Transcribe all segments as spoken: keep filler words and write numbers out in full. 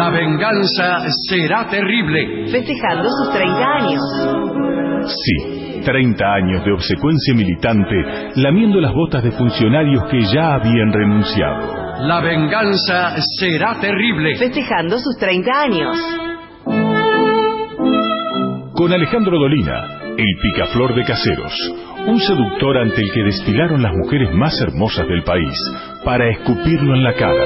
La venganza será terrible. Festejando sus treinta años. Sí, treinta años de obsecuencia militante, lamiendo las botas de funcionarios que ya habían renunciado. La venganza será terrible. Festejando sus treinta años. Con Alejandro Dolina, el picaflor de Caseros, un seductor ante el que desfilaron las mujeres más hermosas del país para escupirlo en la cara.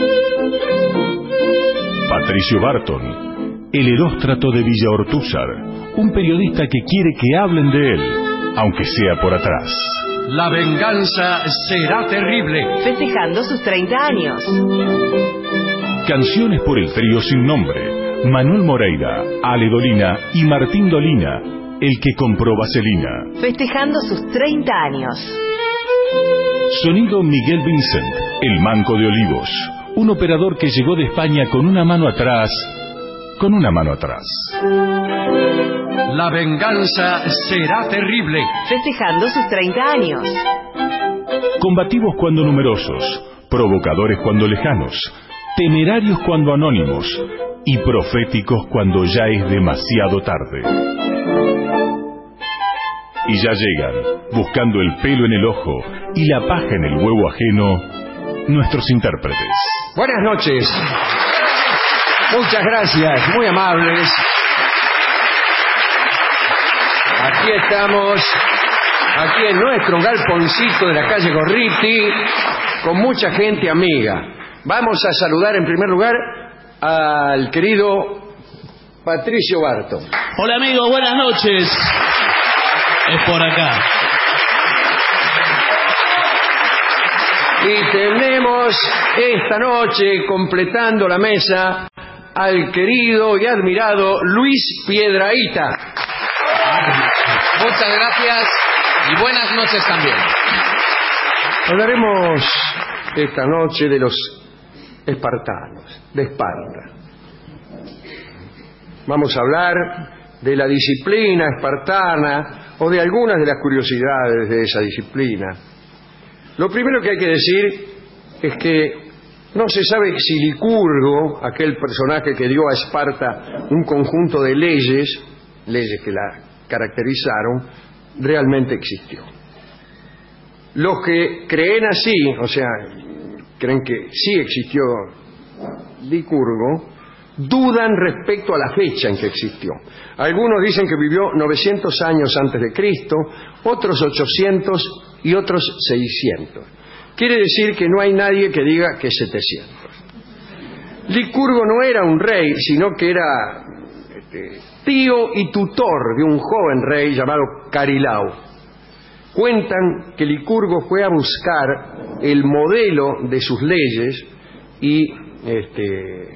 Patricio Barton, el eróstrato de Villa Ortúzar, un periodista que quiere que hablen de él, aunque sea por atrás. La venganza será terrible. Festejando sus treinta años. Canciones por el trío sin nombre, Manuel Moreira, Ale Dolina y Martín Dolina, el que compró vaselina. Festejando sus treinta años. Sonido Miguel Vincent, el Manco de Olivos, un operador que llegó de España con una mano atrás, con una mano atrás. La venganza será terrible. Festejando sus treinta años. Combativos cuando numerosos, provocadores cuando lejanos, temerarios cuando anónimos y proféticos cuando ya es demasiado tarde. Y ya llegan, buscando el pelo en el ojo y la paja en el huevo ajeno, nuestros intérpretes. Buenas noches. Muchas gracias, muy amables. Aquí estamos, aquí en nuestro galponcito de la calle Gorriti, con mucha gente amiga. Vamos a saludar en primer lugar al querido Patricio Barton. Hola amigos, buenas noches. Es por acá. Y tenemos esta noche, completando la mesa, al querido y admirado Luis Piedrahita. Muchas gracias y buenas noches también. Hablaremos esta noche de los espartanos, de Esparta. Vamos a hablar de la disciplina espartana o de algunas de las curiosidades de esa disciplina. Lo primero que hay que decir es que no se sabe si Licurgo, aquel personaje que dio a Esparta un conjunto de leyes, leyes que la caracterizaron, realmente existió. Los que creen así, o sea, creen que sí existió Licurgo, dudan respecto a la fecha en que existió. Algunos dicen que vivió novecientos años antes de Cristo, otros ochocientos y otros seiscientos. Quiere decir que no hay nadie que diga que setecientos. Licurgo no era un rey, sino que era este, tío y tutor de un joven rey llamado Carilao. Cuentan que Licurgo fue a buscar el modelo de sus leyes y este,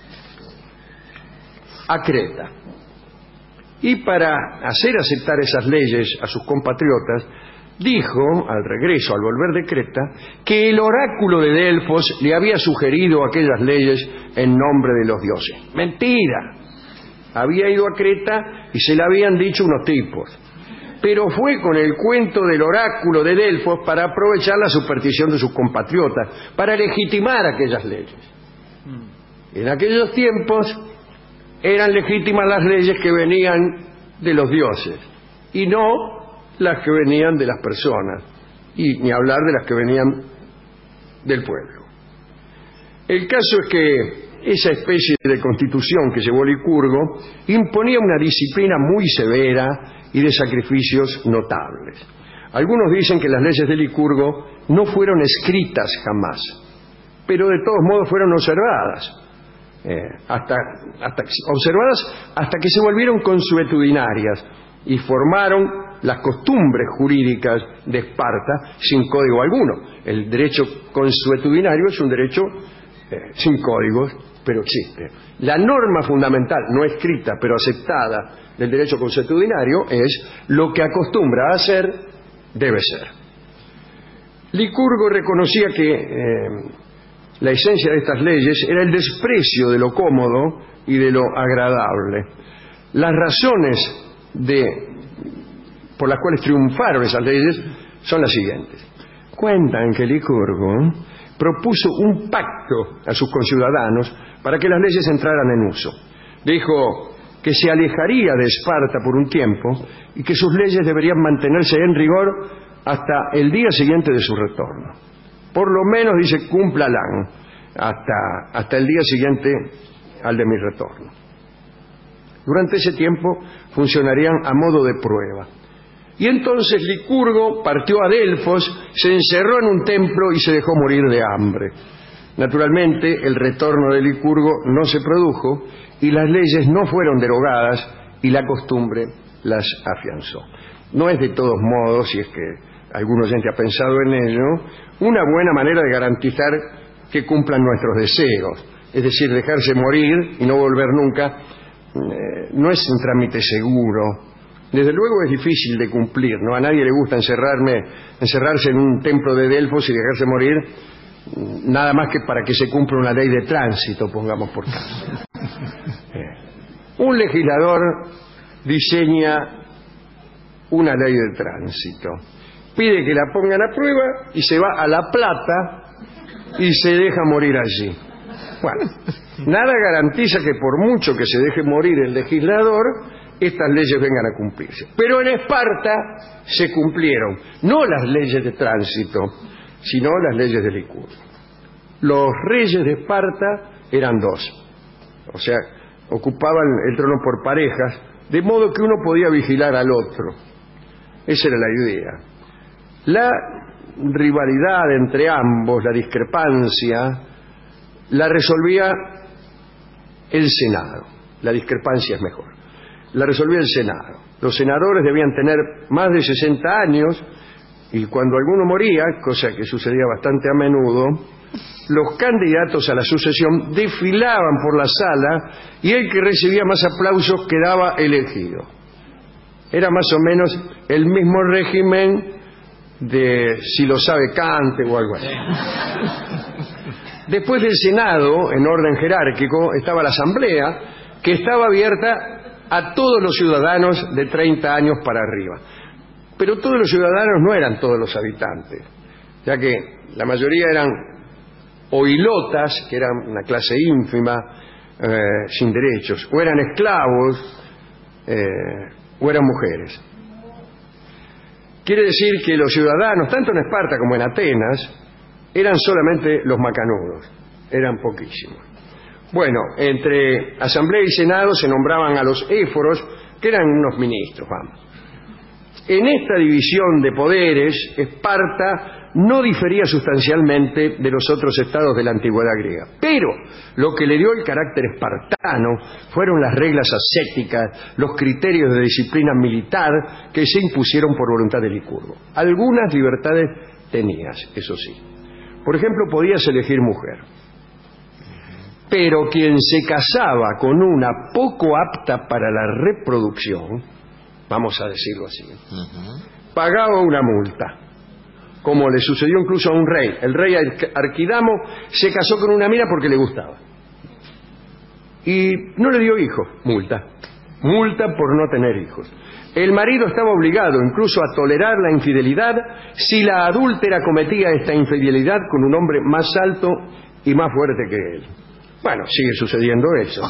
a Creta. Y para hacer aceptar esas leyes a sus compatriotas, dijo, al regreso, al volver de Creta, que el oráculo de Delfos le había sugerido aquellas leyes en nombre de los dioses. Mentira. Había ido a Creta y se le habían dicho unos tipos. Pero fue con el cuento del oráculo de Delfos para aprovechar la superstición de sus compatriotas, para legitimar aquellas leyes. En aquellos tiempos eran legítimas las leyes que venían de los dioses y no las que venían de las personas, y ni hablar de las que venían del pueblo. El caso es que esa especie de constitución que llevó Licurgo imponía una disciplina muy severa y de sacrificios notables. Algunos dicen que las leyes de Licurgo no fueron escritas jamás, pero de todos modos fueron observadas. Eh, hasta, hasta observadas hasta que se volvieron consuetudinarias y formaron las costumbres jurídicas de Esparta sin código alguno. El derecho consuetudinario es un derecho eh, sin códigos, pero existe. La norma fundamental, no escrita pero aceptada, del derecho consuetudinario es: lo que acostumbra a hacer, debe ser. Licurgo reconocía que eh, la esencia de estas leyes era el desprecio de lo cómodo y de lo agradable. Las razones de, por las cuales triunfaron esas leyes son las siguientes. Cuentan que Licurgo propuso un pacto a sus conciudadanos para que las leyes entraran en uso. Dijo que se alejaría de Esparta por un tiempo y que sus leyes deberían mantenerse en rigor hasta el día siguiente de su retorno. Por lo menos, dice, cúmplalan hasta, hasta el día siguiente al de mi retorno. Durante ese tiempo funcionarían a modo de prueba. Y entonces Licurgo partió a Delfos, se encerró en un templo y se dejó morir de hambre. Naturalmente, el retorno de Licurgo no se produjo y las leyes no fueron derogadas y la costumbre las afianzó. No es de todos modos, si es que algún oyente ha pensado en ello, una buena manera de garantizar que cumplan nuestros deseos. Es decir, dejarse morir y no volver nunca eh, no es un trámite seguro. Desde luego es difícil de cumplir, ¿no? A nadie le gusta encerrarme, encerrarse en un templo de Delfos y dejarse morir, nada más que para que se cumpla una ley de tránsito, pongamos por caso. Un legislador diseña una ley de tránsito, pide que la pongan a prueba y se va a La Plata y se deja morir allí. Bueno, nada garantiza que por mucho que se deje morir el legislador, estas leyes vengan a cumplirse. Pero en Esparta se cumplieron, no las leyes de tránsito, sino las leyes de Licurgo. Los reyes de Esparta eran dos, o sea, ocupaban el trono por parejas, de modo que uno podía vigilar al otro. Esa era la idea. La rivalidad entre ambos, la discrepancia, la resolvía el Senado. La discrepancia es mejor. La resolvía el Senado. Los senadores debían tener más de sesenta años y cuando alguno moría, cosa que sucedía bastante a menudo, los candidatos a la sucesión desfilaban por la sala y el que recibía más aplausos quedaba elegido. Era más o menos el mismo régimen de si lo sabe cante o algo así. Después del Senado, en orden jerárquico, estaba la Asamblea, que estaba abierta a todos los ciudadanos de treinta años para arriba. Pero todos los ciudadanos no eran todos los habitantes, ya que la mayoría eran oilotas, que eran una clase ínfima, eh, sin derechos, o eran esclavos, eh, o eran mujeres. Quiere decir que los ciudadanos, tanto en Esparta como en Atenas, eran solamente los macanudos, eran poquísimos. Bueno, entre Asamblea y Senado se nombraban a los éforos, que eran unos ministros, vamos. En esta división de poderes, Esparta no difería sustancialmente de los otros estados de la antigüedad griega. Pero lo que le dio el carácter espartano fueron las reglas ascéticas, los criterios de disciplina militar que se impusieron por voluntad de Licurgo. Algunas libertades tenías, eso sí. Por ejemplo, podías elegir mujer. Pero quien se casaba con una poco apta para la reproducción, vamos a decirlo así, uh-huh. pagaba una multa, como le sucedió incluso a un rey. El rey Arquidamo se casó con una mina porque le gustaba. Y no le dio hijo, multa. Multa por no tener hijos. El marido estaba obligado incluso a tolerar la infidelidad si la adúltera cometía esta infidelidad con un hombre más alto y más fuerte que él. Bueno, sigue sucediendo eso.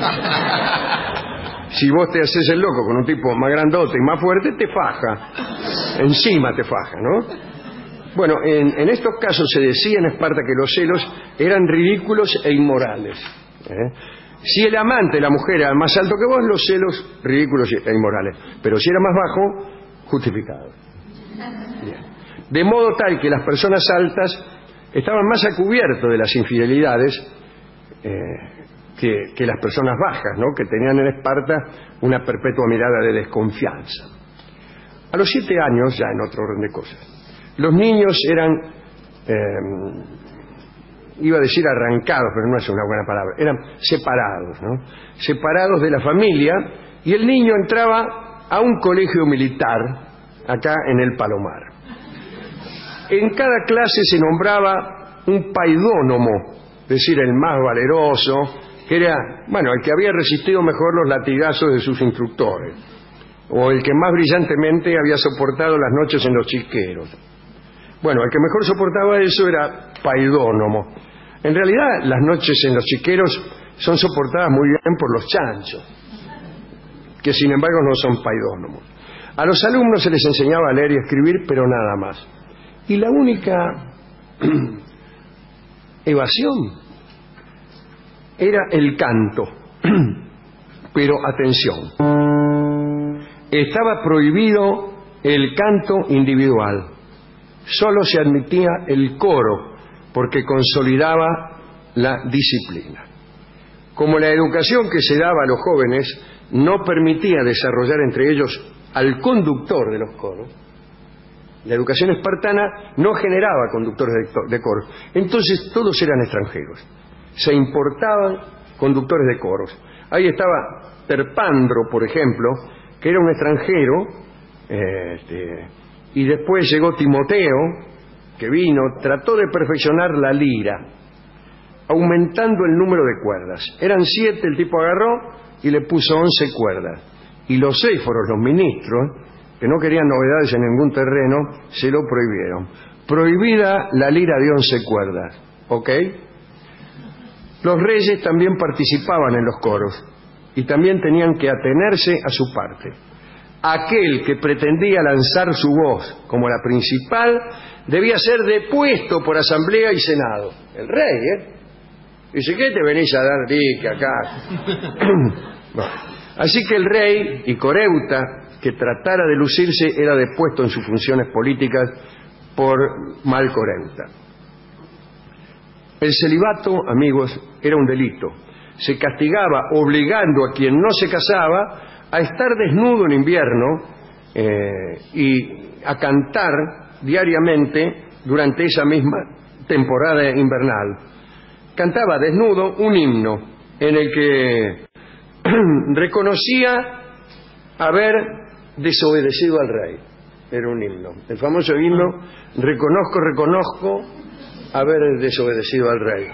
Si vos te haces el loco con un tipo más grandote y más fuerte, te faja. Encima te faja, ¿no? Bueno, en, en estos casos se decía en Esparta que los celos eran ridículos e inmorales. ¿eh? Si el amante, la mujer, era más alto que vos, los celos ridículos e inmorales. Pero si era más bajo, justificados. Bien. De modo tal que las personas altas estaban más a cubierto de las infidelidades eh, que, que las personas bajas, ¿no? Que tenían en Esparta una perpetua mirada de desconfianza. A los siete años, ya en otro orden de cosas, los niños eran... Eh, iba a decir arrancados, pero no es una buena palabra, eran separados, ¿no? Separados de la familia, y el niño entraba a un colegio militar, acá en el Palomar. En cada clase se nombraba un paidónomo, es decir, el más valeroso, que era, bueno, el que había resistido mejor los latigazos de sus instructores, o el que más brillantemente había soportado las noches en los chiqueros. Bueno, el que mejor soportaba eso era paidónomo. En realidad, las noches en los chiqueros son soportadas muy bien por los chanchos, que sin embargo no son paidónomos. A los alumnos se les enseñaba a leer y escribir, pero nada más. Y la única evasión era el canto. Pero atención, estaba prohibido el canto individual. Solo se admitía el coro, porque consolidaba la disciplina. Como la educación que se daba a los jóvenes no permitía desarrollar entre ellos al conductor de los coros, la educación espartana no generaba conductores de, de coros. Entonces todos eran extranjeros. Se importaban conductores de coros. Ahí estaba Terpandro, por ejemplo, que era un extranjero, eh, este, y después llegó Timoteo, que vino, trató de perfeccionar la lira, aumentando el número de cuerdas. Eran siete, el tipo agarró y le puso once cuerdas. Y los éforos, los ministros, que no querían novedades en ningún terreno, se lo prohibieron. Prohibida la lira de once cuerdas, ¿ok? Los reyes también participaban en los coros y también tenían que atenerse a su parte. Aquel que pretendía lanzar su voz como la principal debía ser depuesto por asamblea y senado. El rey, ¿eh? Dice, ¿qué te venís a dar dique acá? Bueno, así que el rey y Coreuta, que tratara de lucirse, era depuesto en sus funciones políticas por mal Coreuta. El celibato, amigos, era un delito. Se castigaba obligando a quien no se casaba a estar desnudo en invierno eh, y a cantar diariamente durante esa misma temporada invernal. Cantaba desnudo un himno en el que reconocía haber desobedecido al rey. Era un himno, el famoso himno, reconozco, reconozco haber desobedecido al rey.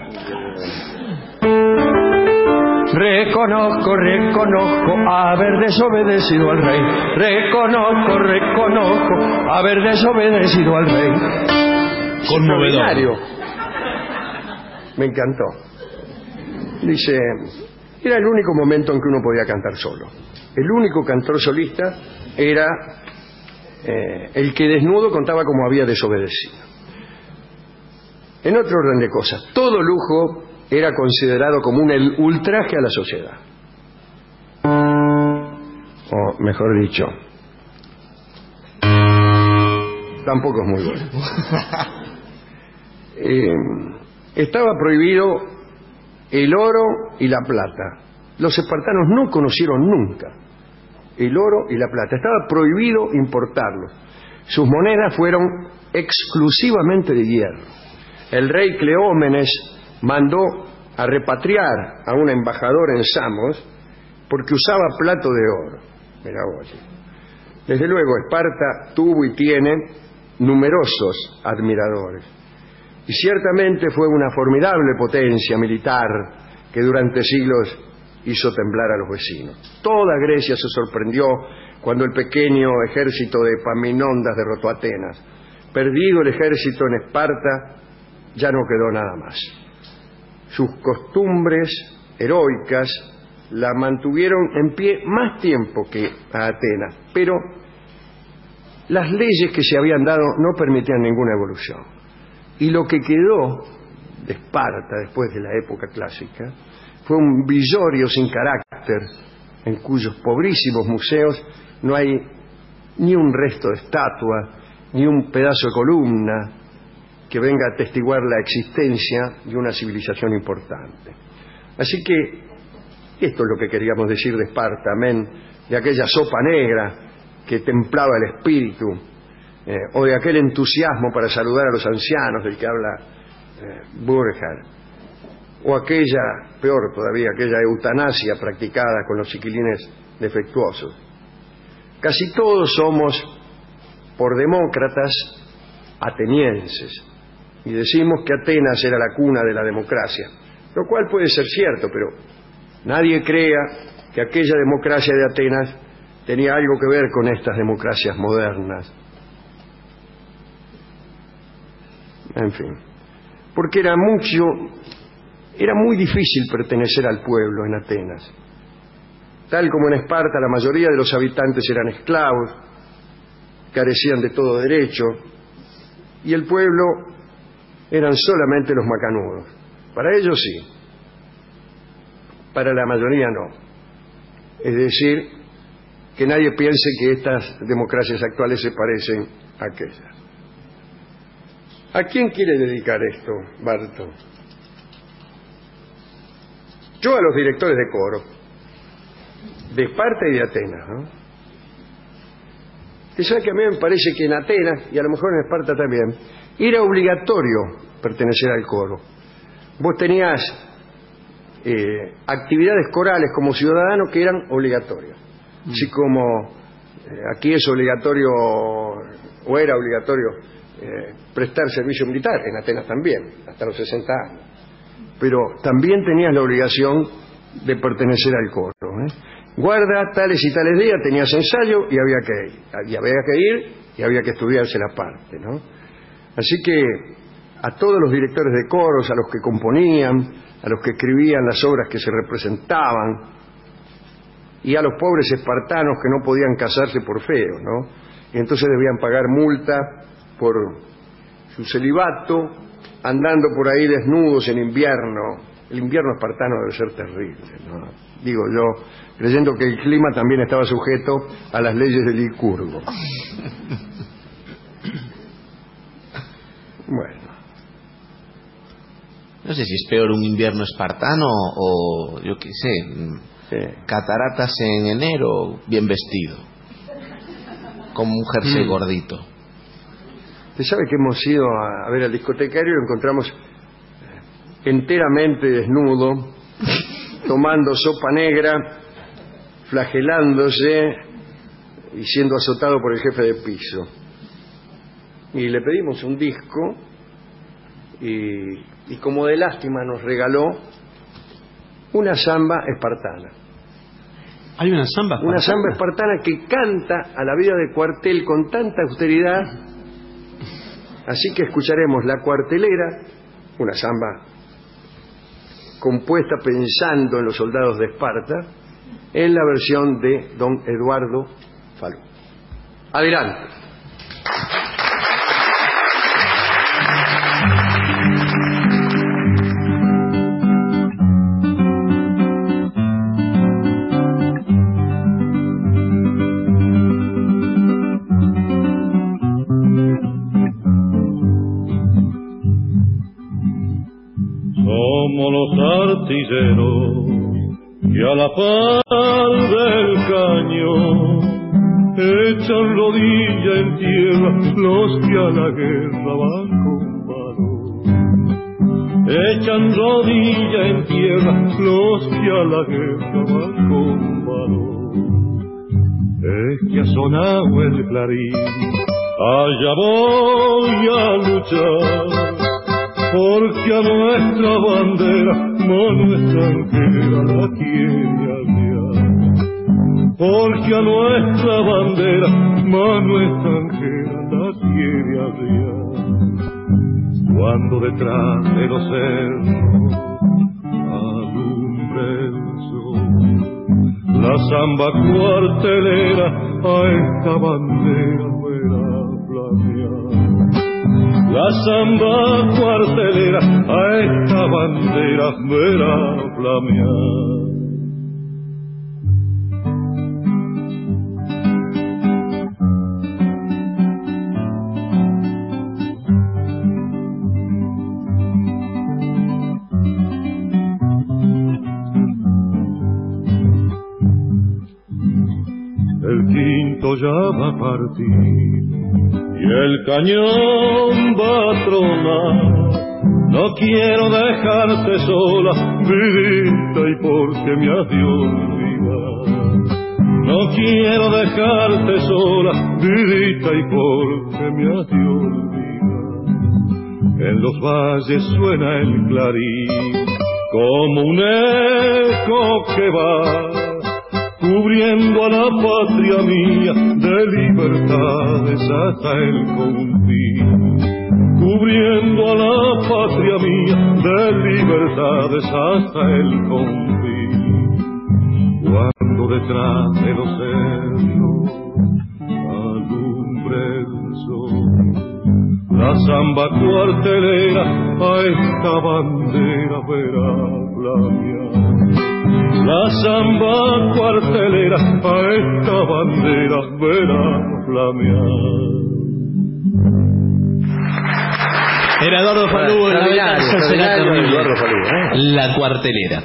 Reconozco, reconozco haber desobedecido al rey. Reconozco, reconozco haber desobedecido al rey. Conmovedor. Me encantó. Dice, era el único momento en que uno podía cantar solo. El único cantor solista era eh, el que desnudo contaba como había desobedecido. En otro orden de cosas, todo lujo era considerado como un ultraje a la sociedad. O mejor dicho, tampoco es muy bueno. Eh, estaba prohibido el oro y la plata. Los espartanos no conocieron nunca el oro y la plata. Estaba prohibido importarlos. Sus monedas fueron exclusivamente de hierro. El rey Cleómenes mandó a repatriar a un embajador en Samos porque usaba plato de oro. Mirá vos. Desde luego, Esparta tuvo y tiene numerosos admiradores. Y ciertamente fue una formidable potencia militar que durante siglos hizo temblar a los vecinos. Toda Grecia se sorprendió cuando el pequeño ejército de Epaminondas derrotó a Atenas. Perdido el ejército en Esparta, ya no quedó nada más. Sus costumbres heroicas la mantuvieron en pie más tiempo que a Atenas, pero las leyes que se habían dado no permitían ninguna evolución. Y lo que quedó de Esparta después de la época clásica fue un villorio sin carácter, en cuyos pobrísimos museos no hay ni un resto de estatua, ni un pedazo de columna que venga a atestiguar la existencia de una civilización importante. Así que esto es lo que queríamos decir de Esparta, amén, de aquella sopa negra que templaba el espíritu, eh, o de aquel entusiasmo para saludar a los ancianos del que habla eh, Burckhardt, o aquella, peor todavía, aquella eutanasia practicada con los chiquilines defectuosos. Casi todos somos, por demócratas, atenienses, y decimos que Atenas era la cuna de la democracia, lo cual puede ser cierto, pero nadie crea que aquella democracia de Atenas tenía algo que ver con estas democracias modernas. En fin, porque era mucho era muy difícil pertenecer al pueblo en Atenas. Tal como en Esparta, la mayoría de los habitantes eran esclavos, carecían de todo derecho, y el pueblo eran solamente los macanudos. Para ellos sí, para la mayoría no. Es decir, que nadie piense que estas democracias actuales se parecen a aquellas. ¿A quién quiere dedicar esto, Barto? Yo a los directores de coro, de Esparta y de Atenas, ¿no? Que sabe que a mí me parece que en Atenas, y a lo mejor en Esparta también, era obligatorio pertenecer al coro. Vos tenías eh, actividades corales como ciudadano que eran obligatorias. Mm. Así como eh, aquí es obligatorio, o era obligatorio, eh, prestar servicio militar, en Atenas también, hasta los sesenta años. Pero también tenías la obligación de pertenecer al coro, ¿eh? Guarda, tales y tales días tenías ensayo y había que ir, y había que ir y había que estudiarse la parte, ¿no? Así que a todos los directores de coros, a los que componían, a los que escribían las obras que se representaban, y a los pobres espartanos que no podían casarse por feos, ¿no? Y entonces debían pagar multa por su celibato, andando por ahí desnudos en invierno. El invierno espartano debe ser terrible, ¿no? Digo yo, creyendo que el clima también estaba sujeto a las leyes del Licurgo. Bueno. No sé si es peor un invierno espartano o, yo qué sé, sí. Cataratas en enero, bien vestido, como un jersey mm. gordito. Usted sabe que hemos ido a, a ver al discotecario y lo encontramos enteramente desnudo, tomando sopa negra, flagelándose y siendo azotado por el jefe de piso. Y le pedimos un disco y, y como de lástima nos regaló una samba espartana. ¿Hay una samba espartana? Una samba espartana que canta a la vida de cuartel con tanta austeridad. Así que escucharemos La Cuartelera, una samba compuesta pensando en los soldados de Esparta, en la versión de don Eduardo Falú. Adelante. Y a la par del cañón echan rodilla en tierra los que a la guerra van con valor. Echan rodilla en tierra los que a la guerra van con valor. Es que ha sonado el clarín, allá voy a luchar, porque a nuestra bandera mano extranjera la quiere arriar. Porque a nuestra bandera mano extranjera la quiere arriar. Cuando detrás de los cerros alumbre el sol, la samba cuartelera a esta bandera verá flamear. La samba cuartelera a esta bandera verá flamear. El quinto ya va a partir y el cañón va a tronar. No quiero dejarte sola, vidita, y porque me has de olvidar. No quiero dejarte sola, vidita, y porque me has de olvidar. En los valles suena el clarín como un eco que va cubriendo a la patria mía de libertades hasta el confín, cubriendo a la patria mía de libertades hasta el confín. Cuando detrás de los cerros alumbre el sol, la samba cuartelera a esta bandera verá flamear. La samba cuartelera a esta bandera verá flamear. Era Eduardo Falú, Bueno, extraordinario, la, Eduardo Falú, ¿eh? la cuartelera.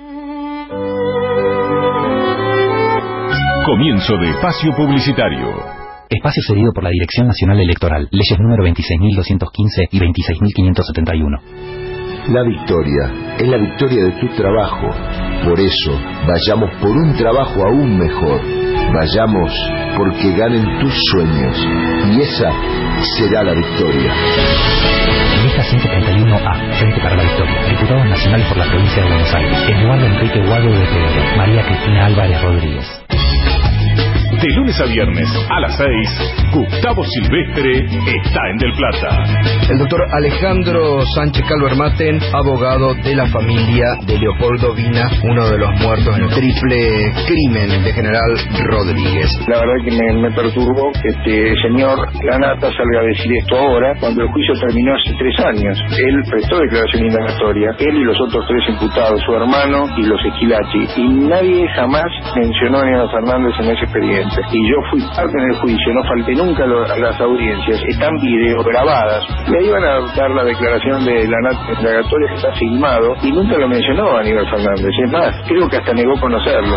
Comienzo de espacio publicitario. Espacio cedido por la Dirección Nacional Electoral. Leyes número veintiséis mil doscientos quince y veintiséis mil quinientos setenta y uno. La victoria es la victoria de tu trabajo. Por eso, vayamos por un trabajo aún mejor. Vayamos porque ganen tus sueños. Y esa será la victoria. Lista ciento treinta y uno A. Frente para la Victoria. Diputados nacionales por la provincia de Buenos Aires. Eduardo Enrique Guado de Pedro. María Cristina Álvarez Rodríguez. De lunes a viernes a las seis, Gustavo Silvestre está en Del Plata. El doctor Alejandro Sánchez Calvermaten, abogado de la familia de Leopoldo Vina, uno de los muertos en el triple crimen de General Rodríguez. La verdad que me, me perturbó que este señor Lanata salga a decir esto ahora, cuando el juicio terminó hace tres años. Él prestó declaración indagatoria, él y los otros tres imputados, su hermano y los Esquilachi, y nadie jamás mencionó a Nino Fernández en ese expediente. Y yo fui parte en el juicio, no falté nunca a las audiencias, están video grabadas. Y ahí van a dar la declaración de la indagatoria que está filmado y nunca lo mencionó a Aníbal Fernández. Es más, creo que hasta negó conocerlo.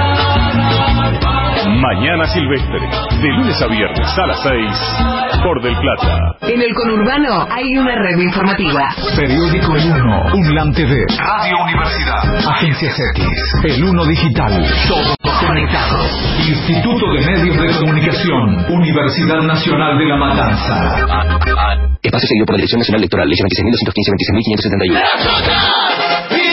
Mañana Silvestre, de lunes a viernes a las seis, por Del Plata. En el conurbano hay una red informativa. Periódico El Uno, UNLAM T V, Radio Universidad, Agencias X, El Uno Digital, todos conectados. Instituto de Medios de Comunicación, Universidad Nacional de La Matanza. Espacio seguido por la Dirección Nacional Electoral. Leyes veintiséis mil doscientos quince y veintiséis mil quinientos setenta y uno.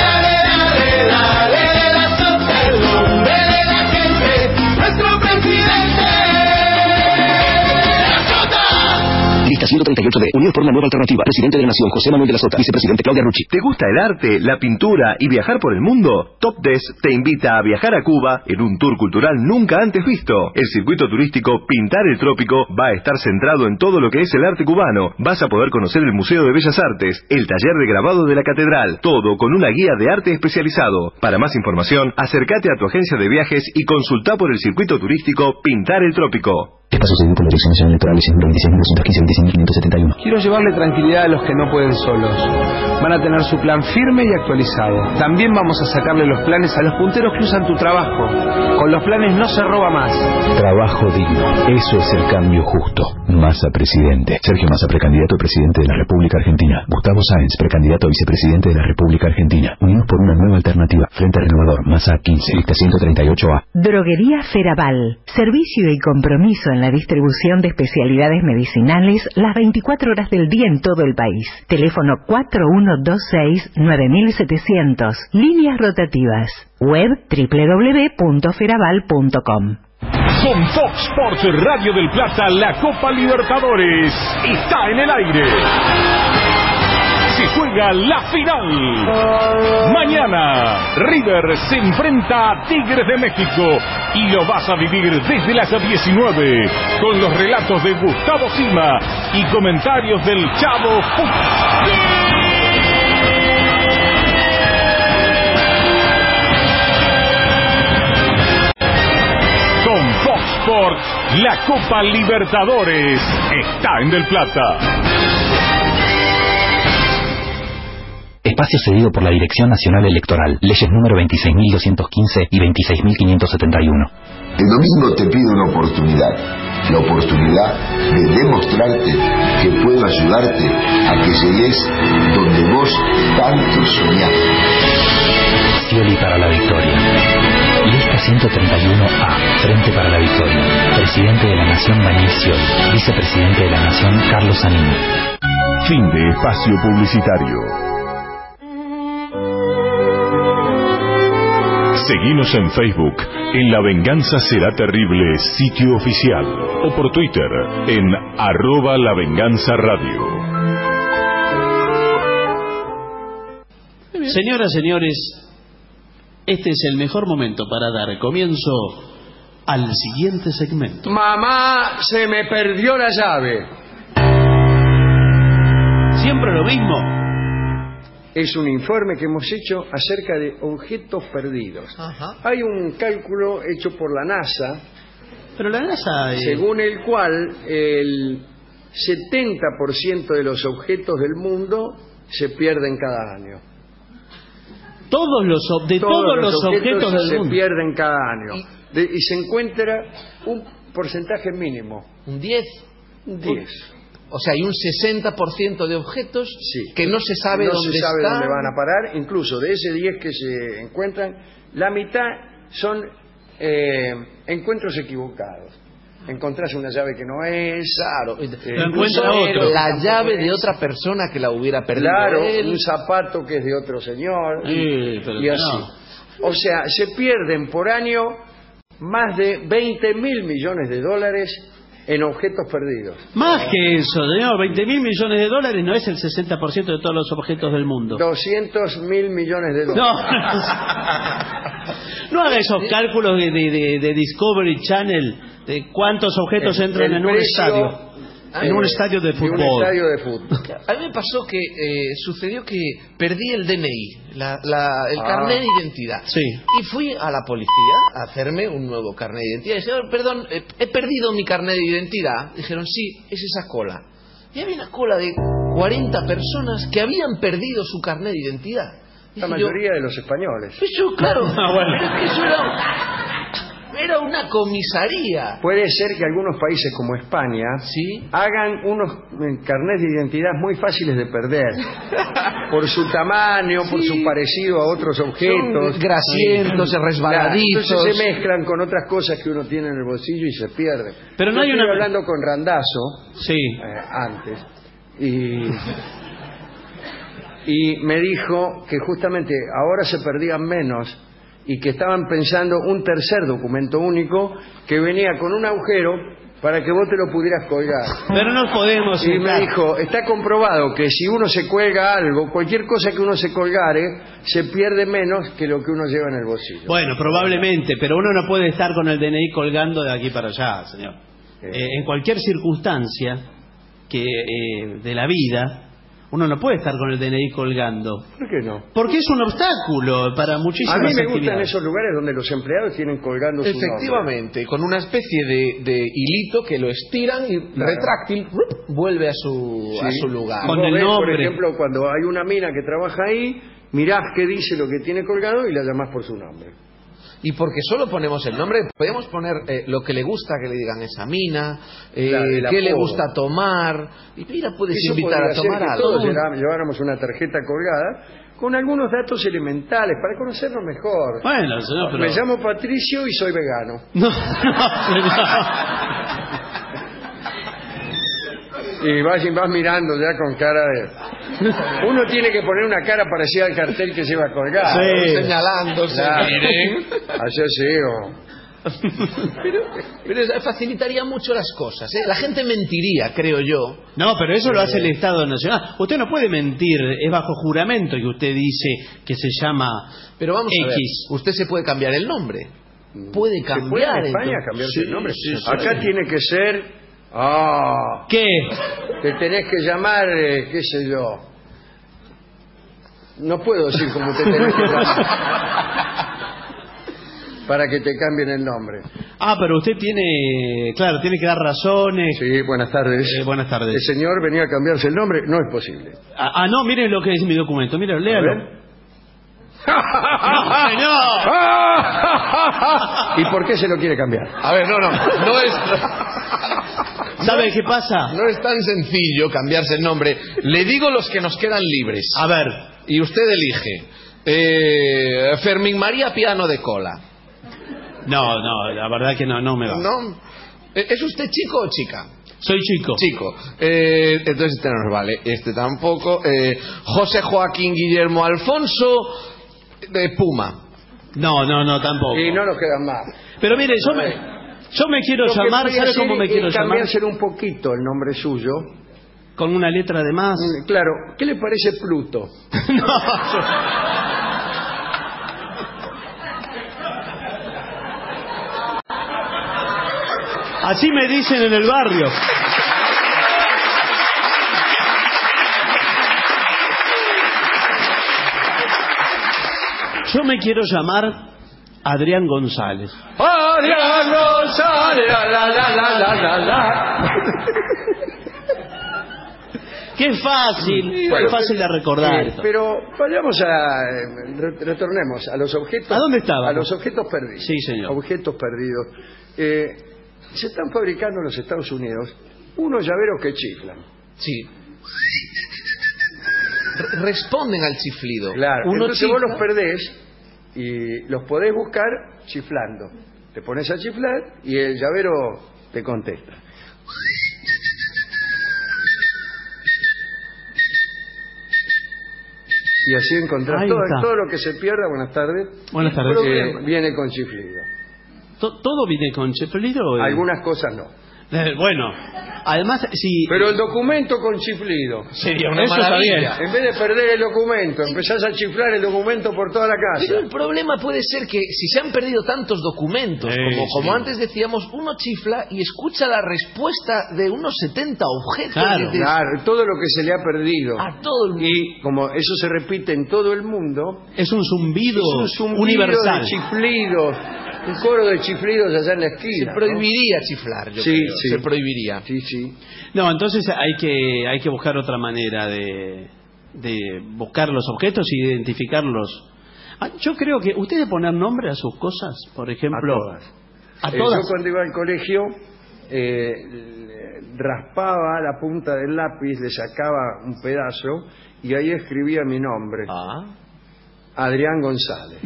Lista ciento treinta y ocho D. Unidos por una nueva alternativa. Presidente de la Nación, José Manuel de la Sota. Vicepresidente, Claudia Rucci. ¿Te gusta el arte, la pintura y viajar por el mundo? Top Desk te invita a viajar a Cuba en un tour cultural nunca antes visto. El circuito turístico Pintar el Trópico va a estar centrado en todo lo que es el arte cubano. Vas a poder conocer el Museo de Bellas Artes, el taller de grabado de la Catedral, todo con una guía de arte especializado. Para más información, acércate a tu agencia de viajes y consulta por el circuito turístico Pintar el Trópico. Espacio seguido por la Dirección Nacional Electoral. Leyes número veintiséis mil doscientos quince y veintiséis mil quinientos setenta y uno. Quiero llevarle tranquilidad a los que no pueden solos. Van a tener su plan firme y actualizado. También vamos a sacarle los planes a los punteros que usan tu trabajo. Con los planes no se roba más. Trabajo digno. Eso es el cambio justo. Massa presidente. Sergio Massa, precandidato a presidente de la República Argentina. Gustavo Sáenz, precandidato a vicepresidente de la República Argentina. Unidos por una nueva alternativa. Frente Renovador. Massa quince. Lista ciento treinta y ocho A. Droguería Feraval. Servicio y compromiso en la distribución de especialidades medicinales las veinticuatro horas del día en todo el país. Teléfono cuatro uno dos seis nueve mil setecientos. Líneas rotativas. Web doble u doble u doble u punto feraval punto com. Con Fox Sports Radio del Plata, la Copa Libertadores está en el aire. Se juega la final. Mañana, River se enfrenta a Tigres de México y lo vas a vivir desde las diecinueve con los relatos de Gustavo Sima y comentarios del Chavo Fuchs. Con Fox Sports, la Copa Libertadores está en Del Plata. Espacio cedido por la Dirección Nacional Electoral. Leyes número veintiséis mil doscientos quince y veintiséis mil quinientos setenta y uno. El domingo te pido una oportunidad. La oportunidad de demostrarte que puedo ayudarte a que llegues donde vos tanto soñaste. Scioli para la victoria. Lista ciento treinta y uno A. Frente para la victoria. Presidente de la Nación, Daniel Scioli. Vicepresidente de la Nación, Carlos Zanini. Fin de espacio publicitario. Seguinos en Facebook, en La Venganza Será Terrible, sitio oficial, o por Twitter, en arroba La Venganza Radio. Señoras, señores, este es el mejor momento para dar comienzo al siguiente segmento. Mamá, se me perdió la llave. Siempre lo mismo. Es un informe que hemos hecho acerca de objetos perdidos. Ajá. Hay un cálculo hecho por la NASA, pero la NASA, eh... según el cual el setenta por ciento de los objetos del mundo se pierden cada año. Todos los de todos, todos los, los objetos, objetos del se mundo se pierden cada año. De, y se encuentra un porcentaje mínimo. ¿Un diez? Un diez. O sea, hay un sesenta por ciento de objetos sí. que no se sabe no dónde se sabe están. dónde van a parar. Incluso de ese diez que se encuentran, la mitad son eh, encuentros equivocados. Encontrás una llave que no es, claro, eh, encuentra otro, la llave de otra persona que la hubiera perdido. Claro, él. un zapato que es de otro señor, sí, pero y así. No. O sea, se pierden por año más de veinte mil millones de dólares en objetos perdidos. Más que eso, señor, veinte mil millones de dólares no es el sesenta por ciento de todos los objetos del mundo. doscientos mil millones de dólares. No, no haga esos cálculos de, de, de, de Discovery Channel de cuántos objetos el, entran el en un estadio. En eh, un estadio de fútbol. En un estadio de fútbol. A mí me pasó que eh, sucedió que perdí el D N I, la, la, el ah, carnet de identidad. Sí. Y fui a la policía a hacerme un nuevo carnet de identidad. Y dijeron, perdón, eh, he perdido mi carnet de identidad. Dijeron, sí, es esa cola. Y había una cola de cuarenta personas que habían perdido su carnet de identidad. La mayoría yo, de los españoles. Eso, claro. Ah, bueno. Eso era... Era una comisaría. Puede ser que algunos países como España ¿sí? hagan unos carnets de identidad muy fáciles de perder por su tamaño, sí. por su parecido a otros objetos. Son grasientos, resbaladitos. Entonces se mezclan con otras cosas que uno tiene en el bolsillo y se pierde. Pero no Yo hay estoy una... hablando con Randazzo sí. eh, antes y y me dijo que justamente ahora se perdían menos y que estaban pensando un tercer documento único que venía con un agujero para que vos te lo pudieras colgar. Pero no podemos... Y me dijo, está comprobado que si uno se cuelga algo, cualquier cosa que uno se colgare, se pierde menos que lo que uno lleva en el bolsillo. Bueno, probablemente, pero uno no puede estar con el D N I colgando de aquí para allá, señor. Eh. Eh, en cualquier circunstancia que eh, de la vida... Uno no puede estar con el D N I colgando. ¿Por qué no? Porque es un obstáculo para muchísimas actividades. A mí me gustan esos lugares donde los empleados tienen colgando su efectivamente, nombre. Con una especie de, de hilito que lo estiran y claro. retráctil vuelve a su, sí. a su lugar. Con el ves, nombre. Por ejemplo, cuando hay una mina que trabaja ahí, mirás qué dice lo que tiene colgado y la llamás por su nombre. Y porque solo ponemos el nombre, podemos poner eh, lo que le gusta que le digan a esa mina, eh, claro, qué le gusta tomar, y mira, puedes eso invitar a tomar algo. Todos lleváramos una tarjeta colgada con algunos datos elementales para conocernos mejor. Bueno, señor, pero... Me llamo Patricio y soy vegano. No, no, y vas, vas mirando ya con cara de... Uno tiene que poner una cara parecida al cartel que lleva colgado. Sí. Señalándose. Claro. Miren. Así sigo. Pero, pero facilitaría mucho las cosas, ¿eh? La gente mentiría, creo yo. No, pero eso lo hace el Estado Nacional. Usted no puede mentir, es bajo juramento que usted dice que se llama pero vamos X. A ver, usted se puede cambiar el nombre. Puede cambiar. ¿Se puede en España cambiarse sí, el nombre? Sí, sí, Acá sí. tiene que ser... Ah, ¿qué? Te tenés que llamar, eh, qué sé yo. No puedo decir cómo te tenés que llamar para que te cambien el nombre. Ah, pero usted tiene, claro, tiene que dar razones. Sí, buenas tardes. Eh, buenas tardes. El señor venía a cambiarse el nombre, no es posible. Ah, ah no, miren lo que es mi documento, miren, léalo. ¡No, señor! ¿Y por qué se lo quiere cambiar? A ver, no, no, no es... ¿Sabe qué pasa? No es tan sencillo cambiarse el nombre. Le digo los que nos quedan libres. A ver. Y usted elige. Eh, Fermín María Piano de Cola. No, no, la verdad que no, no me va. ¿No? ¿Es usted chico o chica? Soy chico. Chico. Eh, entonces este no nos vale. Este tampoco. Eh, José Joaquín Guillermo Alfonso de Puma. No, no, no, tampoco. Y no nos quedan más. Pero mire, yo me, yo me quiero Lo que llamar, voy a ¿sabe hacer cómo me es quiero llamar? cambiárselo un poquito el nombre suyo. Con una letra de más. Mm, Claro, ¿qué le parece Pluto? No, yo- Así me dicen en el barrio. Yo me quiero llamar Adrián González. Adrián González, la, la, la, la, la, la. Qué fácil, Bueno, qué fácil de recordar. Eh, pero vayamos a... eh, re- retornemos a los objetos... ¿A dónde estaba? A los objetos perdidos. Sí, señor. Objetos perdidos. Eh, se están fabricando en los Estados Unidos unos llaveros que chiflan. Sí. Re- responden al chiflido. Claro, Uno entonces vos chifla- los perdés y los podés buscar chiflando. Te pones a chiflar y el llavero te contesta. Y así encontrás Ahí todo, está. todo lo que se pierda. Buenas tardes. Buenas tardes. eh, viene con chiflido. To- ¿Todo viene con chiflido? o- Algunas cosas no. Eh, bueno, además, si... Pero el documento con chiflido. Sería una Eso está maravilla. En vez de perder el documento, empezás a chiflar el documento por toda la casa. Pero el problema puede ser que si se han perdido tantos documentos, Sí, como, sí. como antes decíamos, uno chifla y escucha la respuesta de unos setenta objetos. Claro, y dices, Claro, todo lo que se le ha perdido. a todo el mundo. Y como eso se repite en todo el mundo, Es un zumbido, es un zumbido universal. de chiflidos, un coro de chiflidos allá en la Se esquina. ¿no? prohibiría chiflar, yo Sí, creo. sí. Se prohibiría. Sí, sí. No, entonces hay que hay que buscar otra manera de, de buscar los objetos y identificarlos. Ah, yo creo que usted de poner nombre a sus cosas, por ejemplo, A todas. a Eh, todas. yo cuando iba al colegio eh, le- raspaba la punta del lápiz, le sacaba un pedazo y ahí escribía mi nombre. Ah. Adrián González.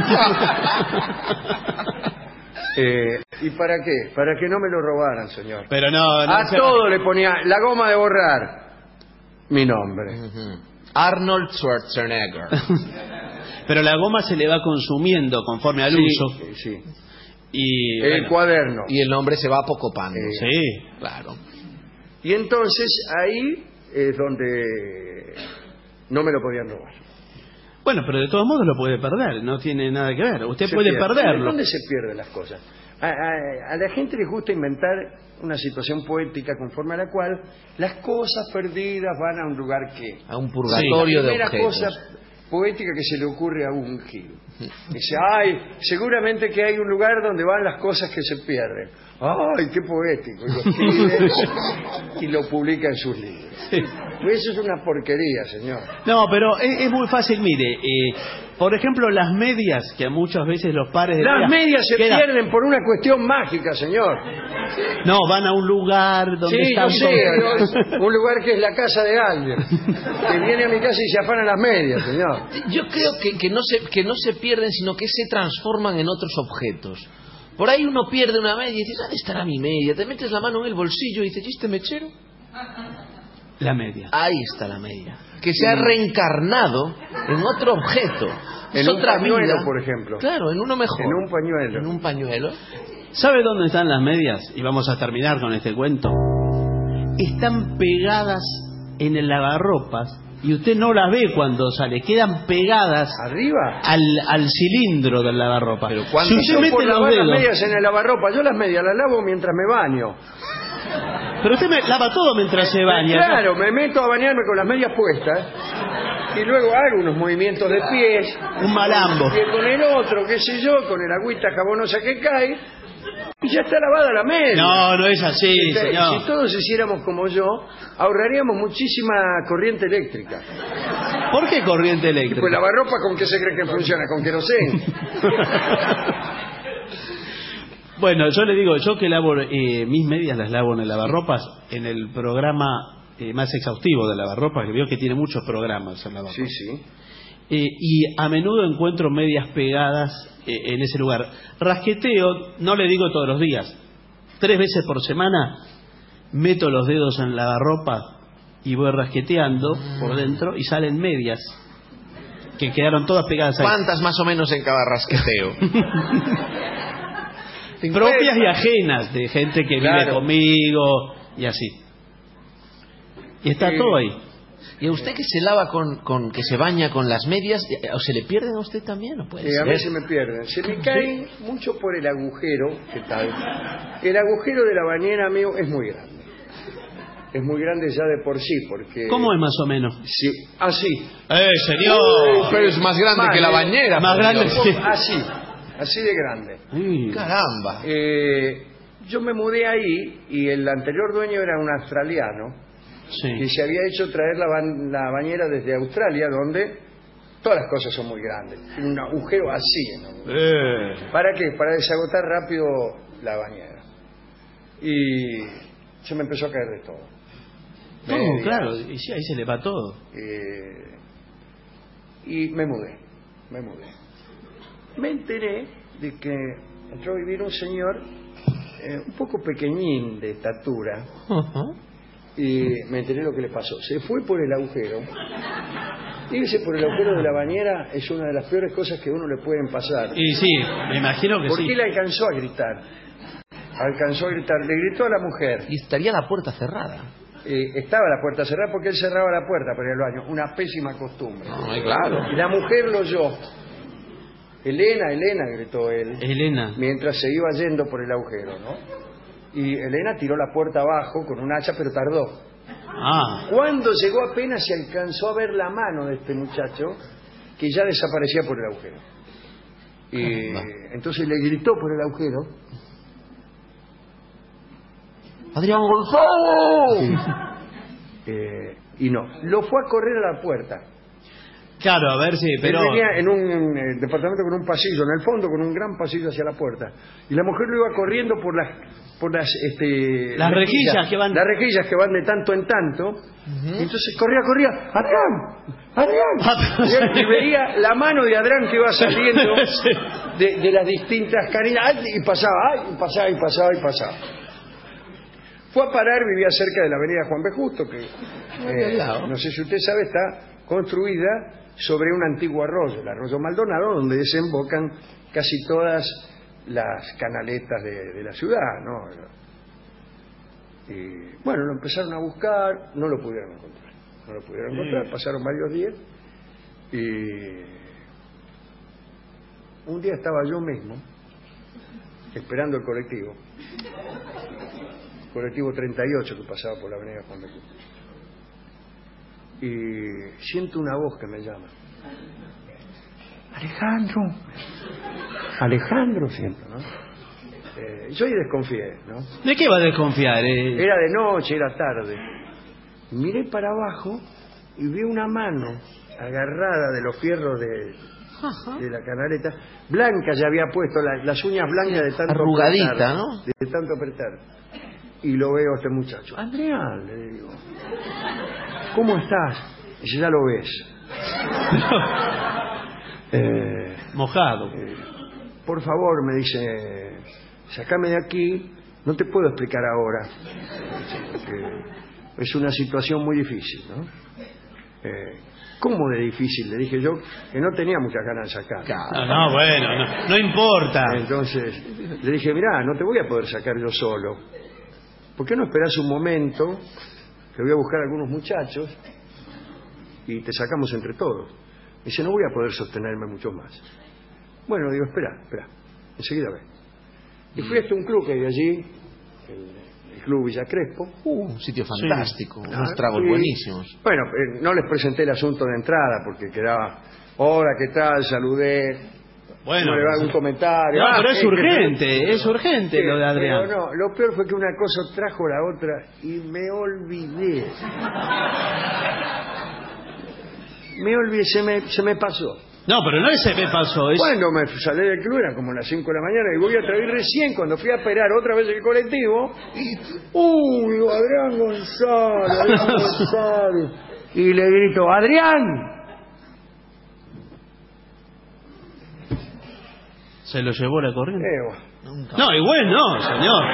Eh, ¿Y para qué? Para que no me lo robaran, señor. Pero no, no A se- todo le ponía la goma de borrar mi nombre. Ujú. Arnold Schwarzenegger. Pero la goma se le va consumiendo conforme al Sí, uso. sí, sí. Y El bueno, cuaderno. Y el nombre se va apocopando. Eh, sí. Claro. Y entonces ahí es donde no me lo podían robar. Bueno, pero de todos modos lo puede perder, no tiene nada que ver. Usted Se puede pierde. perderlo. ¿Dónde se pierden las cosas? A, a- a la gente les gusta inventar una situación poética conforme a la cual las cosas perdidas van a un lugar que... A un purgatorio La de primera objetos. cosa poética que se le ocurre a un gil. Dice, ay, seguramente que hay un lugar donde van las cosas que se pierden. Ay, qué poético. Y lo escribe y lo publica en sus libros. Pues eso es una porquería, señor. No, pero es, es muy fácil, mire. eh, por ejemplo, las medias, que muchas veces los pares de Las medias se quedan- pierden por una cuestión mágica, señor. No, van a un lugar donde Sí, están yo sé, todos- un lugar que es la casa de alguien, que viene a mi casa y se afana las medias, señor. Yo creo que, que, no se, que no se pierden, sino que se transforman en otros objetos. Por ahí uno pierde una media y dices, ¿dónde estará mi media? Te metes la mano en el bolsillo y dices, ¿y este mechero? La media. Ahí está la media. Que se ha reencarnado en otro objeto. En Es un otra pañuelo, vida. por ejemplo. Claro, en uno mejor. En un pañuelo. En un pañuelo. ¿Sabe dónde están las medias? Y vamos a terminar con este cuento. Están pegadas en el lavarropas y usted no las ve cuando sale. Quedan pegadas ¿Arriba? al, al cilindro del lavarropa. Pero ¿cuándo? Si usted Yo mete por los lavar las dedos... medias en el lavarropa, yo las medias las lavo mientras me baño. Pero usted me lava todo mientras se baña. Claro, me meto a bañarme con las medias puestas y luego hago unos movimientos de pies. Un malambo. Y con el otro, qué sé yo, con el agüita jabonosa que cae, y ya está lavada la media. No, no es así, Si- señor. Si todos hiciéramos como yo, ahorraríamos muchísima corriente eléctrica. ¿Por qué corriente eléctrica? Pues lavarropa, ¿con qué se cree que funciona? ¿Con querosén? Bueno, yo le digo, yo que lavo eh, mis medias las lavo en el lavarropas, en el programa eh, más exhaustivo de lavarropas, que veo que tiene muchos programas en lavarropas. Sí, sí. Eh, y a menudo encuentro medias pegadas eh, en ese lugar. Rasqueteo, no le digo todos los días, tres veces por semana meto los dedos en la lavarropa y voy rasqueteando por dentro y salen medias. Que quedaron todas pegadas ahí. ¿Cuántas más o menos en cada rasqueteo? Propias y ajenas, de gente que Claro. vive conmigo y así. Y está Sí. todo ahí. ¿Y a usted que se lava con, con que se baña con las medias, o se le pierden a usted también? ¿No puede Eh, a ser? mí se me pierden. Se me caen mucho por el agujero. ¿Qué tal? El agujero de la bañera mío es muy grande. Es muy grande ya de por sí, porque... ¿Cómo es más o menos? Sí, así. ¡Eh, señor! Uy, pero es más grande Más, que la eh, bañera. más por grande Dios. que- Así, así de grande. Caramba. Eh, yo me mudé ahí y el anterior dueño era un australiano que Sí. se había hecho traer la, ban- la bañera desde Australia, donde todas las cosas son muy grandes. Tiene un agujero así, ¿no? Eh. ¿Para qué? Para desagotar rápido la bañera. Y se me empezó a caer de todo. Todo, Medias, claro. Y sí, ahí se le va todo. eh, y me mudé, me mudé. Me enteré de que entró a vivir un señor eh, un poco pequeñín de estatura, y me enteré lo que le pasó. Se fue por el agujero. Irse por el agujero de la bañera es una de las peores cosas que a uno le pueden pasar. Y sí, me imagino que Porque sí. él alcanzó a gritar. Alcanzó a gritar. Le gritó a la mujer. Y estaría la puerta cerrada. Eh, estaba la puerta cerrada porque él cerraba la puerta para ir al baño. Una pésima costumbre. No, claro. Y la mujer lo oyó. Elena, Elena, gritó él. Elena. Mientras se iba yendo por el agujero, ¿no? Y Elena tiró la puerta abajo con un hacha, pero tardó. Ah. Cuando llegó apenas se alcanzó a ver la mano de este muchacho, que ya desaparecía por el agujero. Y entonces le gritó por el agujero. ¡Adrián González! Eh, y no, lo fue a correr a la puerta. Claro, a ver si, pero... Él venía en un eh, departamento con un pasillo, en el fondo con un gran pasillo hacia la puerta. Y la mujer lo iba corriendo por las por las este Las rejillas que van- las rejillas que van de tanto en tanto. Y entonces corría, corría, Adrián, Adrián. Y, y veía la mano de Adrián que iba saliendo de, de las distintas carinas. Ay, y pasaba, ay, y pasaba, y pasaba, y pasaba. Fue a parar, vivía cerca de la avenida Juan B. Justo, que eh, no sé si usted sabe, está construida sobre un antiguo arroyo, el arroyo Maldonado, donde desembocan casi todas las canaletas de, de la ciudad, ¿no? Y bueno, lo empezaron a buscar, no lo pudieron encontrar, no lo pudieron encontrar, pasaron varios días y un día estaba yo mismo esperando el colectivo, colectivo treinta y ocho que pasaba por la avenida Juan de Justo. Y siento una voz que me llama. Alejandro. Alejandro siento, ¿no? Eh, yo ahí desconfié, ¿no? ¿De qué va a desconfiar? Eh? Era de noche, era tarde. Miré para abajo y vi una mano agarrada de los fierros de, de la canaleta. Blanca ya había puesto, la- las uñas blancas de tanto Arrugadita, apretar, ¿no? De, de tanto apretar. Y lo veo a este muchacho. Adrián, le digo. ¿Cómo estás? Dice, ya lo ves. eh, Mojado. eh, por favor, me dice, sacame de aquí. No te puedo explicar ahora. Porque es una situación muy difícil, ¿no? Eh, ¿Cómo de difícil? Le dije yo, que no tenía muchas ganas de sacar. No, no, bueno, no, no importa. Entonces, le dije, mirá, no te voy a poder sacar yo solo. ¿Por qué no esperás un momento? Que voy a buscar a algunos muchachos y te sacamos entre todos. Dice, no voy a poder sostenerme mucho más. Bueno, digo, espera, espera, enseguida ve. Y fui hasta un club que hay allí, el, el Club Villa Crespo. Uh, un sitio fantástico, Sí. unos Ah, tragos y- buenísimos. Bueno, eh, no les presenté el asunto de entrada porque quedaba, hola, ¿qué tal? Saludé. Bueno, no le va a un comentario. No, Ah, pero es sí, urgente, que- es urgente Sí, lo de Adrián. Pero no, lo peor fue que una cosa trajo la otra y me olvidé. Me olvidé, se me, se me pasó. No, pero no ese me pasó. Es... Cuando me salí del club era como las cinco de la mañana y voy a traer recién cuando fui a esperar otra vez el colectivo y ¡uy! Adrián González, Adrián González. Y le grito, ¡Adrián! Se lo llevó la corriente. Eh, No, igual no, señor.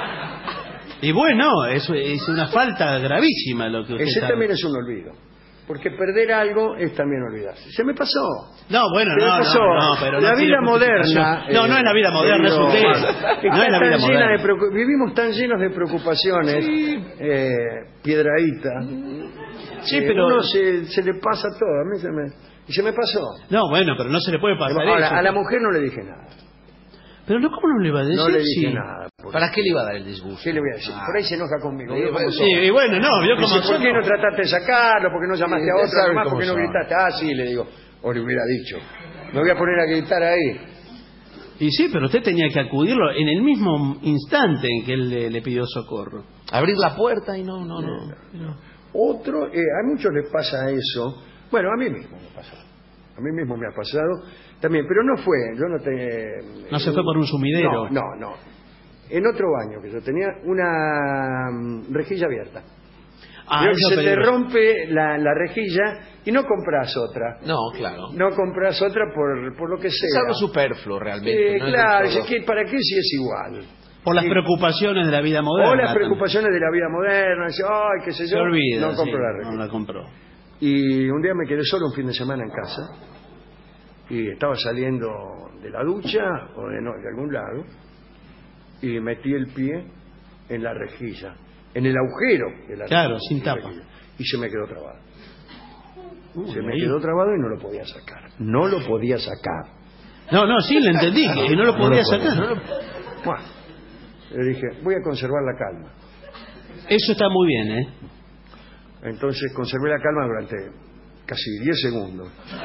Igual no, es, es una falta gravísima lo que usted Ese está... también es un olvido. Porque perder algo es también olvidarse. Se me pasó. No, bueno, Se me no, pasó. no, no, pero la no tiene vida moderna. justificación. No, no es la vida moderna, es usted. Está No es la tan vida llena moderna. de preocu- vivimos tan llenos de preocupaciones, eh, piedradita. Sí, eh, pero- uno se, se le pasa todo. A mí se me, y se me pasó. No, bueno, pero no se le puede pasar Ahora, eso. a la mujer no le dije nada. Pero no, ¿cómo no le va a decir? No le dije Sí. nada. porque- ¿Para qué le iba a dar el disgusto? ¿Qué le voy a decir? Por ahí se enoja conmigo. Sí, ¿vio cómo bueno, soy? Sí, y bueno, no, vio Dice, como ¿por qué no trataste de sacarlo? ¿Por qué no llamaste Sí, a ya otro? sabe Además, cómo ¿por qué no son. gritaste? Ah, sí, le digo. O le hubiera dicho. Me voy a poner a gritar ahí. Y sí, pero usted tenía que acudirlo en el mismo instante en que él le, le pidió socorro. Abrir la puerta y no, no, no. no. Otro, eh, a muchos les pasa eso. Bueno, a mí mismo me pasó. A mí mismo me ha pasado también, pero no fue, yo no te... No se fue por un sumidero. No, no, no. En otro baño que yo tenía una mm, rejilla abierta. Ah, Veo eso que se te peligroso. rompe la, la rejilla y no compras otra. No, claro. No compras otra por, por lo que sea. Es algo superfluo realmente. Eh, no es claro, del todo- es que ¿para qué si es igual? Por las Sí. preocupaciones de la vida moderna. O las también. preocupaciones de la vida moderna, dice, ay, qué sé Se yo, olvida. no compro sí, la rejilla. No la compró. Y un día me quedé solo un fin de semana en casa y estaba saliendo de la ducha o de, no, de algún lado y metí el pie en la rejilla, en el agujero de la Claro, rejilla, sin de la tapa. rejilla, y se me quedó trabado. Uy, Se me ahí. quedó trabado y no lo podía sacar. No lo podía sacar. No, no, sí, le entendí, que no lo No podía lo podía. sacar. no lo- Bueno, le dije, voy a conservar la calma. Eso está muy bien, ¿eh? Entonces conservé la calma durante casi diez segundos.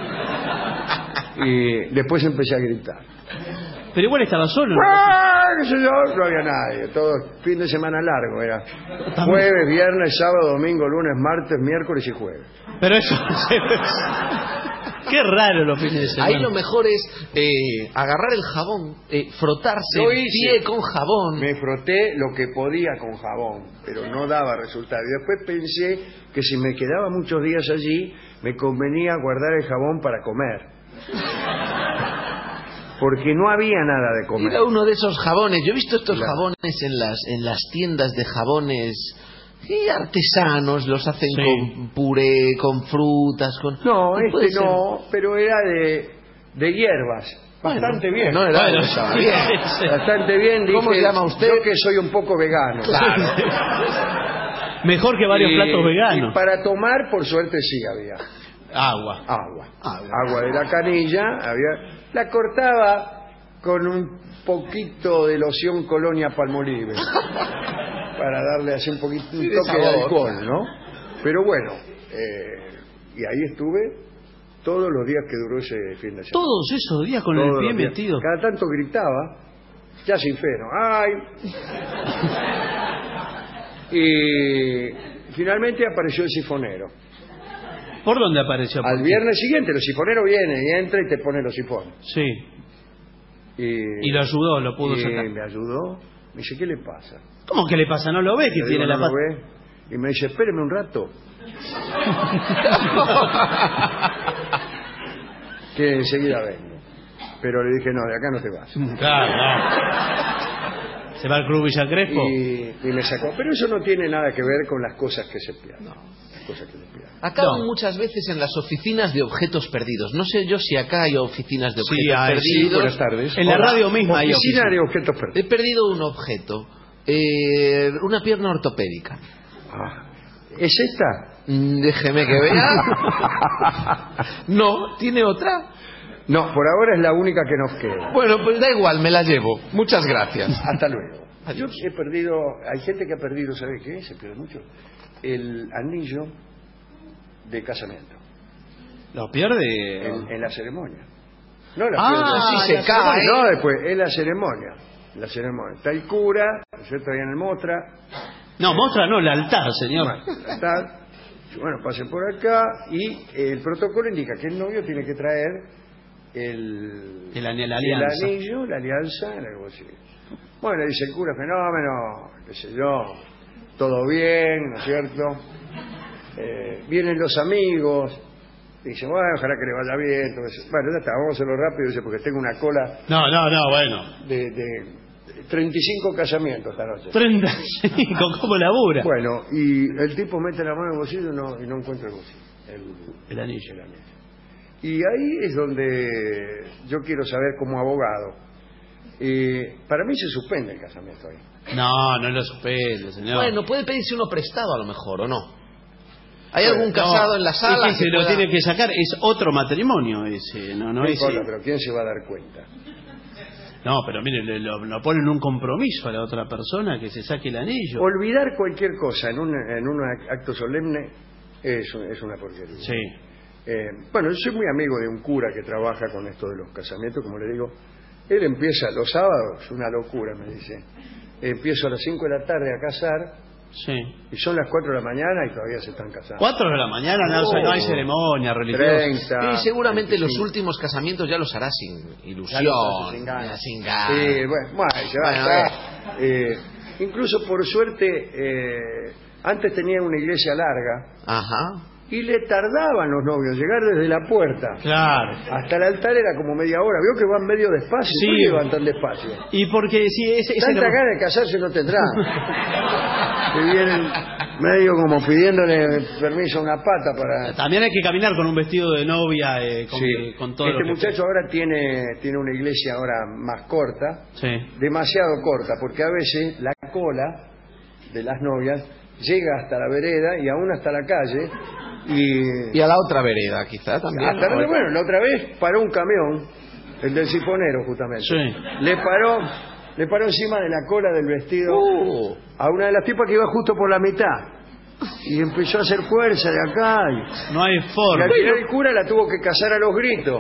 Y después empecé a gritar. Pero igual estaba solo. ¿no? ¡Ah! ¿Qué sé yo? No había nadie. Todo fin de semana largo era. Jueves, viernes, sábado, domingo, lunes, martes, miércoles y jueves. Pero eso... Qué raro los fines de semana. Ahí lo mejor es eh, agarrar el jabón, eh, frotarse Lo el hice. pie con jabón. Me froté lo que podía con jabón, pero no daba resultado. Y después pensé que si me quedaba muchos días allí, me convenía guardar el jabón para comer. Porque no había nada de comer. Era uno de esos jabones. Yo he visto estos Claro. jabones en las en las tiendas de jabones y artesanos, los hacen Sí. con puré, con frutas, con... No, puede este ser. no, pero era de, de hierbas. Bastante bien. No era Bueno, estaba sí, bien. sí. Bastante bien. ¿Cómo dije, se llama usted? Yo que soy un poco vegano. Claro. Mejor que varios Y- platos veganos. Y para tomar, por suerte, sí había. Agua. Agua. Agua. Agua de la canilla. Había. La cortaba con un poquito de loción Colonia Palmolive. Para darle así un poquito un Sí, de toque de sabor, alcohol, claro. ¿no? Pero bueno, eh, y ahí estuve todos los días que duró ese fin de semana. Todos esos días con Todos el pie los días. metido. Cada tanto gritaba, ya sin freno, ¡ay! Y finalmente apareció el sifonero. ¿Por dónde apareció? Al Porque- viernes siguiente, el sifonero viene y entra y te pone los sifones. Sí. Y, Y lo ayudó, lo pudo y sacar. me ayudó. Me dice, ¿qué le pasa? ¿Cómo que le pasa? ¿No lo ve que Le tiene digo, la ¿no lo pata? ve? Y me dice, espéreme un rato. Que enseguida vengo. Pero le dije, no, de acá no te vas. Claro, claro. ¿Se va al Club Villa Crespo? Y, y me sacó. Pero eso no tiene nada que ver con las cosas que se pierden. Las cosas que se pierden. Acaban No. muchas veces en las oficinas de objetos perdidos. No sé yo si acá hay oficinas de objetos Sí, hay, sí, perdidos. buenas tardes. En la Hola. radio misma hay Oficina oficina. de objetos perdidos. He perdido un objeto. Eh, una pierna ortopédica. Ah, ¿es esta? Mm, déjeme que vea. No, ¿tiene otra? No, por ahora es la única que nos queda. Bueno, pues da igual, me la llevo. Muchas gracias. Hasta luego. Yo he perdido, hay gente que ha perdido, ¿sabe qué? Se pierde mucho. El anillo de casamiento. Lo pierde. En, en la ceremonia. No la Ah, pierde. si la se cae. No, después, en la ceremonia. La ceremonia. Está el cura, yo estoy en el mostra. No, mostra no, el altar, señor. Bueno, está, bueno, pasen por acá y el protocolo indica que el novio tiene que traer el, El ane- la el alianza. anillo, la alianza en el bolsillo. Bueno, dice el cura, fenómeno, qué sé yo, todo bien, ¿no es cierto? Eh, vienen los amigos, dice, bueno, ojalá que le vaya bien. Todo eso. Bueno, ya está, vamos a hacerlo rápido, dice, porque tengo una cola No, no, no, bueno. de, de treinta y cinco casamientos esta noche. treinta y cinco, ¿cómo labura? Bueno, y el tipo mete la mano en el bolsillo y no, y no encuentra el bolsillo. el, el anillo. el anillo. Y ahí es donde yo quiero saber como abogado. Eh, para mí se suspende el casamiento ahí. No, no lo suspende, señor. Bueno, puede pedirse uno prestado a lo mejor, ¿o no? ¿Hay algún No, casado en la sala? es que se que lo pueda- tiene que sacar, es otro matrimonio ese, no, no No es. importa, pero ¿quién se va a dar cuenta? No, pero mire, le- lo, lo ponen un compromiso a la otra persona que se saque el anillo. Olvidar cualquier cosa en un, en un acto solemne es, un- es una porquería. Sí. Eh, bueno, yo soy muy amigo de un cura que trabaja con esto de los casamientos, como le digo. Él empieza los sábados, una locura, me dice. Empiezo a las cinco de la tarde a casar, Sí. y son las cuatro de la mañana y todavía se están casando. Cuatro de la mañana, no, Oh, no hay ceremonia religiosa. treinta, Y seguramente los veinticinco. últimos casamientos ya los hará sin ilusión, Ya los hace sin ganas. sin ganas. Sí, bueno, bueno, ya Bueno, está. Eh, incluso por suerte, eh, antes tenían una iglesia larga. Ajá. Y le tardaban los novios llegar desde la puerta. Claro. Hasta el altar era como media hora. Vio que van medio despacio. Sí. ¿Por qué van tan despacio? Y porque si ese, ese Tanta era- ganas de casarse no tendrán. Que vienen medio como pidiéndole permiso a una pata para... También hay que caminar con un vestido de novia, eh, con, Sí. con todo Este lo que- muchacho ahora tiene, tiene una iglesia ahora más corta, Sí. demasiado corta, porque a veces la cola de las novias llega hasta la vereda y aún hasta la calle. Y, Y a la otra vereda, quizá también. hasta la- bueno, la otra vez paró un camión, el del sifonero justamente. Sí. Le paró, le paró encima de la cola del vestido Uh. a una de las tipas que iba justo por la mitad. Y empezó a hacer fuerza de acá. Y, No hay y forma. al final el cura la tuvo que casar a los gritos.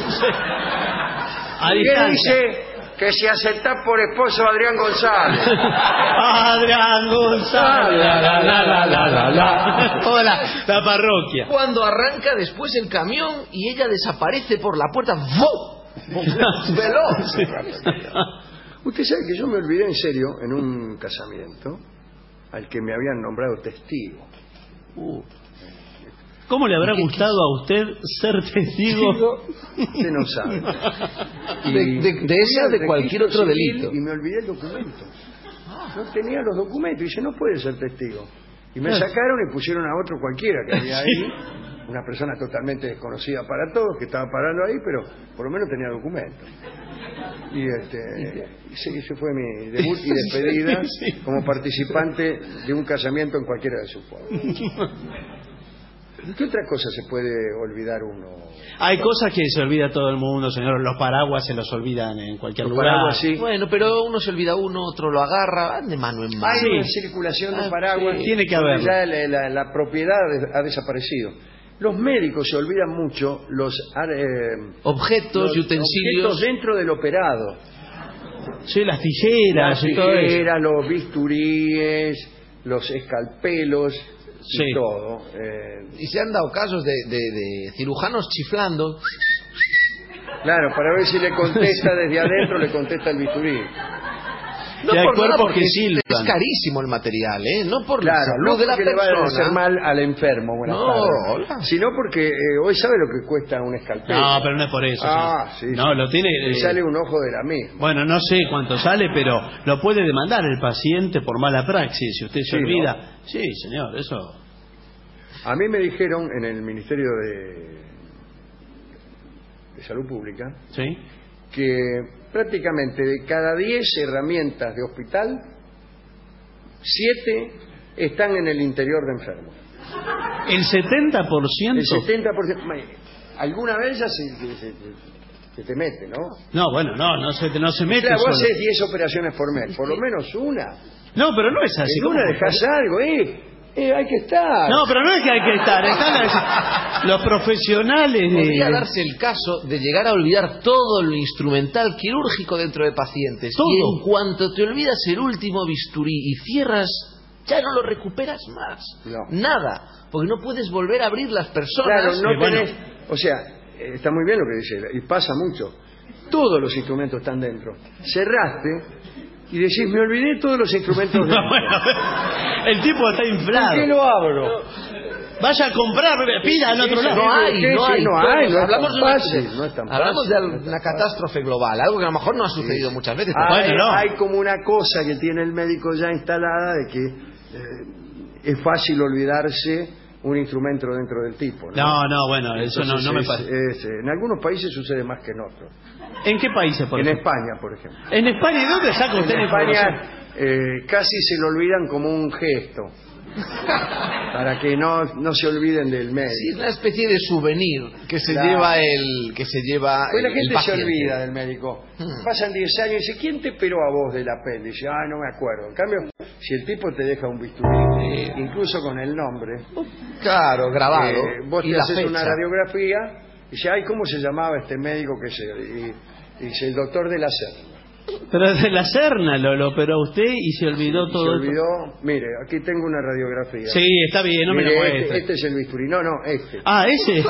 A Y él distancia. dice que si aceptás por esposo a Adrián González. Adrián González. La, la, la, la, la, la, la. Hola, la parroquia. Cuando arranca después el camión y ella desaparece por la puerta. ¡Fu! ¡Veloz! Usted sabe que yo me olvidé en serio en un casamiento al que me habían nombrado testigo. Uh. ¿Cómo le habrá gustado a usted ser testigo? Usted no sabe. De- de- de ese o de fui al cualquier registro otro civil delito. Y me olvidé el documento. No tenía los documentos. Y dice, no puede ser testigo. Y me sacaron y pusieron a otro cualquiera que había ahí. Una persona totalmente desconocida para todos, que estaba parando ahí, pero por lo menos tenía documentos. Y este, ese, ese fue mi debut y despedida Sí, sí. como participante de un casamiento en cualquiera de sus pueblos. ¿Qué otra cosa se puede olvidar uno? Hay cosas que se olvida todo el mundo, señor. Los paraguas se los olvidan en cualquier Los lugar. paraguas, sí. Bueno, pero uno se olvida uno, otro lo agarra, van de mano en mano. Hay Sí. una circulación de Ah, paraguas. sí. Tiene que donde haberlo. ya la, la- la propiedad ha desaparecido. Los médicos se olvidan mucho los, ar- eh, Objetos los y utensilios. objetos dentro del operado. Sí, las tijeras Las y todo eso. tijeras, los bisturíes, los escalpelos y Sí. todo. eh, Y se han dado casos de, de- de cirujanos chiflando. claro, para ver si le contesta desde adentro, le contesta el bisturí. No Y hay por nada, cuerpos porque que es, silban. es carísimo el material, ¿eh? No por la Claro, salud no de la porque le va a hacer persona. mal al enfermo, buenas No, tardes, hola. sino porque eh, hoy sabe lo que cuesta un escalpelo. No, pero no es por eso. Ah, señor. sí. No, lo tiene. Le eh, sale un ojo de la misma. Bueno, no sé cuánto sale, pero lo puede demandar el paciente por mala praxis. Si usted se Sí, olvida. Sí, señor, eso. A mí me dijeron en el Ministerio de, de Salud Pública Sí. que prácticamente de cada diez herramientas de hospital, siete están en el interior de enfermos. El setenta por ciento. El setenta por ciento. Alguna vez ya se, se- se- se te mete, ¿no? No, bueno, no, no se, no se mete. Claro, vos solo. haces diez operaciones por mes, por lo menos una. No, pero no es así. En una ¿cómo? dejás algo, ¿eh? Eh, hay que estar. No, pero no es que hay que estar. Están las- los profesionales de. Podría darse el caso de llegar a olvidar todo lo instrumental quirúrgico dentro de pacientes. Todo. Y en cuanto te olvidas el último bisturí y cierras, ya no lo recuperas más. No. Nada. Porque no puedes volver a abrir las personas. Claro, no Eh, bueno. tenés... O sea, eh, está muy bien lo que dice, y pasa mucho. Todos los instrumentos están dentro. Cerraste y decís, me olvidé todos los instrumentos dentro. Bueno, el tipo está ¿Por inflado. qué lo abro? Vaya a comprar pila al otro Sí, lado. No hay, Sí, no sí, hay. no Todos- hay, no es hablamos tan de una, fácil, de- no es tan hablamos fácil, de no es tan una fácil. catástrofe global, algo que a lo mejor no ha sucedido muchas veces. Hay, Bueno, no. hay como una cosa que tiene el médico ya instalada de que eh, es fácil olvidarse un instrumento dentro del tipo. No, no, no bueno, eso Entonces no, no me es, parece. es, en algunos países sucede más que en otros. ¿En qué países, por En ejemplo? España, por ejemplo. ¿En España? ¿Y dónde saca usted En la información? España eh, casi se lo olvidan como un gesto. Para que no, no se olviden del médico. Sí, es una especie de souvenir que se Claro. lleva el que se lleva Pues la el, gente el se paciente. olvida del médico. Hmm. Pasan diez años y dice, ¿quién te operó a vos del apéndice? Ah, no me acuerdo. En cambio, si el tipo te deja un bisturí, Sí. incluso con el nombre, Claro, grabado. eh, vos y te la haces fecha. una radiografía y dice, ay, ¿cómo se llamaba este médico que se...? Y, y dice, el doctor de la Serna. Pero de la Serna lo, lo operó usted y se olvidó todo. Se olvidó, mire, aquí tengo una radiografía. Sí, está bien, no me Mire, lo este, muestre. este es el bisturí. No, no, este. Ah, ese.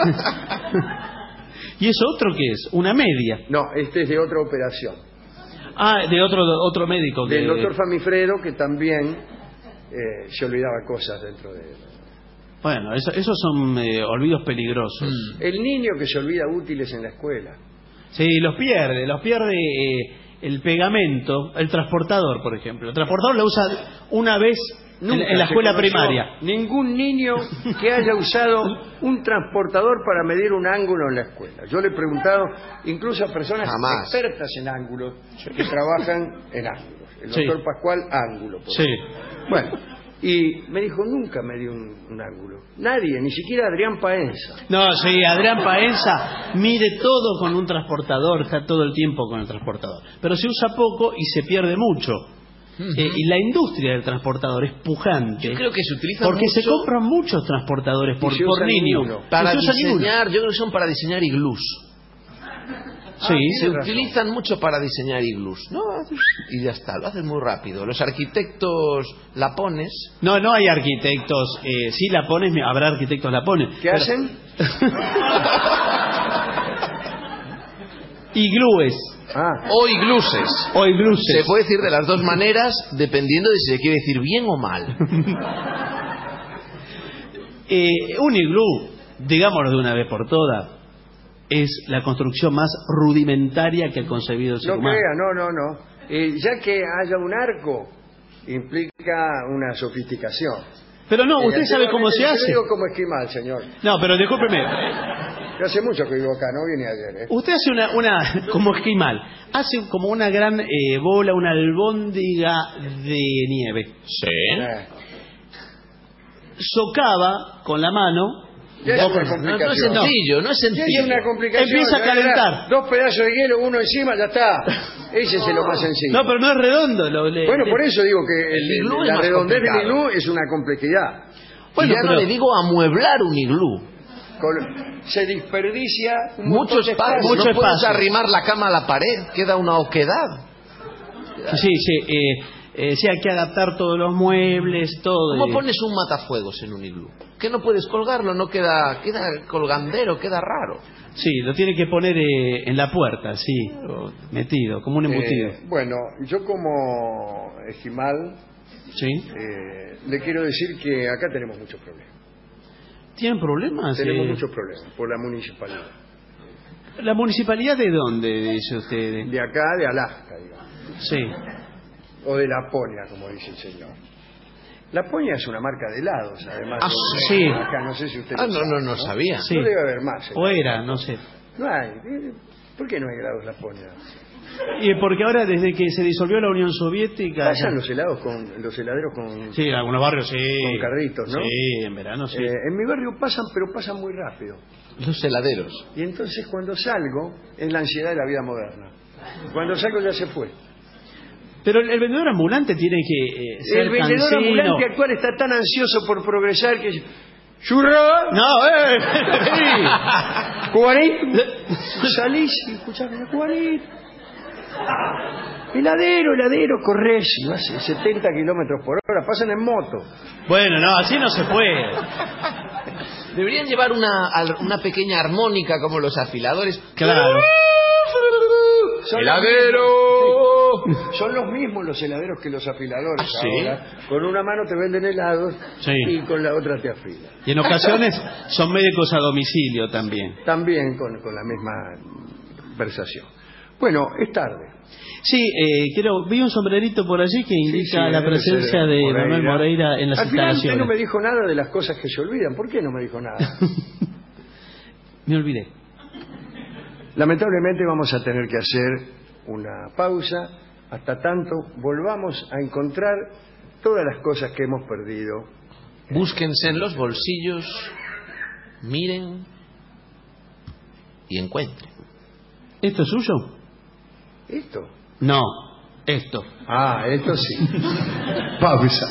¿Y eso otro qué es? ¿Una media? No, este es de otra operación. Ah, de otro otro médico. Que... Del doctor Famifredo, que también eh, se olvidaba cosas dentro de él. Bueno, eso, esos son eh, olvidos peligrosos. Mm. El niño que se olvida útiles en la escuela. Sí, los pierde, los pierde eh, el pegamento, el transportador, por ejemplo. El transportador lo usa una vez en, Nunca en la se escuela conoció primaria. Ningún niño que haya usado un transportador para medir un ángulo en la escuela. Yo le he preguntado incluso a personas Jamás. expertas en ángulos que trabajan en ángulos. El Sí. doctor Pascual, ángulo. por Sí. ejemplo. Bueno, y me dijo, nunca me dio un, un ángulo. Nadie, ni siquiera Adrián Paenza. No, sí, Adrián Paenza mide todo con un transportador, está todo el tiempo con el transportador. Pero se usa poco y se pierde mucho. Eh, y la industria del transportador es pujante. Yo creo que se utiliza porque mucho se compran muchos transportadores por, Y se por usa niño. ninguno. Y para se usa ninguno. diseñar, yo creo que son para diseñar iglús. Sí, Se tiene razón. utilizan mucho para diseñar iglús, ¿no? Y ya está, lo hacen muy rápido. Los arquitectos lapones. No, no hay arquitectos. Eh, sí, lapones, habrá arquitectos lapones. ¿Qué pero- hacen? Iglúes. Ah, O igluses. O igluses. Se puede decir de las dos maneras, dependiendo de si se quiere decir bien o mal. Eh, un iglú, digámoslo de una vez por todas, es la construcción más rudimentaria que ha concebido el ser no humano. crea, no, no, no. Eh, ya que haya un arco, implica una sofisticación. Pero no, usted Eh, sabe cómo se yo hace. digo como esquimal, señor. No, pero discúlpeme. Yo hace mucho que vivo acá, no vine ayer. ¿eh? Usted hace una, una como esquimal, hace como una gran eh, bola, una albóndiga de nieve. Sí. Eh, Socava con la mano. ya es Dos- una No, no es complicación. sencillo, no es Ya es sencillo. una complicación. Empieza a la verdad, calentar. Dos pedazos de hielo, uno encima, ya está. Ese es lo más sencillo. No, pero no es redondo. Lo, le- Bueno, le- por eso digo que el- El iglú es la más redondez del complicado. iglú es una complejidad. Y ya pero- no le digo amueblar un iglú. Con- se desperdicia un Mucho montón de espacio. espacio. Mucho no puedes espacio. arrimar la cama a la pared. Queda una oquedad. Sí, sí. Eh, eh, sí, hay que adaptar todos los muebles, todo. ¿Cómo y- pones un matafuegos en un iglú? Que no puedes colgarlo, no queda, queda colgandero, queda raro. Sí, lo tiene que poner eh, en la puerta, sí, o metido, como un embutido. Eh, bueno, yo como esquimal ¿Sí? eh, le quiero decir que acá tenemos muchos problemas. ¿Tienen problemas? Tenemos Eh, muchos problemas por la municipalidad. ¿La municipalidad de dónde, dice usted? De acá, de Alaska, digamos. Sí. O de Laponia, como dice el señor. Laponia es una marca de helados, además. Ah, de- sí. Acá, no sé si usted Ah, lo no, sabe, no, no sabía. Sí. No debe haber más. ¿eh? O era, no sé. No hay. eh, ¿Por qué no hay helados Laponia? Y porque ahora, desde que se disolvió la Unión Soviética... Pasan los helados con los heladeros con, Sí, en algunos barrios sí. con carritos, ¿no? Sí, en verano sí. Eh, en mi barrio pasan, pero pasan muy rápido. Los heladeros. Y entonces cuando salgo, es la ansiedad de la vida moderna. Cuando salgo ya se fue. Pero el, el vendedor ambulante tiene que eh, ser El vendedor cansino. ambulante actual está tan ansioso por progresar que... ¡Churro! No, eh. cuarenta. Salís y escuchás cuarenta. Heladero, heladero, corres. Y vas a setenta kilómetros por hora. Pasan en moto. Bueno, no, así no se puede. Deberían llevar una, al- una pequeña armónica como los afiladores. Claro. Son ¡Heladero! Los mismos, son los mismos los heladeros que los afiladores. ¿Ah, sí? Ahora, con una mano te venden helados Sí. y con la otra te afilan. Y en ocasiones son médicos a domicilio también. También con, con la misma versación. Bueno, es tarde. Sí, eh, quiero, vi un sombrerito por allí que indica sí, la presencia de Moreira. Manuel Moreira en las Al final instalaciones. usted no me dijo nada de las cosas que se olvidan. ¿Por qué no me dijo nada? Me olvidé. Lamentablemente vamos a tener que hacer una pausa hasta tanto volvamos a encontrar todas las cosas que hemos perdido. Búsquense en los bolsillos, miren y encuentren. ¿Esto es suyo? ¿Esto? No, esto. Ah, esto sí. Pausa.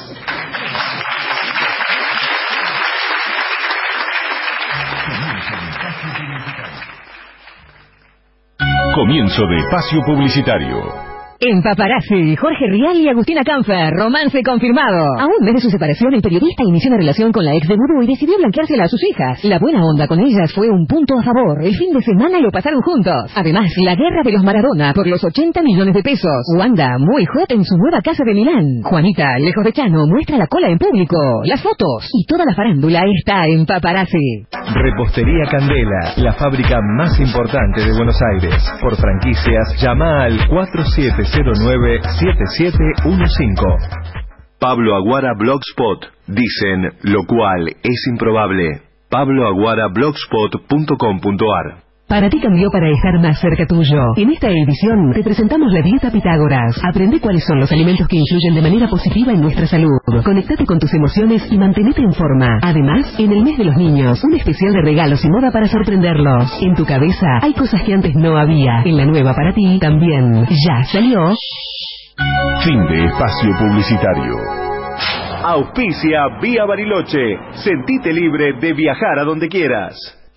Comienzo de espacio publicitario. En Paparazzi, Jorge Rial y Agustina Canfer, romance confirmado. A un mes de su separación, el periodista inició una relación con la ex de Vudú y decidió blanqueársela a sus hijas. La buena onda con ellas fue un punto a favor. El fin de semana lo pasaron juntos. Además, la guerra de los Maradona por los ochenta millones de pesos. Wanda, muy hot en su nueva casa de Milán. Juanita, lejos de Chano, muestra la cola en público. Las fotos y toda la farándula está en Paparazzi. Repostería Candela, la fábrica más importante de Buenos Aires. Por franquicias, llama al cuatro siete cero nueve siete siete uno cinco. Pablo Aguara Blogspot. Dicen lo cual es improbable. pablo aguara blogspot punto com punto ar. Para ti cambió para estar más cerca tuyo. En esta edición te presentamos la dieta Pitágoras. Aprende cuáles son los alimentos que influyen de manera positiva en nuestra salud. Conectate con tus emociones y mantenete en forma. Además, en el mes de los niños, un especial de regalos y moda para sorprenderlos. En tu cabeza hay cosas que antes no había. En la nueva para ti también. Ya salió. Fin de espacio publicitario. Auspicia Vía Bariloche. Sentite libre de viajar a donde quieras.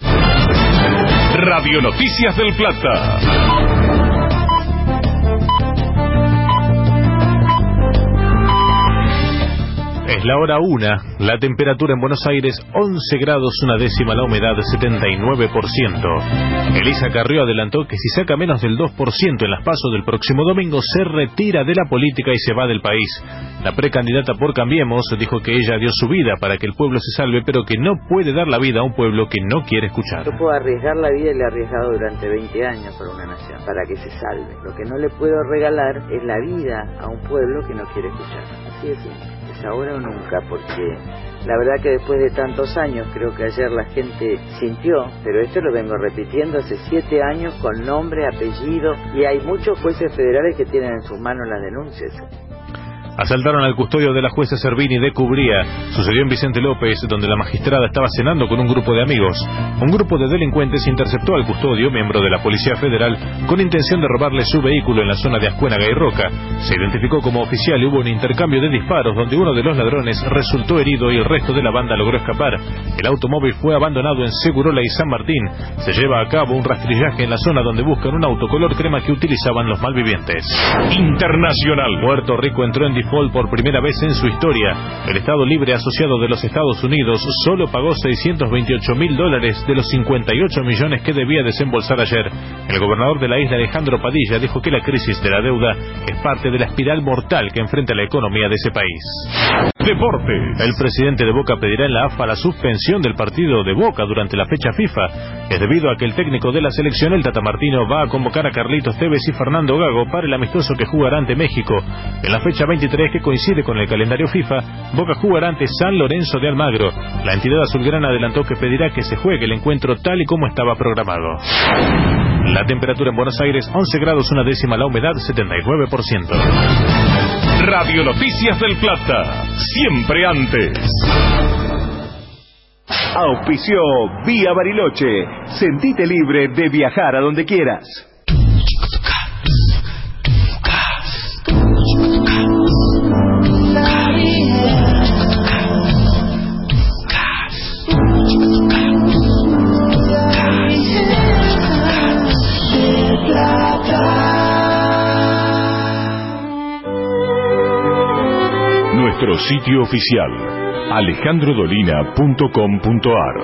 Radio Noticias del Plata. Es la hora una, la temperatura en Buenos Aires once grados una décima, la humedad setenta y nueve por ciento. Elisa Carrió adelantó que si saca menos del dos por ciento en las PASO del próximo domingo se retira de la política y se va del país. La precandidata por Cambiemos dijo que ella dio su vida para que el pueblo se salve, pero que no puede dar la vida a un pueblo que no quiere escuchar. Yo puedo arriesgar la vida y la he arriesgado durante veinte años por una nación, para que se salve. Lo que no le puedo regalar es la vida a un pueblo que no quiere escuchar. Así es simple. Es ahora o nunca, porque la verdad que después de tantos años, creo que ayer la gente sintió, pero esto lo vengo repitiendo hace siete años con nombre, apellido, y hay muchos jueces federales que tienen en sus manos las denuncias. Asaltaron al custodio de la jueza Servini de Cubría. Sucedió en Vicente López, donde la magistrada estaba cenando con un grupo de amigos. Un grupo de delincuentes interceptó al custodio, miembro de la Policía Federal, con intención de robarle su vehículo en la zona de Ascuénaga y Roca. Se identificó como oficial y hubo un intercambio de disparos donde uno de los ladrones resultó herido y el resto de la banda logró escapar. El automóvil fue abandonado en Segurola y San Martín. Se lleva a cabo un rastrillaje en la zona donde buscan un auto color crema que utilizaban los malvivientes. Internacional. Puerto Rico entró en default por primera vez en su historia. El Estado Libre Asociado de los Estados Unidos solo pagó seiscientos veintiocho mil dólares de los cincuenta y ocho millones que debía desembolsar ayer. El gobernador de la isla, Alejandro Padilla, dijo que la crisis de la deuda es parte de la espiral mortal que enfrenta la economía de ese país. Deportes. El presidente de Boca pedirá en la A F A la suspensión del partido de Boca durante la fecha FIFA. Es debido a que el técnico de la selección, el Tata Martino, va a convocar a Carlitos Tevez y Fernando Gago para el amistoso que jugará ante México. En la fecha veintitrés, que coincide con el calendario FIFA, Boca jugará ante San Lorenzo de Almagro. La entidad azulgrana adelantó que pedirá que se juegue el encuentro tal y como estaba programado. La temperatura en Buenos Aires once grados una décima, la humedad setenta y nueve por ciento. Radio Noticias del Plata, siempre antes. Auspició Vía Bariloche. Sentite libre de viajar a donde quieras. Nuestro sitio oficial, alejandro dolina punto com punto ar.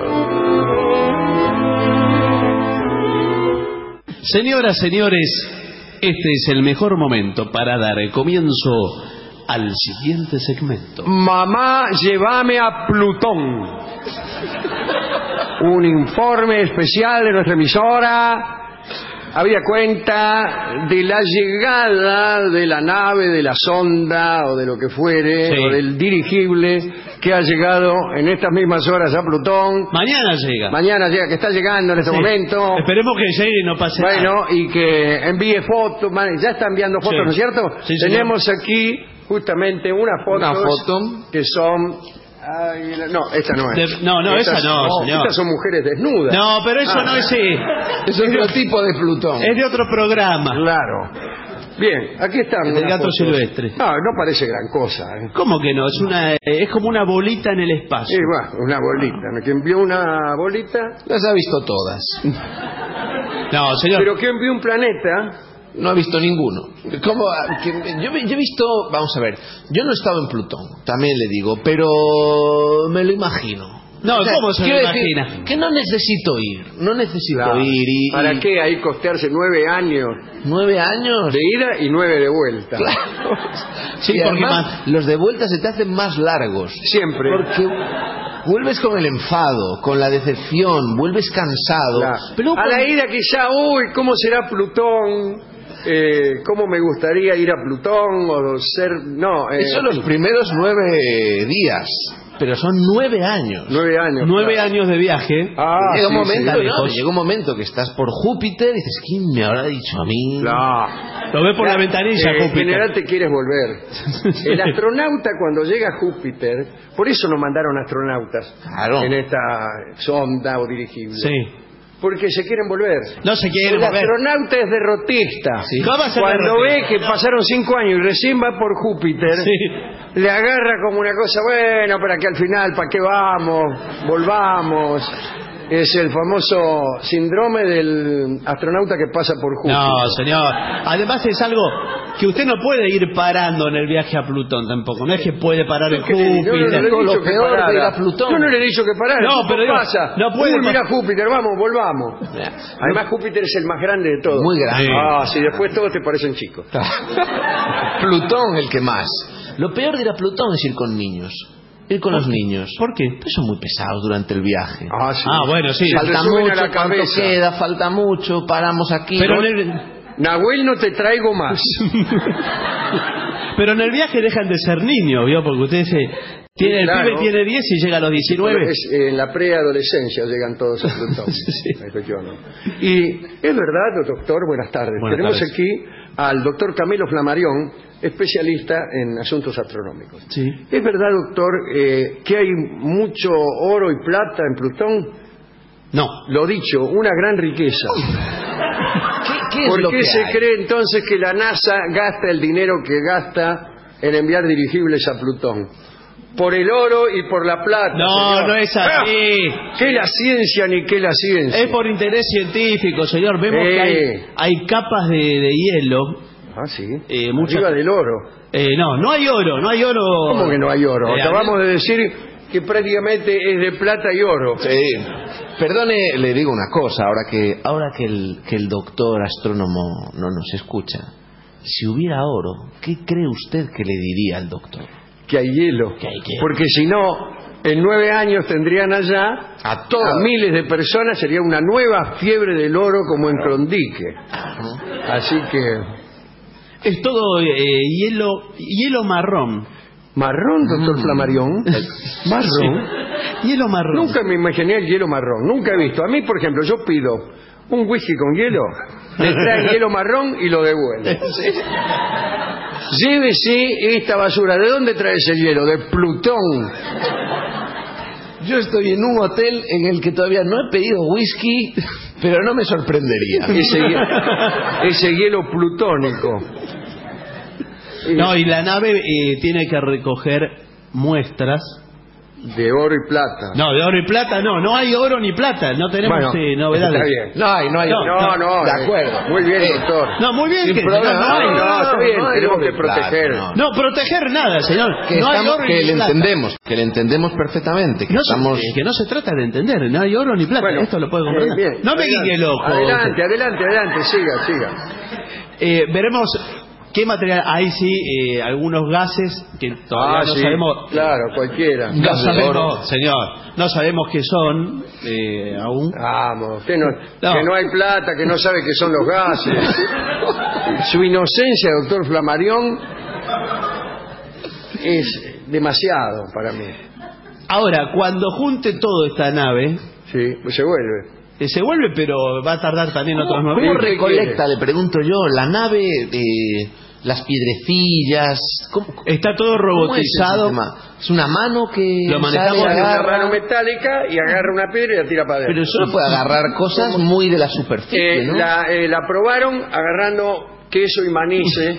Señoras, señores, este es el mejor momento para dar el comienzo al siguiente segmento. Mamá, llévame a Plutón. Un informe especial de nuestra emisora había cuenta de la llegada de la nave, de la sonda o de lo que fuere, Sí. o del dirigible que ha llegado en estas mismas horas a Plutón. Mañana llega. Mañana llega, que está llegando en este Sí. momento. Esperemos que llegue y no pase nada. Bueno, y que envíe fotos. man, Ya está enviando fotos, Sí. ¿no es cierto? Sí, señor. Tenemos aquí justamente unas fotos Una foto. que son... ay, no, esta no es. De- no, no, Estas- esa no, señor. Estas son mujeres desnudas. No, pero eso Ah. no es... eh, Es otro tipo de Plutón. Es de otro programa. Claro. Bien, aquí están. El del unas gato fotos. silvestre. No, no parece gran cosa. ¿eh? ¿Cómo que no? Es una, eh, es como una bolita en el espacio. Sí, bueno, una bolita. Me que envió una bolita. Las ha visto todas. No, señor. Pero que envió un planeta. No ha visto ninguno. ¿Cómo? Que- yo, yo he visto... Vamos a ver. Yo no he estado en Plutón, también le digo, pero me lo imagino. No, ¿cómo se lo quiero decir imagina? que no necesito ir. No necesito Claro. ir. Y, ¿Para y- qué ahí costearse nueve años ¿Nueve años? de ida y nueve de vuelta? Claro. Sí, y porque además, los de vuelta se te hacen más largos. Siempre. Porque vuelves con el enfado, con la decepción, vuelves cansado. Claro. Pero a la cuando- ida quizá, uy, ¿cómo será Plutón? Eh, ¿Cómo me gustaría ir a Plutón o ser... No, eh, Eso los primeros nueve días. Pero son nueve años. nueve años. Nueve claro. años de viaje. Ah, llega un sí, momento, sí. ¿no? Llega un momento que estás por Júpiter y dices, ¿quién me habrá dicho a mí? No. Lo ve por la ventanilla, Eh, En Júpiter. general te quieres volver. El astronauta cuando llega a Júpiter, por eso nos mandaron astronautas Claro. en esta sonda o dirigible. Sí. Porque se quieren volver. No se quiere El volver. astronauta es derrotista. Sí. ¿Cómo va a ser Cuando derrotista? ve que pasaron cinco años y recién va por Júpiter, Sí. le agarra como una cosa, bueno, para que al final, ¿para qué vamos? Volvamos. Es el famoso síndrome del astronauta que pasa por Júpiter. No, señor. Además es algo que usted no puede ir parando en el viaje a Plutón tampoco. No es que puede parar en ¿Qué le digo? Yo no le he Júpiter. dicho lo que peor de parara. ir a Plutón. Yo no le he dicho que parara. No, el tipo pero digo, pasa. no puede Uy, pa- mira Júpiter, vamos, volvamos. Además Júpiter es el más grande de todos. Muy grande. Ah, sí, después todos te parecen chicos. Plutón el que más. Lo peor de ir a Plutón es ir con niños. Ir con los niños. ¿Por qué? Pues son muy pesados durante el viaje. Ah, sí. Ah, bueno, sí. Se Falta te suben mucho, a la ¿cuánto cabeza. queda? Falta mucho, paramos aquí. Pero ¿no? en el, Nahuel, no te traigo más. pero en el viaje dejan de ser niños, ¿vio? Porque usted se... Tiene, Sí, claro. El pibe tiene diez y llega a los diecinueve. Es, eh, en la preadolescencia llegan todos a Plutón. Dijo yo, ¿no? Y es verdad, doctor, buenas tardes. Buenas Tenemos tardes. aquí al doctor Camilo Flamarión, especialista en asuntos astronómicos. Sí. ¿Es verdad, doctor, eh, que hay mucho oro y plata en Plutón? No. Lo dicho, una gran riqueza. ¿Qué, qué es ¿Por lo qué que se hay? cree entonces que la NASA gasta el dinero que gasta en enviar dirigibles a Plutón? Por el oro y por la plata. No, señor. no es así. Ah, ¿Qué la ciencia ni qué la ciencia? Es por interés científico, señor. Vemos Eh. que hay, hay capas de, de hielo. Ah, sí. Eh, muchas- Arriba del oro. Eh, no, no hay oro, no hay oro. ¿Cómo que no hay oro? Eh, Acabamos de decir que prácticamente es de plata y oro. Sí. Perdone, le digo una cosa, ahora que ahora que el, que el doctor astrónomo no nos escucha. Si hubiera oro, ¿qué cree usted que le diría al doctor? Que hay hielo. Que hay hielo. Porque si no, en nueve años tendrían allá A todas. a miles de personas, sería una nueva fiebre del oro como en Crondique. Así que... Es todo eh, hielo, hielo marrón. ¿Marrón, doctor Flamarión? ¿Marrón? Sí. Hielo marrón. Nunca me imaginé el hielo marrón. Nunca he visto. A mí, por ejemplo, yo pido un whisky con hielo, le traen hielo marrón y lo devuelven. Llévese esta basura. ¿De dónde trae ese hielo? De Plutón. Yo estoy en un hotel en el que todavía no he pedido whisky, pero no me sorprendería. Ese, hie- ese hielo plutónico. No, y la nave eh, tiene que recoger muestras. De oro y plata. No, de oro y plata no, no hay oro ni plata, no tenemos Bueno, eh, novedades. está bien. No hay, no hay. No, no, no, De eh, acuerdo. Muy bien, Eh, doctor. No, muy bien, Sin que problema. no, hay. No, no, está bien, no hay tenemos oro que y plata, proteger. no. No, proteger nada, señor. Que, no hay estamos- oro que ni le plata. entendemos, que le entendemos perfectamente, que No, estamos... se, que no se trata de entender, no hay oro ni plata, Bueno, esto lo puede eh, comprender. bien, no me adelante. guiñe el ojo. Adelante, adelante, adelante, siga, siga. Eh, veremos ¿Qué material? Hay sí eh, algunos gases que todavía Ah, no sí, sabemos. claro, cualquiera. No Gas de oro. sabemos, señor, no sabemos qué son eh, aún. Vamos, usted no, No. que no hay plata, que no sabe qué son los gases. Su inocencia, doctor Flammarion, es demasiado para mí. Ahora, cuando junte toda esta nave, sí, pues se vuelve. Eh, se vuelve, pero va a tardar también otros ¿Cómo, nueve ¿Cómo meses. recolecta, le pregunto yo, la nave, eh, las piedrecillas? ¿Cómo, Está todo cómo es el robotizado. sistema? ¿Es una mano que Lo manejamos sale, de Una agarra? mano metálica y agarra una piedra y la tira para adentro. Pero eso no puede agarrar cosas muy de la superficie, Eh, ¿no? la, eh, la probaron agarrando queso y manice.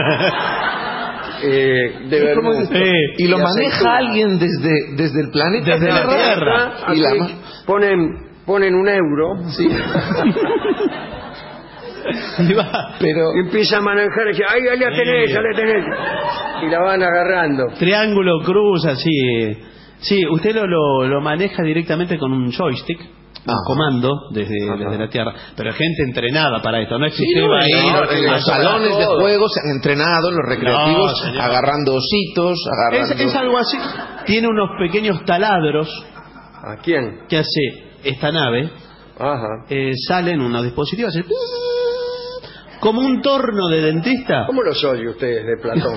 eh, de ¿Cómo Bermuda. es esto? y lo Y maneja aceituna. alguien desde, desde el planeta Desde la Tierra. Aquí Y la ma- ponen, ponen un euro. Sí. Y va. Pero Y empieza a manejar y dice, ¡ay, ya la tenés, Sí. ya la tenés! Y la van agarrando. Triángulo, cruz, así. eh. Sí, usted lo, lo, lo maneja directamente con un joystick, un Ajá. comando desde, desde la Tierra. Pero gente entrenada para esto, no es que Sí, usted no, va ahí. no, no, en no, los no, salones de todo. juego se han entrenado, en los recreativos, No, señor. agarrando ositos, Es, agarrando... es algo así. Tiene unos pequeños taladros ¿A quién? que hace esta nave. Ajá. Eh, salen unos dispositivos hace como un torno de dentista. ¿Cómo los oye ustedes de Platón?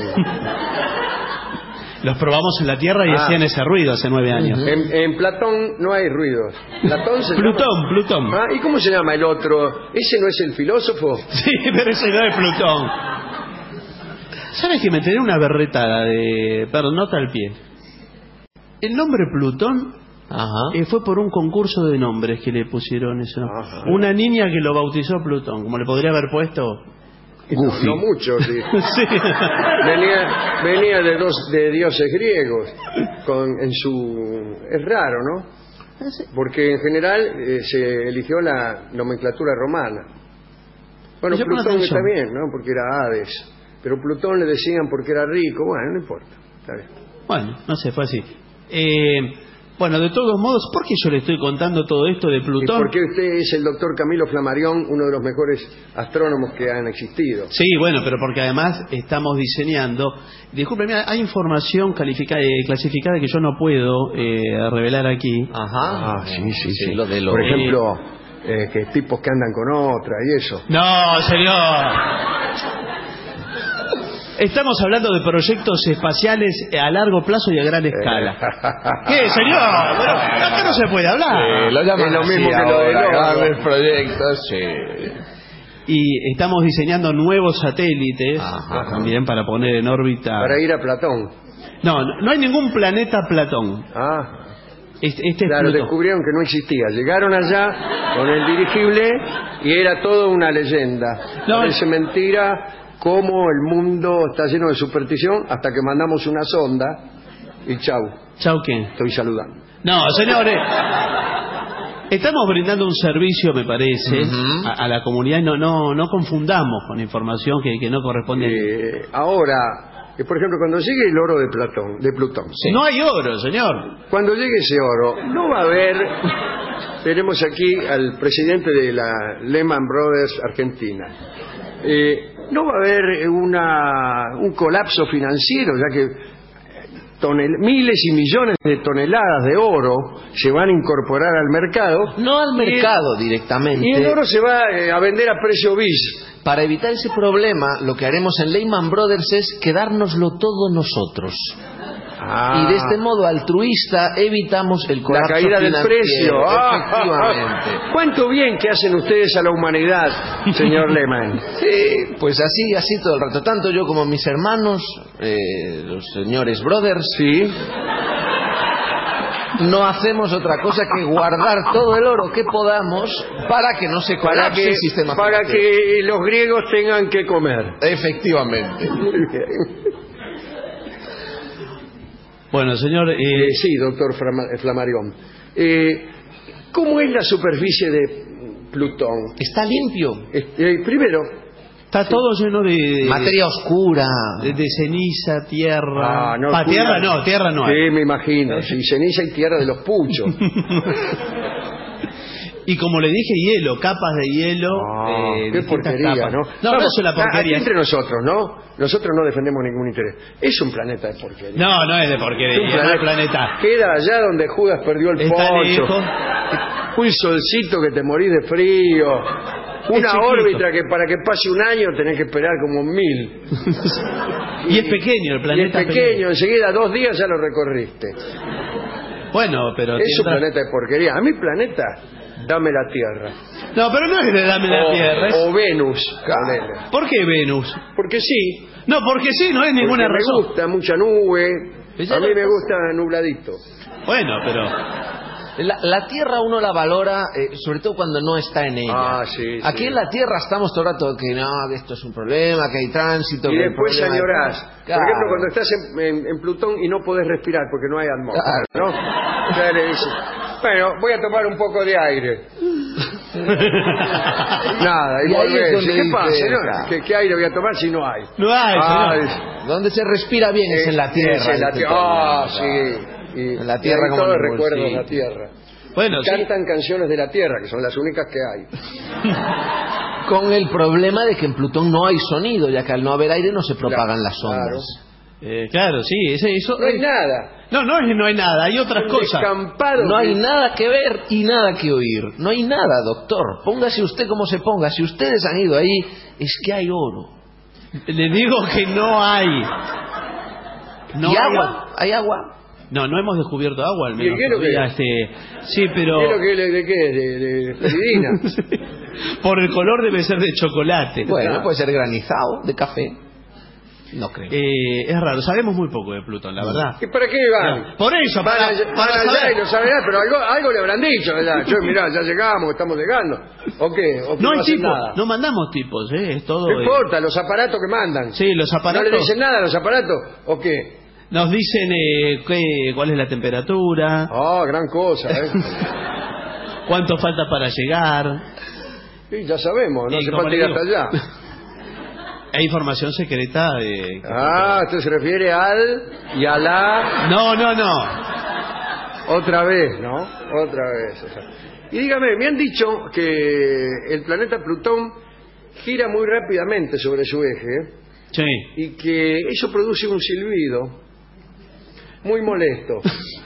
Los probamos en la Tierra y Ah. hacían ese ruido hace nueve años. en, en Platón no hay ruidos. Platón se Plutón, llama- Plutón. Ah, ¿y cómo se llama el otro? ¿Ese no es el filósofo? Sí, pero ese no es Plutón. ¿Sabes que me tenía una berretada de pernota al pie? El nombre Plutón Ajá. eh, fue por un concurso de nombres que le pusieron eso. Ajá. Una niña que lo bautizó Plutón, como le podría haber puesto. Goofy. No mucho, sí. Sí. Venía, venía de dos de dioses griegos. Con, en su es raro, ¿no? Porque en general eh, se eligió la nomenclatura romana. Bueno, Me llama la Plutón atención. está bien, ¿no? Porque era Hades. Pero Plutón le decían porque era rico. Bueno, no importa. Está bien. Bueno, no sé, fue así. Eh, bueno, de todos modos, ¿por qué yo le estoy contando todo esto de ¿Y Plutón? por qué usted es el doctor Camilo Flammarion, uno de los mejores astrónomos que han existido? Sí, bueno, pero porque además estamos diseñando. Discúlpeme, hay información calificada, eh, clasificada que yo no puedo eh, revelar aquí. Ajá. Ah, sí, sí, sí. Lo de lo- Por ejemplo, eh, que tipos que andan con otra y eso. No, señor. Estamos hablando de proyectos espaciales a largo plazo y a gran escala. ¿Qué, señor? Bueno, acá no se puede hablar. Sí, lo llaman Es lo así mismo que lo del ahora, oro. grandes proyectos, sí. Y estamos diseñando nuevos satélites Ajá. también para poner en órbita. Para ir a Platón. No, no, no hay ningún planeta Platón. Ah, Este, este claro, es Plutón. descubrieron que no existía. Llegaron allá con el dirigible y era todo una leyenda. No, Parece mentira cómo el mundo está lleno de superstición hasta que mandamos una sonda y chau, ¿Chau qué? estoy saludando. No, señores. Estamos brindando un servicio, me parece, Ujú. a, a la comunidad y no, no, no confundamos con información que, que no corresponde. Eh, ahora, eh, por ejemplo, cuando llegue el oro de Platón, de Plutón, No hay oro, señor. cuando llegue ese oro, no va a haber. Tenemos aquí al presidente de la Lehman Brothers Argentina. Eh, no va a haber una, un colapso financiero, ya que tonel- miles y millones de toneladas de oro se van a incorporar al mercado. No al Y el- mercado directamente. Y el oro se va eh, a vender a precio bis. Para evitar ese problema, lo que haremos en Lehman Brothers es quedárnoslo todo nosotros. Ah. Y de este modo altruista evitamos el La colapso caída del financiero. precio. Ah, Efectivamente. ¿Cuánto bien que hacen ustedes a la humanidad, señor Lehman? Sí, pues así, así todo el rato. Tanto yo como mis hermanos, eh, los señores Brothers, Sí. no hacemos otra cosa que guardar todo el oro que podamos para que no se Para colapse que, el sistema para financiero. que los griegos tengan que comer. Efectivamente. Muy bien. Bueno, señor, eh, Eh, sí, doctor Flama- Flammarion. Eh, ¿Cómo es la superficie de Plutón? Está limpio. Este, primero, está todo lleno de... Materia oscura. De, de ceniza, tierra... ah, no, Pa, cuida- tierra no, tierra no hay. Sí, me imagino. Sí, ceniza y tierra de los puchos. Y como le dije, hielo, capas de hielo. Ah, eh, qué distintas porquería, capas. ¿no? No, Vamos, no es una aquí porquería. entre nosotros, ¿no? Nosotros no defendemos ningún interés. Es un planeta de porquería. No, no es de Es porquería, un no es planeta. Queda allá donde Judas perdió el Está pocho. lejos. Un solcito que te morís de frío. Una chiquito. órbita que para que pase un año tenés que esperar como mil. Y es pequeño el planeta. Y es pequeño, enseguida dos días ya lo recorriste. Bueno, pero... Es un tendrá- planeta de porquería. A mi planeta, dame la Tierra. No, pero no es de dame la o, Tierra. es- o Venus. ponele. ¿Por qué Venus? Porque sí. No, porque sí, no es ninguna Porque razón. me gusta mucha nube. ya A mí lo- me gusta nubladito. Bueno, pero... La, la tierra uno la valora, eh, sobre todo cuando no está en ella. Ah, sí, Aquí sí. en la tierra estamos todo el rato que no, que esto es un problema, que hay tránsito. Y que hay después problema de- añorás. Por Claro. ejemplo, cuando estás en, en- en Plutón y no podés respirar porque no hay atmósfera, ¿no? Ya le dices, bueno, voy a tomar un poco de aire. Nada, y, Y ahí es volvés. donde ¿Qué dice, pasa, señor? claro. ¿Qué, qué aire voy a tomar si no hay? No hay, Ah, señor. es- Donde se respira bien es, en la tierra. es en la dice tierra. todo. Ah, Claro. sí. Y, En la y tierra hay como todos en el recuerdos de bolsillo. la tierra. Bueno, Y sí. cantan canciones de la tierra, que son las únicas que hay. Con el problema de que en Plutón no hay sonido, ya que al no haber aire no se propagan Claro, las ondas. Eh, claro, sí, ese, eso... No hay nada. No, no es que no hay nada, hay otras Un cosas. descampado No hay que- nada que ver y nada que oír. No hay nada, doctor. Póngase usted como se ponga. Si ustedes han ido ahí, es que hay oro. Le digo que no hay. No ¿Y hay agua? ¿Hay agua? No, no hemos descubierto agua al ¿Y menos. el hielo todavía, qué? Ah. este, sí, pero ¿Qué es lo que de, de qué? ¿De, de esperidina? por el color debe ser de chocolate. Bueno, puede ser granizado, de café. No creo. Eh, es raro, sabemos muy poco de Plutón, la verdad. ¿Y para qué van? No, por eso, Van, para, allá, para van allá saber. y lo saben, pero algo, algo le habrán dicho, ¿verdad? Yo, mirá, ya llegamos, estamos llegando. ¿O qué? ¿O qué No hay hacen tipos, nada? no mandamos tipos, ¿eh? Es todo. No eh, importa, los aparatos que mandan. Sí, los aparatos. ¿No le dicen nada a los aparatos? ¿O qué? Nos dicen eh, qué, cuál es la temperatura, Ah, gran cosa, ¿eh? cuánto falta para llegar. Sí, ya sabemos, no Y hace como falta le ir digo, hasta allá. Hay información secreta de... Ah, usted se refiere al y a la No, no, no. otra vez, ¿no? Otra vez. o sea. Y dígame, me han dicho que el planeta Plutón gira muy rápidamente sobre su eje Sí. y que eso produce un silbido muy molesto.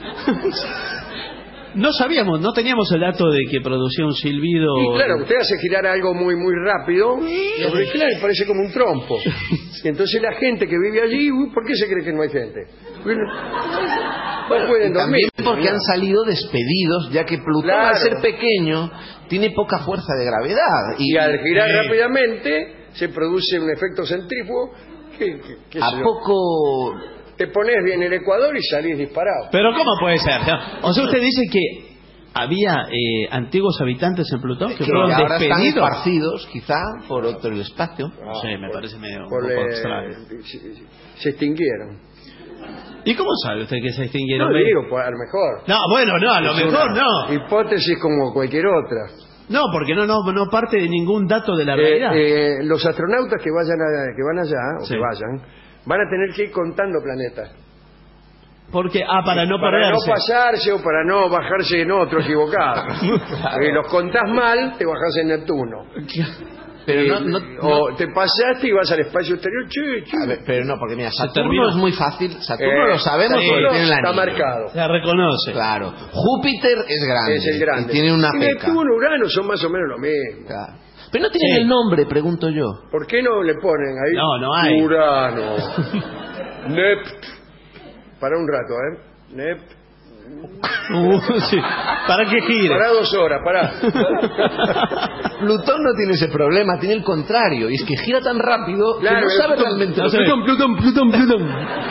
No sabíamos, no teníamos el dato de que producía un silbido. Y claro, usted hace girar algo muy muy rápido, pero claro, parece como un trompo. Y entonces la gente que vive allí, uy, ¿por qué se cree que no hay gente? Bueno, no pueden Y dormir. también porque han salido despedidos, ya que Plutón, Claro. al ser pequeño, tiene poca fuerza de gravedad. Y al girar Sí. rápidamente se produce un efecto centrífugo que, que- qué ¿A sé yo. poco Te pones bien el Ecuador y salís disparado. Pero ¿cómo puede ser? O sea, usted dice que había eh, antiguos habitantes en Plutón que que fueron ahora están despedidos. esparcidos, quizá, por otro el espacio? No sé, me parece medio un Por, poco eh, extraño. se, se extinguieron. ¿Y cómo sabe usted que se extinguieron? No digo, pues, a lo mejor. No, bueno, no, a lo Es mejor una no. Hipótesis como cualquier otra. No, porque no, no, no parte de ningún dato de la Eh, realidad. eh, los astronautas que vayan a- que van allá, o Sí. que vayan, van a tener que ir contando planetas. Porque, ah, para no para no perderse. pasarse o para no bajarse en otro equivocado. Si los contás mal, te bajás en Neptuno. Pero Y- no, no, o no- te pasaste y vas al espacio exterior. Che, che. A ver, pero no, porque mira, Se Saturno terminó. es muy fácil. Saturno Eh, lo sabemos Saturno porque tiene el está anillo. marcado. La reconoce. Claro. Júpiter es grande. Es el grande. Y tiene una y peca. Neptuno, Urano son más o menos lo mismo. Claro. Pero no tienen Sí. el nombre, pregunto yo. ¿Por qué no le ponen ahí? No, no hay. Urano. Nept. Para un rato, ¿eh? Nept. Uh, sí. ¿Para qué gire? Para dos horas, para. Plutón no tiene ese problema, tiene el contrario. Y es que gira tan rápido Claro, que no sabe Plutón- realmente. no lo que- sabe. Plutón, Plutón, Plutón, Plutón.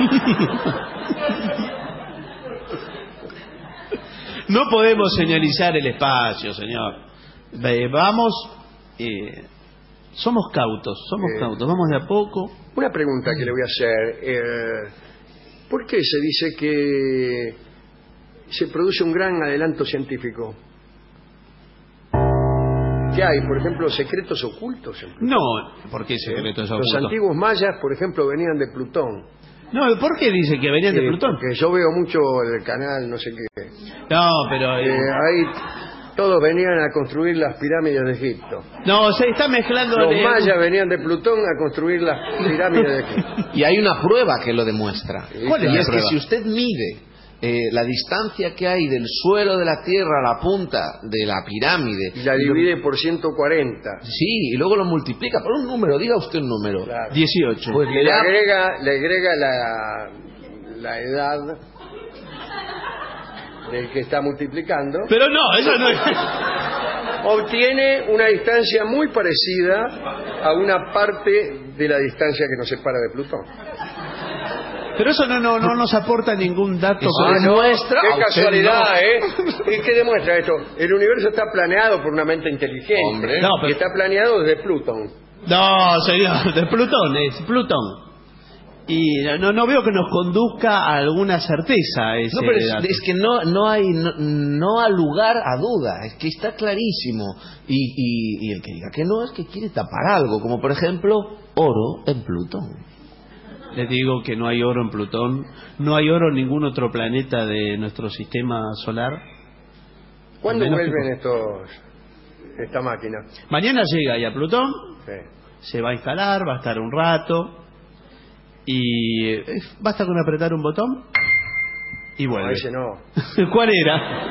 No podemos señalizar el espacio, señor. Ve, Vamos, eh, somos cautos, somos Eh. cautos, vamos de a poco. Una pregunta que le voy a hacer. Eh, ¿Por qué se dice que se produce un gran adelanto científico? ¿Qué hay? Por ejemplo, secretos ocultos. en Plutón. No, ¿por qué secretos Los ocultos? antiguos mayas, por ejemplo, venían de Plutón. No, ¿por qué dice que venían de Sí, Plutón? porque yo veo mucho el canal, no sé qué. No, pero... eh, Eh, hay todos venían a construir las pirámides de Egipto. No, se está mezclando... Los de... mayas venían de Plutón a construir las pirámides de Egipto. Y hay una prueba que lo demuestra. ¿Cuál es y la es prueba? que si usted mide eh, la distancia que hay del suelo de la Tierra a la punta de la pirámide... Y la divide por ciento cuarenta. Sí, y luego lo multiplica por un número, diga usted un número. Claro. dieciocho. Pues Y le le da... agrega, le agrega la, la edad del que está multiplicando. Pero no, eso no es... Obtiene una distancia muy parecida a una parte de la distancia que nos separa de Plutón. Pero eso no, no, no nos aporta ningún dato. Eso sobre- demuestra, qué a usted casualidad, no. ¿eh? ¿Y qué demuestra esto? El universo está planeado por una mente inteligente. Hombre. No, pero- Y está planeado desde Plutón. No, señor, de Plutón, es Plutón. Y no, no veo que nos conduzca a alguna certeza ese No, pero es, dato. es que no, no hay no, no ha lugar a duda, es que está clarísimo. Y, y, y el que diga que no es que quiere tapar algo, como por ejemplo oro en Plutón. Les digo que no hay oro en Plutón, no hay oro en ningún otro planeta de nuestro sistema solar. ¿Cuándo Al menos que- vuelven estos esta máquina? Mañana llega ya Plutón, Sí. se va a instalar, va a estar un rato y eh, basta con apretar un botón y No, vuelve. ese no. ¿Cuál era?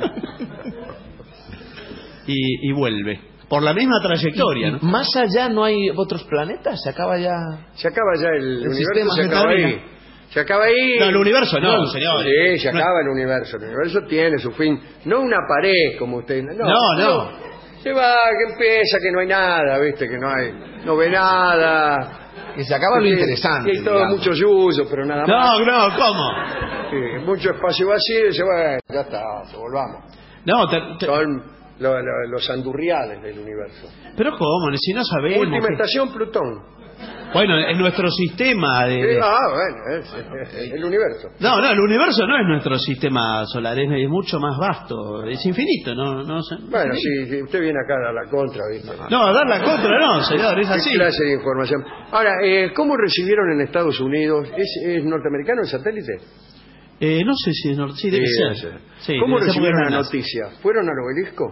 y, y vuelve. Por la misma trayectoria, ¿no? Más allá no hay otros planetas, se acaba ya... Se acaba ya el, El universo, sistema se se acaba termina. ahí. Se acaba ahí. No, el universo no, señor. Sí, se No. acaba el universo. El universo tiene su fin. No una pared como usted. No, No, no. Se va, que empieza, que no hay nada, ¿viste? Que no hay, no ve nada. Que se acaba lo Que- interesante, Que hay todo digamos. mucho yuyo, pero nada No, más. no, ¿cómo? Sí, mucho espacio vacío y se va, ya está, volvamos. No, te- te- Son lo- lo- los andurriales del universo. pero ¿cómo? Si no sabemos. Última que- estación, Plutón. Bueno, en nuestro sistema de... Sí, de- ah, bueno, es, es el universo. No, no, el universo no es nuestro sistema solar, es, es mucho más vasto, es infinito, ¿no? no sé- Bueno, si, si usted viene acá a dar la contra, ¿viste? No, a dar la contra, no, señor, es ¿Qué así. clase de información? Ahora, eh, ¿cómo recibieron en Estados Unidos? ¿Es, es norteamericano el satélite? Eh, no sé si es nor- sí, debe Sí, ser. debe ser. Sí, ¿Cómo debe ser porque recibieron es la NASA. noticia? ¿Fueron al obelisco?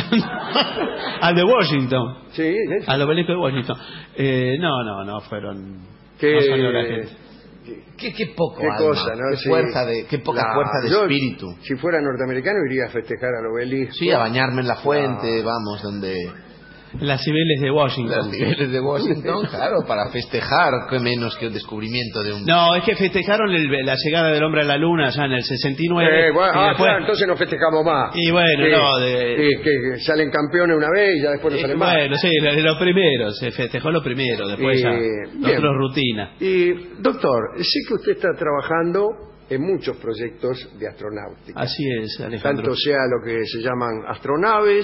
Al de Washington. Sí, ¿eh? Al obelisco de Washington. Eh, no, no, no fueron. ¿Qué, no salió la gente. Qué, qué poco qué alma, cosa, ¿no? qué, Sí. fuerza de, qué poca La- fuerza de yo, espíritu. Si fuera norteamericano iría a festejar al obelisco. Sí, a bañarme en la fuente, Ah. vamos, donde... Las cibeles de Washington. Las niveles de Washington, claro, para festejar, qué menos que el descubrimiento de un... No, es que festejaron el- la llegada del hombre a la luna ya en el sesenta y nueve. Eh, bueno, y ah, después- claro, entonces no festejamos más. Y bueno, Sí, no, de- sí, que salen campeones una vez y ya después no Eh, salen más. bueno, sí, lo, lo primero, se festejó lo primero, después ya, Eh, bien. otros rutina. Y, doctor, sé que usted está trabajando en muchos proyectos de astronáutica. Así es, Alejandro. Tanto sea lo que se llaman astronaves,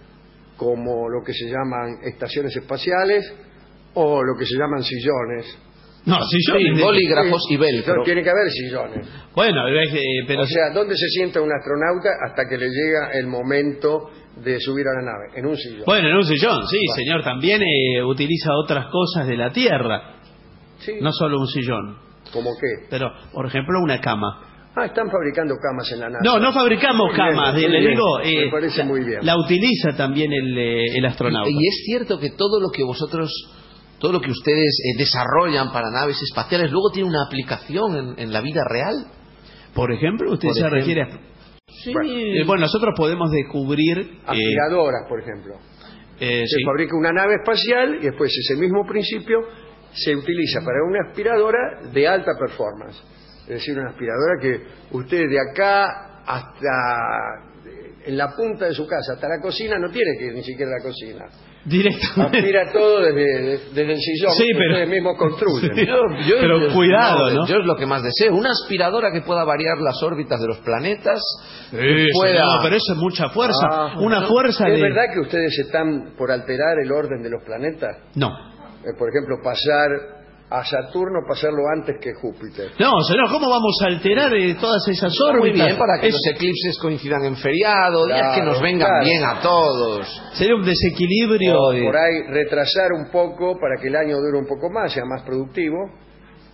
como lo que se llaman estaciones espaciales, o lo que se llaman sillones. No, sillones. Sí, bolígrafos Sí, y velcro. no, tiene que haber sillones. Bueno, es que- pero O sea, ¿dónde se sienta un astronauta hasta que le llega el momento de subir a la nave? En un sillón. bueno, en un sillón, sí, Bueno. señor, también eh, utiliza otras cosas de la Tierra, Sí. no solo un sillón, ¿Cómo qué? pero, por ejemplo, una cama. Ah, están fabricando camas en la NASA. No, no fabricamos Muy bien, camas, muy le bien. digo, Me eh, parece la, muy bien. la utiliza también el, eh, el astronauta. Y es cierto que todo lo que vosotros, todo lo que ustedes eh, desarrollan para naves espaciales, luego tiene una aplicación en, en la vida real. Por ejemplo, usted Por se ejemplo. refiere a... Sí. Eh, bueno, nosotros podemos descubrir... eh, Aspiradoras, por ejemplo. eh, Se sí. fabrica una nave espacial y después ese mismo principio se utiliza para una aspiradora de alta performance. Es decir, una aspiradora que usted de acá hasta en la punta de su casa, hasta la cocina, no tiene que ir ni siquiera a la cocina. Directamente. Aspira todo desde, desde el sillón Sí, que pero- ustedes mismos construyen. Sí. Pero cuidado, ¿no? Yo es lo que más deseo. Una aspiradora que pueda variar las órbitas de los planetas. Sí, que pueda... señor, pero eso es mucha fuerza. Ah, una no. fuerza ¿Es de... verdad que ustedes están por alterar el orden de los planetas? No. Eh, por ejemplo, pasar a Saturno, pasarlo antes que Júpiter. No, señor, ¿cómo vamos a alterar eh, todas esas Muy órbitas? bien, para que Es- los eclipses coincidan en feriado, días Claro, que nos vengan claro. bien a todos. Sería un desequilibrio. O de- por ahí retrasar un poco para que el año dure un poco más, sea más productivo.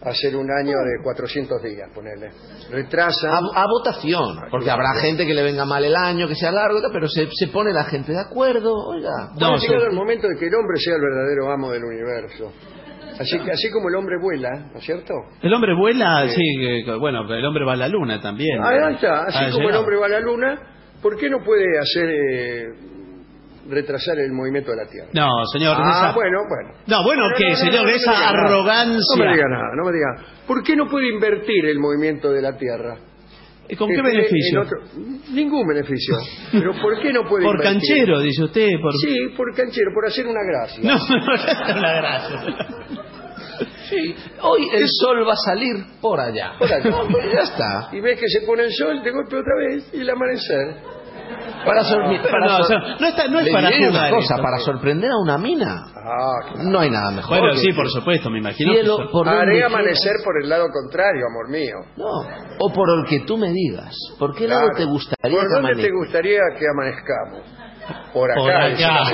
hacer un año de cuatrocientos días, ponerle. Retrasa. A, a votación, porque habrá gente que le venga mal el año, que sea largo, pero se, se pone la gente de acuerdo, oiga. No, ha llegado el momento de que el hombre sea el verdadero amo del universo. Así que así como el hombre vuela, ¿no es cierto? El hombre vuela, sí, sí que, bueno, el hombre va a la luna también. Ah, ahí está, así ah, como llegado. el hombre va a la luna, ¿por qué no puede hacer eh, retrasar el movimiento de la Tierra? No, señor. Ah, esa... bueno, bueno. No, bueno, no, ¿qué, no, no, señor? no, no, esa no me diga arrogancia. Nada. No me diga nada, no me diga. ¿Por qué no puede invertir el movimiento de la Tierra? ¿Con que qué beneficio? Otro... Ningún beneficio. Pero ¿por qué no puede Por invertir? canchero, dice usted. Por... Sí, por canchero, por hacer una gracia. No, no, una gracia. Sí, hoy el sol va a salir por allá. Por allá. Ya está. Y ves que se pone el sol de golpe otra vez y el amanecer. Para, sor... para no, sor... no, está, no es Le para diré jugar una cosa, esto. para sorprender a una mina. Ah, claro. No hay nada mejor. Bueno, que sí, por supuesto, me imagino. Cielo, que... por Haré donde amanecer quieras. por el lado contrario, amor mío. No, o por el que tú me digas. ¿Por qué Claro. lado te gustaría ¿Por que dónde amanezca? te gustaría que amanezcamos? Por acá. Por acá.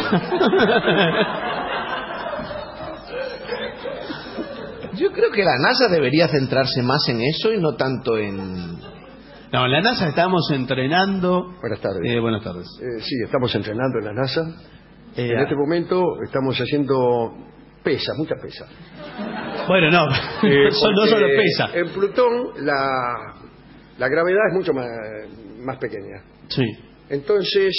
dice. Yo creo que la NASA debería centrarse más en eso y no tanto en... No, en la NASA estamos entrenando. Buenas tardes. Eh, buenas tardes. Eh, sí, estamos entrenando en la NASA. Eh, en este momento estamos haciendo pesas, muchas pesas. Bueno, no, Eh, Son- no porque solo pesa. En Plutón la, la gravedad es mucho más, más pequeña. Sí. Entonces,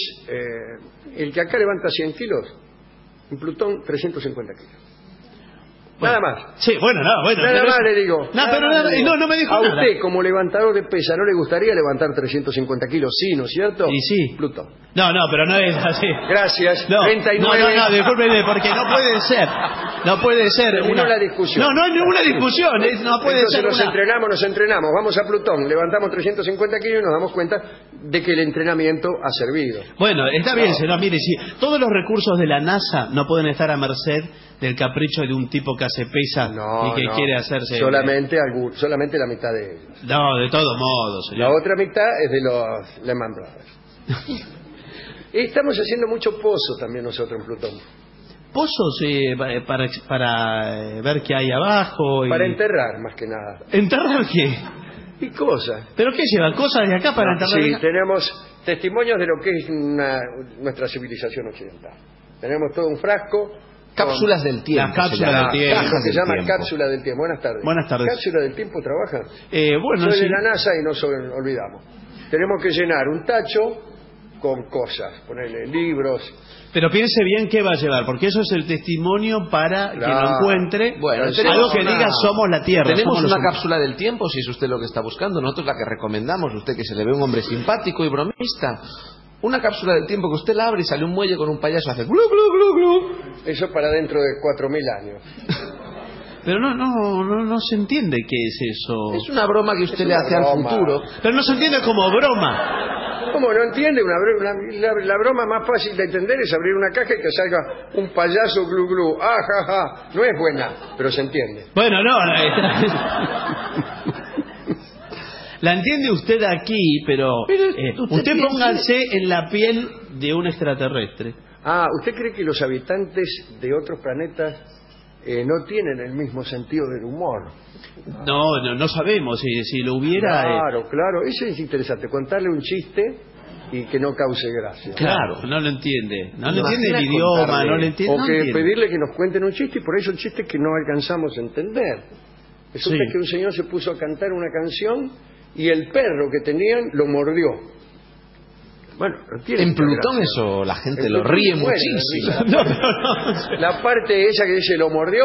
eh, el que acá levanta cien kilos, en Plutón trescientos cincuenta kilos. Bueno. Nada más. Sí, bueno, no, bueno. Nada pero más es- le digo. No, Nada pero más nada- le digo. no, no me dijo A nada. usted, como levantador de pesa, ¿no le gustaría levantar trescientos cincuenta kilos? Sí, ¿no es cierto? Y sí. Plutón. No, no, pero no es así. Gracias. No, treinta y no, nueve. no, no, discúlpeme, porque no puede ser. No puede ser Terminó una la discusión. No, no hay ninguna discusión, es- no puede Entonces ser nos una... entrenamos, nos entrenamos, vamos a Plutón, levantamos trescientos cincuenta kilos y nos damos cuenta de que el entrenamiento ha servido. Bueno, está bien, señor, mire, si todos los recursos de la NASA no pueden estar a merced del capricho de un tipo que hace pesas No, y que no. quiere hacerse... Solamente, algún- solamente la mitad de ellos. No, de todos modos, La señor. otra mitad es de los Lehman Brothers. Y estamos haciendo mucho pozo también nosotros en Plutón. Pozos eh, pa- para, para eh, ver qué hay abajo y... Para enterrar, más que nada. ¿Enterrar qué? Y cosas. ¿Pero qué llevan? ¿Cosas de acá para enterrar? Sí, acá? tenemos testimonios de lo que es una- nuestra civilización occidental. Tenemos todo un frasco. Cápsulas con- del tiempo. Las cápsulas se llama. del tiempo. Lo Cajas que se del llama tiempo. cápsula del tiempo. Buenas tardes. Buenas tardes. ¿Cápsula del tiempo trabaja? Eh, bueno, Soy sí. de la NASA y no soy- olvidamos. Tenemos que llenar un tacho con cosas, ponerle libros. Pero piense bien qué va a llevar, porque eso es el testimonio para Claro. que lo encuentre. Bueno, algo tenemos que una- diga somos la Tierra. Tenemos somos los una humanos. cápsula del tiempo, si es usted lo que está buscando. Nosotros la que recomendamos, usted que se le ve un hombre simpático y bromista. Una cápsula del tiempo que usted la abre y sale un muelle con un payaso, hace glu, glu, glu, glu. Eso para dentro de cuatro mil años. Pero no, no, no, no se entiende qué es eso. Es una broma que usted Es le una hace al broma. futuro. Pero no se entiende como broma. ¿Cómo no entiende? Una, bro- una- la, la broma más fácil de entender es abrir una caja y que salga un payaso glu glu. Ah, ja, ja. No es buena, pero se entiende. Bueno, no. eh, La entiende usted aquí, pero, Pero eh, usted usted piense- póngase en la piel de un extraterrestre. Ah, ¿usted cree que los habitantes de otros planetas eh, no tienen el mismo sentido del humor? No, no, no sabemos si, si lo hubiera. eh, Claro, claro. Eso es interesante. Contarle un chiste y que no cause gracia. Claro, no lo entiende. No lo Imagina entiende el idioma, contarle- no lo entiende. O no que entiende. pedirle que nos cuenten un chiste y por eso chistes que no alcanzamos a entender. Resulta Sí. que un señor se puso a cantar una canción y el perro que tenían lo mordió. Bueno, no tiene En mucha Plutón gracia. eso la gente En lo Plutón ríe se muere, muchísimo. la risa. No, pero no. La parte esa que dice lo mordió.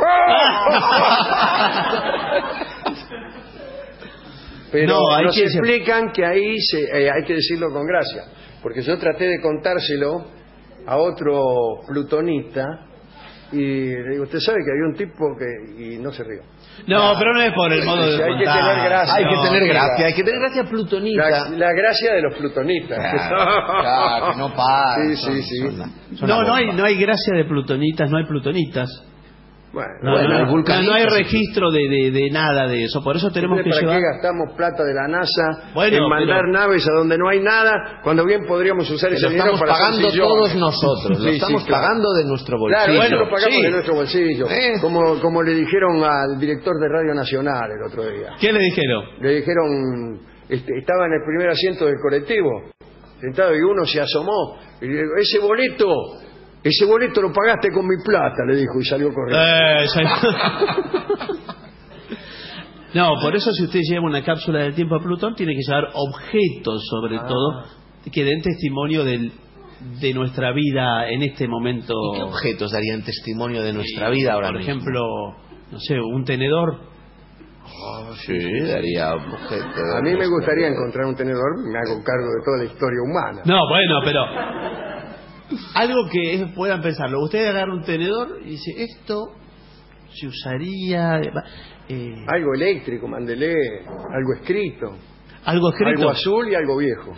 Pero No, hay nos que- explican que ahí se, eh, hay que decirlo con gracia. Porque yo traté de contárselo a otro plutonista y le digo, usted sabe que había un tipo que... y no se rió. No, pero no es por el modo de Hay que contar. tener gracia. Hay que No, tener mira. gracia, hay que tener gracia plutonita. La, la gracia de los plutonistas. Claro, claro, que no para. Sí, son- sí, sí. son una- son No, una no hay, bomba. no hay gracia de plutonitas, no hay plutonitas. Bueno, No, bueno, no, el no, vulcanito, no hay sí. registro de, de, de nada de eso. Por eso tenemos que ¿Para llevar... qué gastamos plata de la NASA Bueno, en mandar pero- naves a donde no hay nada, cuando bien podríamos usar Que ese lo dinero estamos para hacer pagando sillones? todos nosotros, lo Sí, sí, estamos claro. pagando de nuestro bolsillo. Claro, bueno, lo pagamos Sí. de nuestro bolsillo. Eh. Como, como le dijeron al director de Radio Nacional el otro día. ¿Qué le dijeron? Le dijeron, este, estaba en el primer asiento del colectivo, sentado, y uno se asomó. Y le dijo, ese boleto, ese boleto lo pagaste con mi plata, le dijo, y salió corriendo. Eh, ya- No, por eso si usted lleva una cápsula del tiempo a Plutón, tiene que llevar objetos, sobre Ah. todo, que den testimonio del, de nuestra vida en este momento. ¿Y qué objetos darían testimonio de nuestra vida ahora Por mismo? ejemplo, no sé, un tenedor. Oh, sí, daría objetos. de A mí me nuestra gustaría vida. encontrar un tenedor, me hago cargo de toda la historia humana. No, bueno, pero algo que es- puedan pensarlo. Usted agarra un tenedor y dice, esto se usaría... eh, Algo eléctrico, mándele, algo escrito. algo escrito. Algo azul y algo viejo.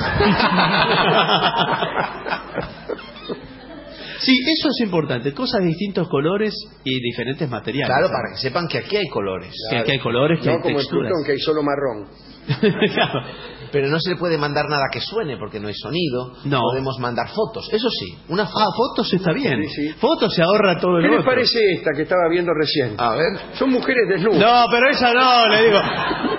Sí, eso es importante. Cosas de distintos colores y diferentes materiales. Claro, para que sepan que aquí hay colores. Que, que hay colores, que No hay como en texturas. Plutón, que hay solo marrón. Claro. Pero no se le puede mandar nada que suene porque no hay sonido. No. Podemos mandar fotos. Eso sí, una foto. Ah, fotos está bien. Sí, sí. Fotos se ahorra todo el ¿Qué les otro. parece esta que estaba viendo recién? A ver. Son mujeres desnudas. No, pero esa no, le digo.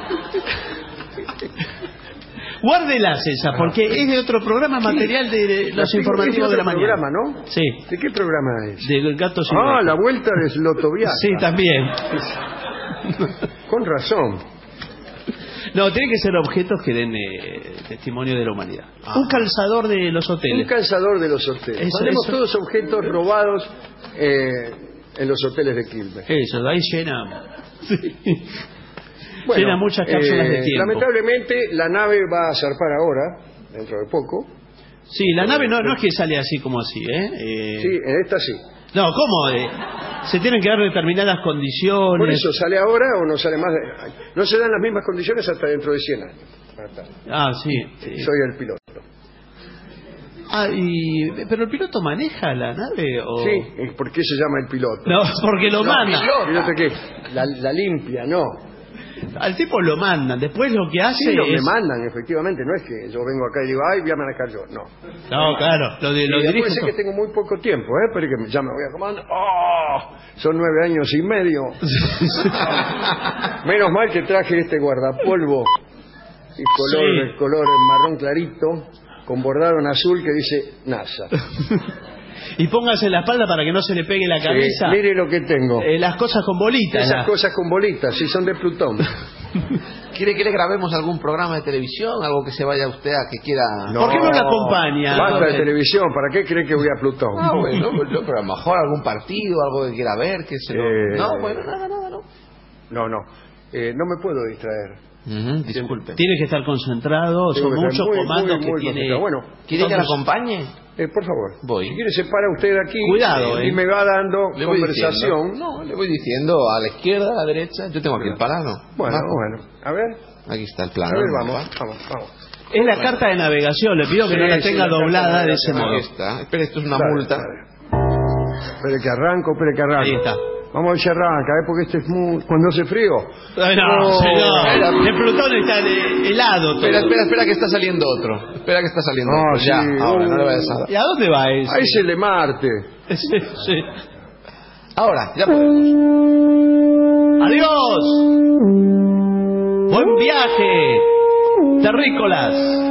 Guárdelas esa, porque es de otro programa, material de, de La los tengo- informativos es de otro la mañana. programa, ¿no? Sí, ¿De qué programa es? de Gato Sin Ah, Gato. la vuelta de Slotoviata. Sí, también. Con razón. No, tienen que ser objetos que den eh, testimonio de la humanidad. Ah. Un calzador de los Un hoteles. calzador de los hoteles. Eso, Ponemos eso. todos objetos robados eh, en los hoteles de Quilmes. Eso, de ahí llena. Llena muchas cápsulas eh, de tiempo. Lamentablemente la nave va a zarpar ahora, dentro de poco. Sí, la nave no, no es que sale así como así, ¿eh? Eh, Sí, en esta sí. No, ¿cómo? Eh, se tienen que dar determinadas condiciones. Por eso, ¿sale ahora o no sale más? de- No se dan las mismas condiciones hasta dentro de cien años. Marta. Ah, sí. sí. Soy el piloto. Ah, y, ¿pero el piloto maneja la nave? O... Sí, ¿y ¿por qué se llama el piloto? No, porque lo No, manda. ¿El piloto qué? La, la limpia, no. Al tipo lo mandan. Después lo que hace Sí, lo es... me mandan, efectivamente. No es que yo vengo acá y digo, ay, voy a manejar yo. No. No, claro. Lo, de, Y lo después dirige sé todo. que tengo muy poco tiempo, ¿eh? Pero que ya me voy a comandar. ¡Oh! Son nueve años y medio. Menos mal que traje este guardapolvo. Y color, Sí. color marrón clarito, con bordado en azul que dice NASA. Y póngase en la espalda para que no se le pegue la cabeza. Sí, mire lo que tengo. Eh, las cosas con bolitas. Esas la- cosas con bolitas, sí, son de Plutón. ¿Quiere que le grabemos algún programa de televisión? Algo que se vaya usted a que quiera... ¿Por qué no la acompaña? Basta de Jorge? televisión, ¿para qué cree que voy a Plutón? Ah, bueno, pues no, pero a lo mejor algún partido, algo que quiera ver, que se lo... Eh, No, bueno, nada, nada, no. No, no. Eh, no me puedo distraer. Ujú, disculpe. Tiene que estar concentrado. Tengo Son que estar muchos muy, comandos muy, que muy tiene. concentrado. Bueno, ¿Quiere que la Vamos- acompañe? Eh, por favor. Voy. Si quiere, se para usted aquí. Cuidado, eh, y eh. me va dando Le voy conversación. diciendo. No, le voy diciendo a la izquierda, a la derecha. Yo tengo aquí el plano. Bueno, Marco. bueno. A ver, Aquí está el a plano. ver, el vamos, mapa. vamos, vamos. Es la carta de navegación. Le pido que Sí, no la sí, tenga la carta doblada de de ese navegación. modo. Aquí está. Espera, esto es una Dale, multa. dale. Espere que arranco, espere que arranco. Ahí está. Vamos a ver si arranca, ¿eh? Porque este es muy... Cuando hace frío. Ay, no, Oh, señor. El Plutón está eh, helado. todo. Espera, espera, espera que está saliendo otro. Espera que está saliendo Ah, otro. Ya, sí. ahora, no le vayas a dar. ¿Y a dónde va eso? Ahí es el de Marte. Sí, sí. Ahora, ya podemos. ¡Adiós! ¡Buen viaje! ¡Terrícolas!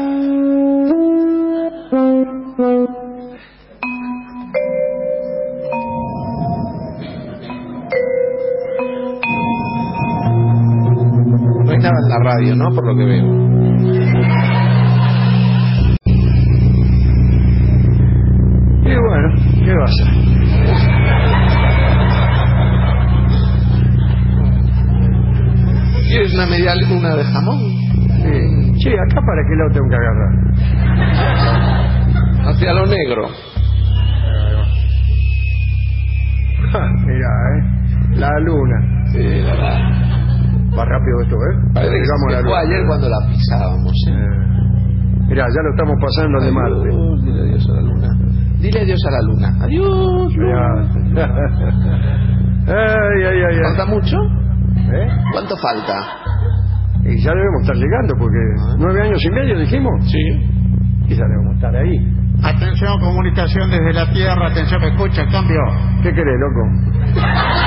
No hay nada en la radio, ¿no? Por lo que veo. Y bueno, ¿qué va a hacer? ¿Quieres una media luna de jamón? Sí. Che, ¿acá para qué lado tengo que agarrar? Hacia lo negro. Ja, mirá, ¿eh? La luna. Sí, la verdad. Va rápido esto, ¿eh? Parece que Llegamos a la se fue luna. ayer cuando la pisábamos, ¿eh? Eh, mirá, ya lo estamos pasando de Marte. Adiós, dile adiós a la luna. Dile adiós a la luna. Adiós, luna. Mirá. Ay, ay, ay, ay. ¿Falta mucho? ¿Eh? ¿Cuánto falta? Y ya debemos estar llegando, porque nueve años y medio dijimos. Sí. Y ya debemos estar ahí. Atención, comunicación desde la Tierra. Atención, me escucha, cambio. ¿Qué querés, loco?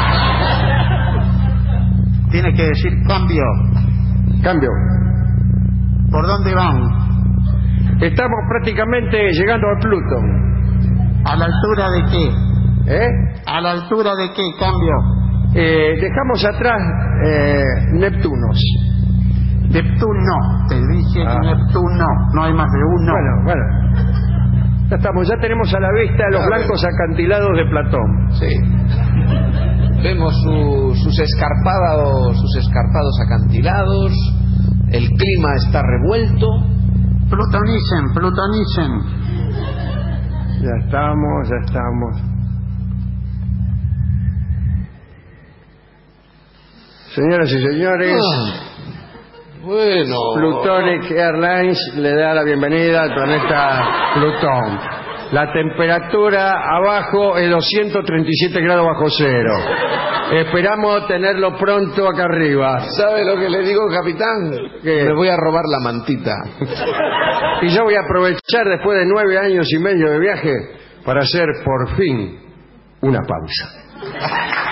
Tiene que decir cambio. Cambio. ¿Por dónde van? Estamos prácticamente llegando a Plutón. ¿A la altura de qué? ¿Eh? ¿A la altura de qué? Cambio. Eh, dejamos atrás eh, Neptunos. Neptuno. Te dije ah. Neptuno. No hay más de uno. Bueno, bueno. Ya estamos, ya tenemos a la vista los claro. blancos acantilados de Platón. Sí. Vemos su, sus escarpados, sus escarpados acantilados. El clima está revuelto. Plutonicen, plutonicen. Ya estamos, ya estamos. Señoras y señores, ah, bueno, Plutonic Airlines le da la bienvenida al planeta Plutón. La temperatura abajo es doscientos treinta y siete grados bajo cero. Esperamos tenerlo pronto acá arriba. ¿Sabe lo que le digo, capitán? ¿Qué? Me voy a robar la mantita. Y yo voy a aprovechar después de nueve años y medio de viaje para hacer por fin una pausa.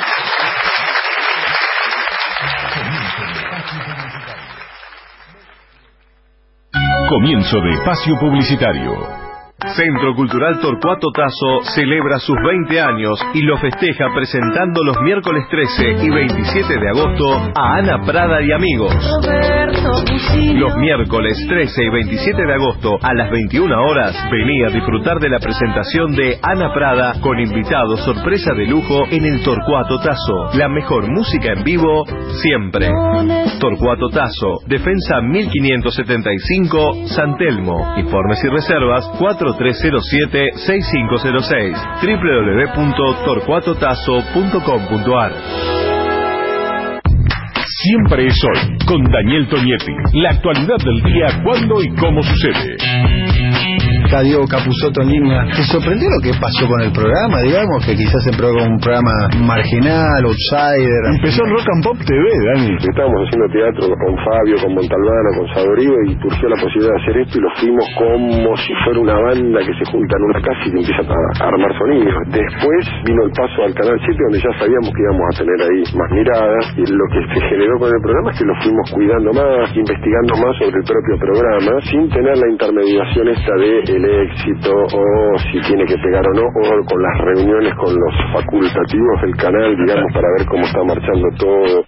Comienzo de espacio publicitario. Centro Cultural Torcuato Tasso celebra sus veinte años y lo festeja presentando los miércoles trece y veintisiete de agosto a Ana Prada y amigos. Los miércoles trece y veintisiete de agosto a las veintiuna horas vení a disfrutar de la presentación de Ana Prada con invitados sorpresa de lujo en el Torcuato Tasso. La mejor música en vivo siempre. Torcuato Tasso, Defensa mil quinientos setenta y cinco, San Telmo. Informes y reservas cuatro tres cero siete seis cinco cero seis, doble u doble u doble u punto torcuato tasso punto com punto a r. Siempre es hoy, con Daniel Toñetti. La actualidad del día, cuándo y cómo sucede. Diego Capusotto en línea. ¿Te sorprendió lo que pasó con el programa? Digamos que quizás se probó un programa marginal, outsider. Empezó en Rock and Pop T V, Dani. Estábamos haciendo teatro con Fabio, con Montalbano, con Saborío, y surgió la posibilidad de hacer esto y lo fuimos como si fuera una banda que se junta en una casa y que empieza a armar sonidos. Después vino el paso al Canal siete, donde ya sabíamos que íbamos a tener ahí más miradas, y lo que se generó con el programa es que lo fuimos cuidando más, investigando más sobre el propio programa, sin tener la intermediación esta de el éxito o si tiene que pegar o no, o con las reuniones con los facultativos del canal, digamos, para ver cómo está marchando todo.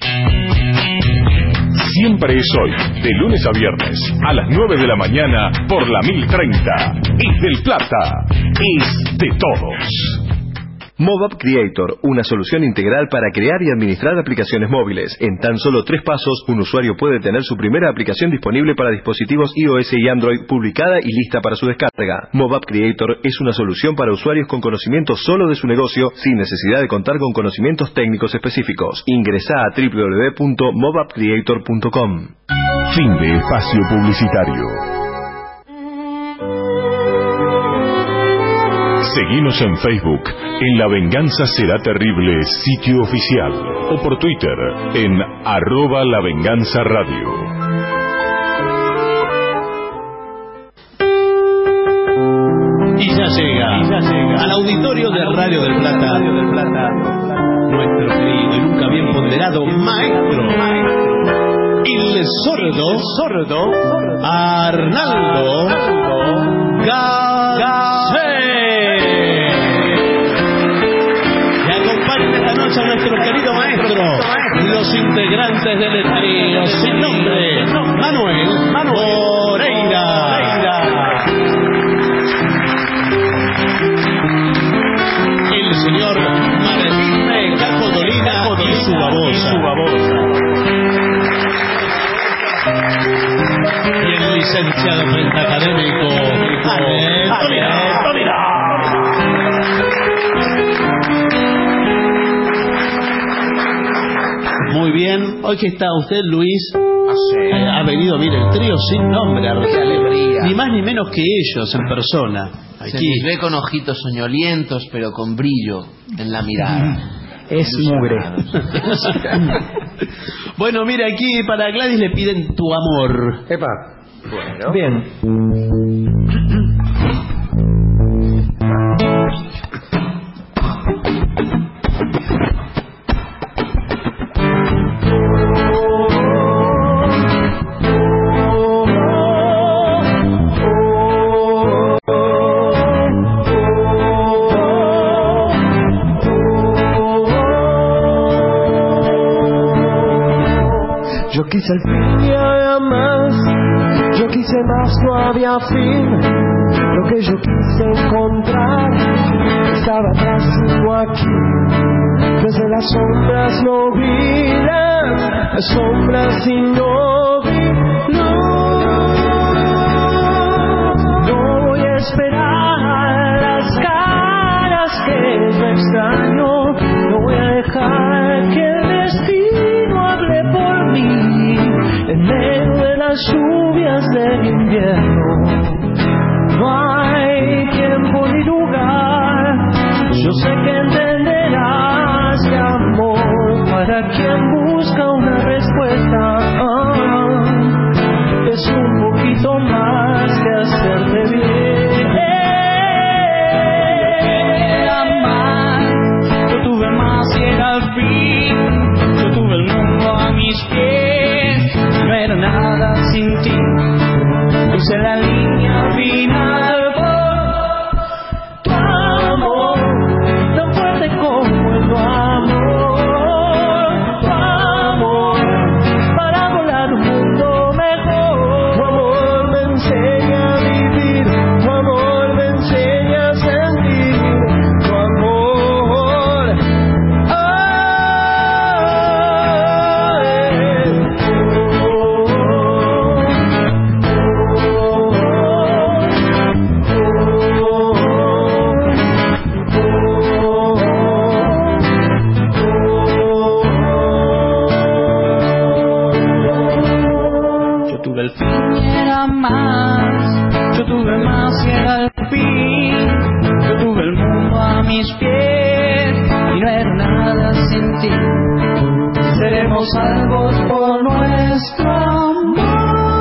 Siempre es hoy, de lunes a viernes, a las nueve de la mañana, por la mil treinta. Es del Plata, es de todos. MobApp Creator, una solución integral para crear y administrar aplicaciones móviles. En tan solo tres pasos, un usuario puede tener su primera aplicación disponible para dispositivos iOS y Android, publicada y lista para su descarga. MobApp Creator es una solución para usuarios con conocimiento solo de su negocio, sin necesidad de contar con conocimientos técnicos específicos. Ingresá a doble u doble u doble u punto mobapp creator punto com. Fin de espacio publicitario. Seguinos en Facebook, en La Venganza Será Terrible, sitio oficial, o por Twitter, en arroba La Venganza Radio. Y ya llega, y ya llega al auditorio de Radio del Plata, Radio del Plata, nuestro querido y nunca bien ponderado maestro, el sordo, sordo, Arnaldo Garcés. Esta noche a nuestro querido maestro, los integrantes del trío sin nombre, Manuel Moreira, el señor Martín Capodolina y su babosa, y el licenciado pentacadémico Alberto. Muy bien, hoy que está usted, Luis, ah, sí. eh, ha venido, mire, el trío sin nombre, a ¡qué alegría! Ni más ni menos que ellos en persona. Aquí. Se les ve con ojitos soñolientos, pero con brillo en la mirada. Es mugre. Bueno, mira, aquí para Gladys le piden Tu Amor. Epa. Bueno. Bien. Yo quise el fin y había más, yo quise más, no había fin. Lo que yo quise encontrar estaba atrás y no aquí. Desde las sombras no vi las sombras y no vi luz. No voy a esperar las caras que yo extraño, no voy a dejar que el destino hable por mí. En medio de las lluvias del invierno no hay tiempo ni lugar. Yo sé que entenderás que amor para quien busca una respuesta ah, es un poquito más que hacerte bien. Era más, yo tuve más y era al fin. Yo tuve el mundo a mis pies, no era nada sin ti. Puse la línea final por tu amor, tan fuerte como el amor. Tu amor, para volar un mundo mejor. Tu amor me enseña a vivir, tu amor me enseña a sentir. Tu amor, ah, Yo tuve el fin y era más, yo tuve más y era el fin. Yo tuve el mundo a mis pies y no era nada sin ti. Seremos salvos por nuestro amor.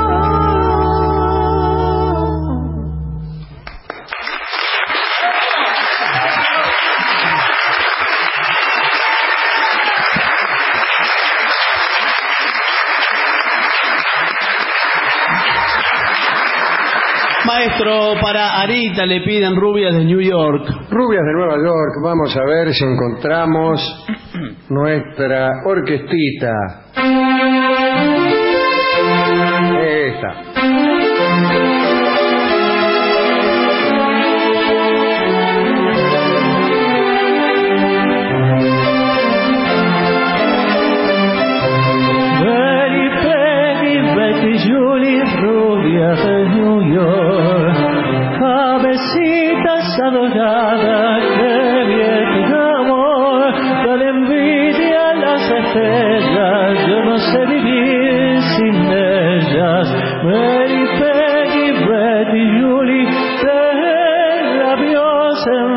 Maestro, para Arita le piden Rubias de New York. Rubias de Nueva York, vamos a ver si encontramos nuestra orquestita. Esta. Betty, Peggy, Betty, Julie, rubias de New York, cabecitas adoradas, que bien amor, dan envidia a las estrellas, yo no sé vivir sin ellas. Betty, Peggy, Betty, Julie, de labios en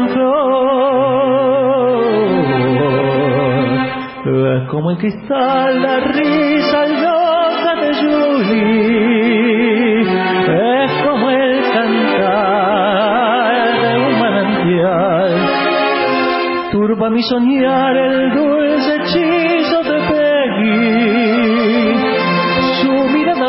flor, es como en cristal la risa loca de Julie, es como el cantar de un manantial, turba mi soñar el dulce hechizo de Peggy, su mirada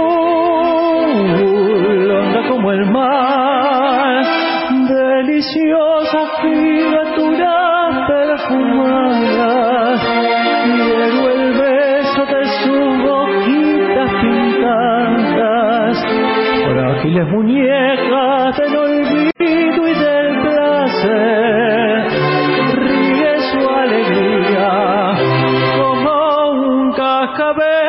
azul, honda como el mar, deliciosa criatura perfumada, quiero el beso de sus boquitas pintadas, frágiles muñecas del olvido y del placer, ríe su alegría como un cascabel.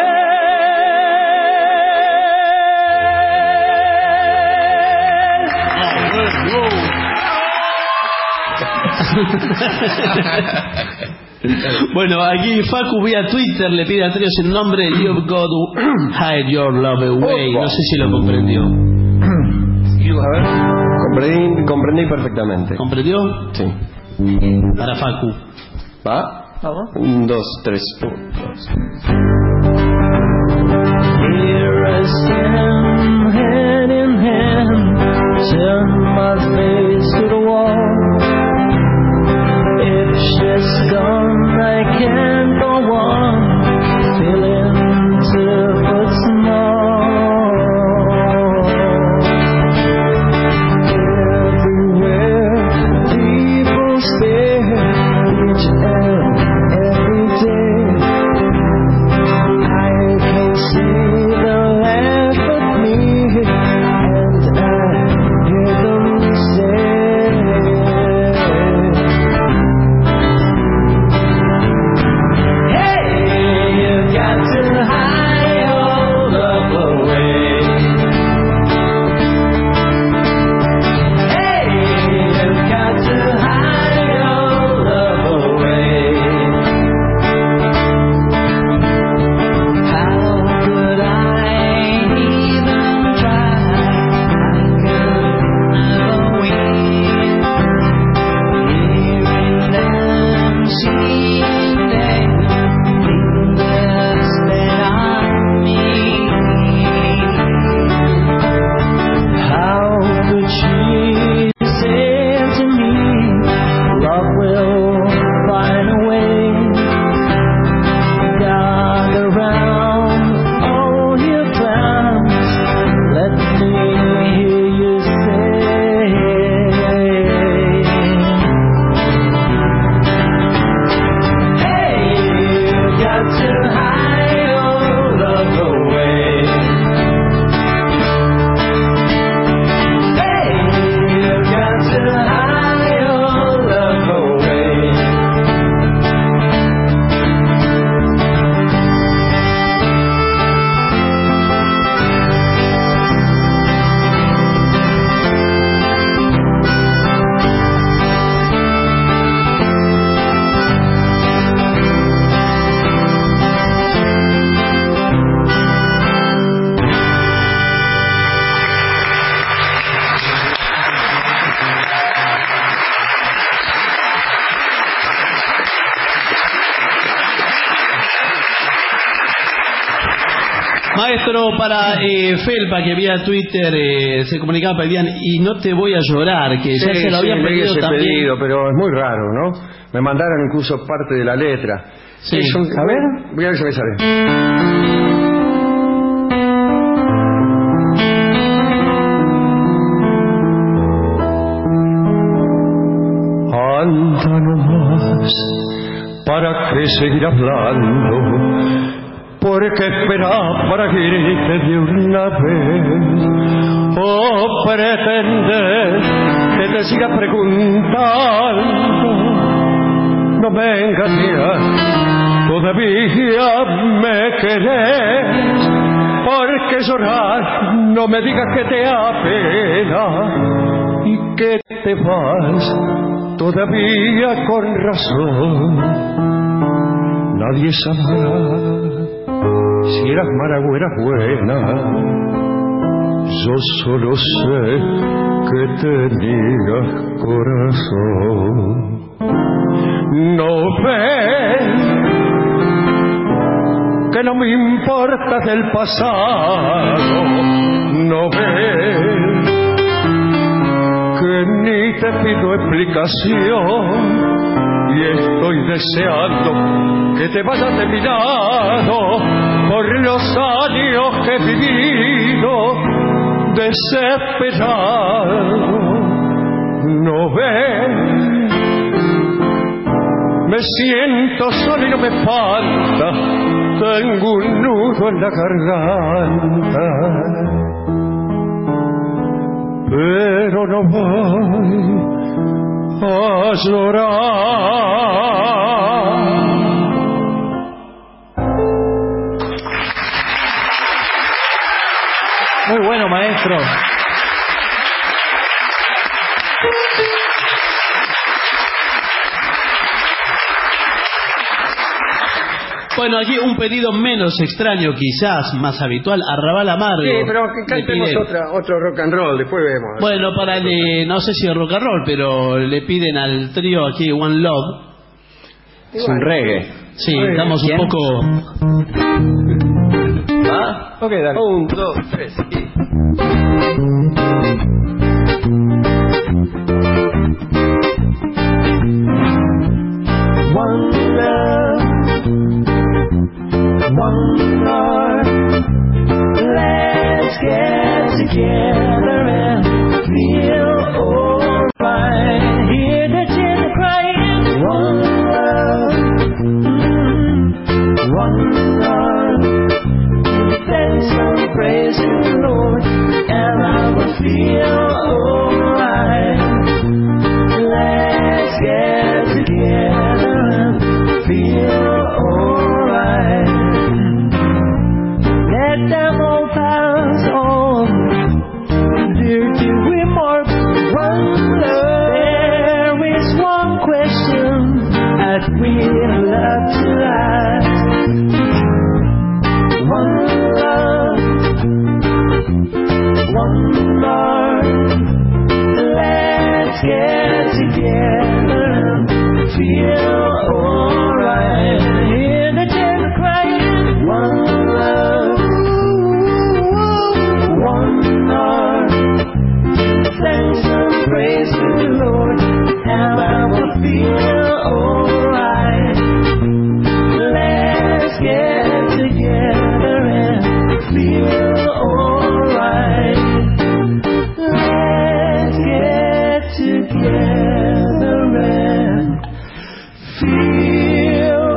Bueno, aquí Facu vía Twitter le pide al trío sin nombre You've Got to Hide Your Love Away. No sé si lo comprendió. A ver, comprendí, comprendí perfectamente. ¿Comprendió? Sí. Para Facu. ¿Va? Vamos. Un, dos, tres, un, dos. Here I stand, hand in hand, turn my face to the wall. If she's gone, I can't go on, feeling two foot small. Everywhere people stare, each and every day. I can see them laugh at me, and I hear them say, hey, you got to hide your love away. Hey, you got to hide your love away. How could I even try? I could never win. Hearing them, seeing them, fingers that on me. How could she say to me, love will find a way? Gather round all your plans, let me hear you say, hey, you got to hide your love away. Hey, you got to hide your love away. Maestro, para eh, Felpa, que vía Twitter eh, se comunicaba, pedían, y no te voy a llorar, que ya Sí, se lo habían sí, leí pedido ese también. pedido, pero es muy raro, ¿no? Me mandaron incluso parte de la letra. Sí. Es un- a ver, voy a ver si me sale. Anda nomás, ¿para qué seguir hablando? Porque esperar para que grite de una vez, o pretender que te siga preguntando. No me engañes, todavía me querés. Porque llorar, no me digas que te apena y que te vas todavía con razón. Nadie sabrá si eras mala o eras buena. Yo solo sé que tenías corazón. No ves que no me importa del pasado. No ves que ni te pido explicación. Y estoy deseando que te vayas de mi lado por los años que he vivido desesperado. No ves, me siento solo y no me falta, tengo un nudo en la garganta, pero no voy a llorar. Muy bueno, maestro. Bueno, aquí un pedido menos extraño, quizás más habitual, Arrabal Amargo. Sí, pero que Le cantemos pide- otra, otro rock and roll, después vemos. Bueno, para el, no sé si es rock and roll, pero le piden al trío aquí One Love. Es un reggae. Sí, estamos un poco... ¿Ah? Ok, dale. Un, dos, tres y... One love, one heart. Let's get together and feel alright. Hear the children crying. One love, mm, one heart. Send some praise to the Lord, and I will feel alright. Let's get together and feel alright. Let them all pass on. Dirty remarks, one love. There is one question that we'd love to ask. One love, one heart. Let's get together and feel alright. Hear the children crying. One love, one heart. Sing some praise to the Lord, and I will feel alright. Let's get together and feel alright. Let's get together and feel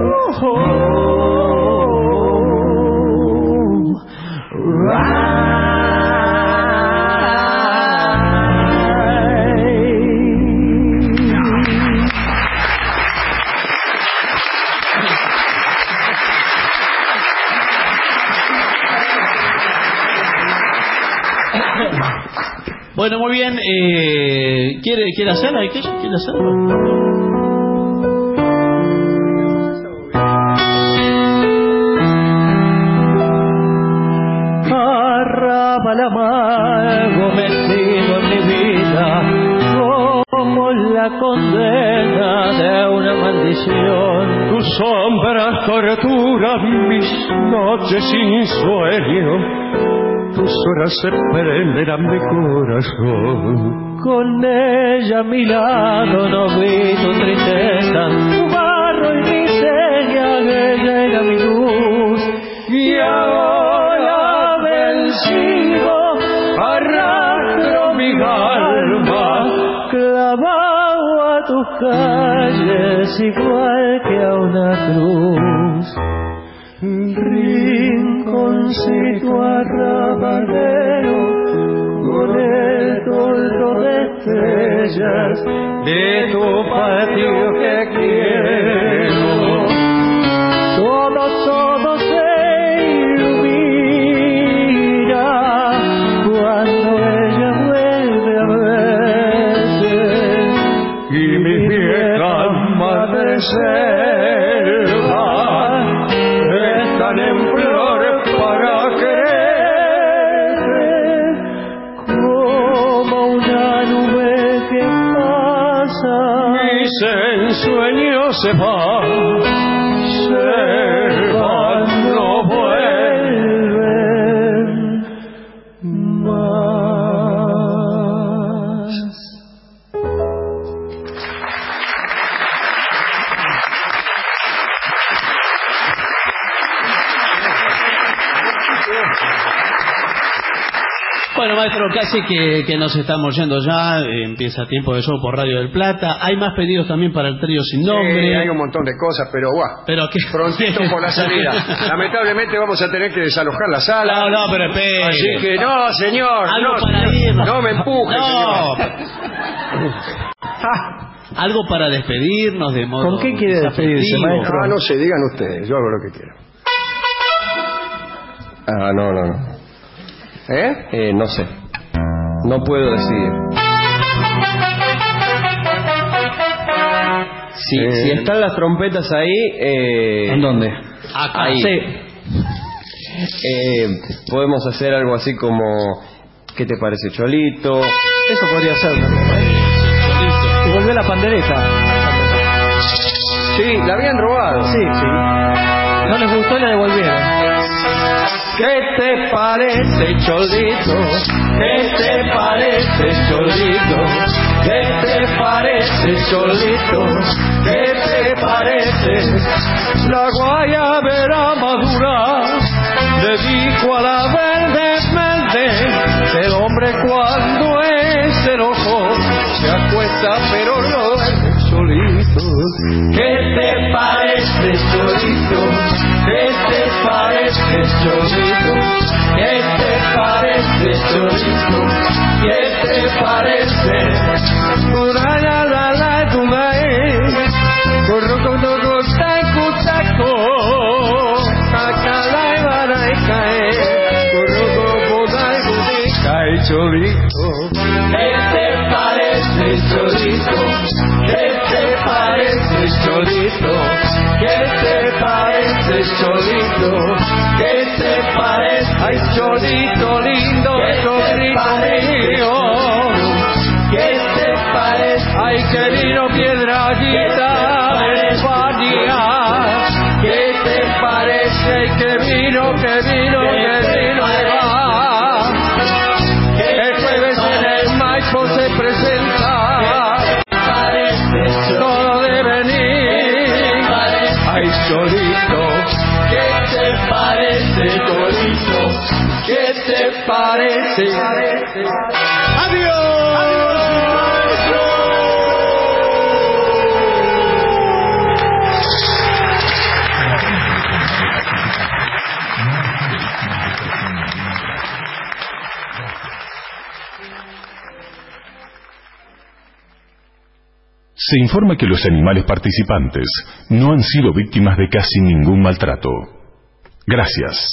Bueno, muy bien. Eh, ¿quiere, ¿Quiere hacerla? ¿Qué quiere hacerlo? Arrabal amargo metido en mi vida, como la condena de una maldición. Tus sombras torturan mis noches sin sueño, tus horas se prenden a mi corazón. Con ella a mi lado no vi tu tristeza, tu barro y miseria, ella era mi luz. Y ahora vencido arrastro mi alma, clavado a tus calles igual que a una cruz. Rinconcito arrabalero, con el toldo de estrellas de tu patio que quiero. Todo, todo se ilumina cuando ella vuelve a verte. Y mi vieja madre selva están en flor para crecer, como una nube que pasa. Mis ensueños se van, se van, no vuelven más. Bueno, maestro, casi que, que nos estamos yendo ya. Eh, empieza Tiempo de Show por Radio del Plata. Hay más pedidos también para el trío sin nombre. Sí, hay un montón de cosas, pero guau. Pero que prontito por la salida. Lamentablemente vamos a tener que desalojar la sala. No, no, pero espere. Así que no, señor. Algo no, para señor, irnos. no me empuje, No. señor. Algo para despedirnos de modo. ¿Con qué quiere despedirse, maestro? Ah, no sé, digan ustedes. Yo hago lo que quiero. Ah, no, no, no. ¿Eh? Eh, no sé. No puedo decidir. Si, Eh. si están las trompetas ahí... Eh, ¿En dónde? Acá. Ahí. Sí. Eh, podemos hacer algo así como... ¿Qué te parece, Cholito? Eso podría ser, ¿no? Y volvió la pandereta. Sí, la habían robado. Sí, sí. No les gustó y la devolvieron. ¿Qué te parece, Cholito? ¿Qué te parece, Cholito? ¿Qué te parece, Cholito? ¿Qué te parece? La guayabera madura le dijo a la verde verde, el hombre cuando es celoso se acuesta pero no es solito. ¿Qué te parece, Cholito? ¿Qué te parece, Cholito? ¿Qué te parece, Cholito? ¿Qué te parece? Uraya la la tumae, corroco no taco taco, cacalai barai cae, corroco bodai bodai cae, Cholito. ¿Qué te parece, Cholito? ¿Qué te parece, Cholito? ¿Qué te parece, Cholito? ¿Qué te parece? Ay, Cholito lindo, Cholito mío. ¿Qué te parece? Ay, querido Piedraguita de España. ¿Qué te parece? Que vino, que vino, que vino, que va. El jueves en el Maipo se presenta. Todo de venir. Ay, Cholito, ¿qué te parece, Cholito? ¿Qué te parece? ¡Adiós! Se informa que los animales participantes no han sido víctimas de casi ningún maltrato. Gracias.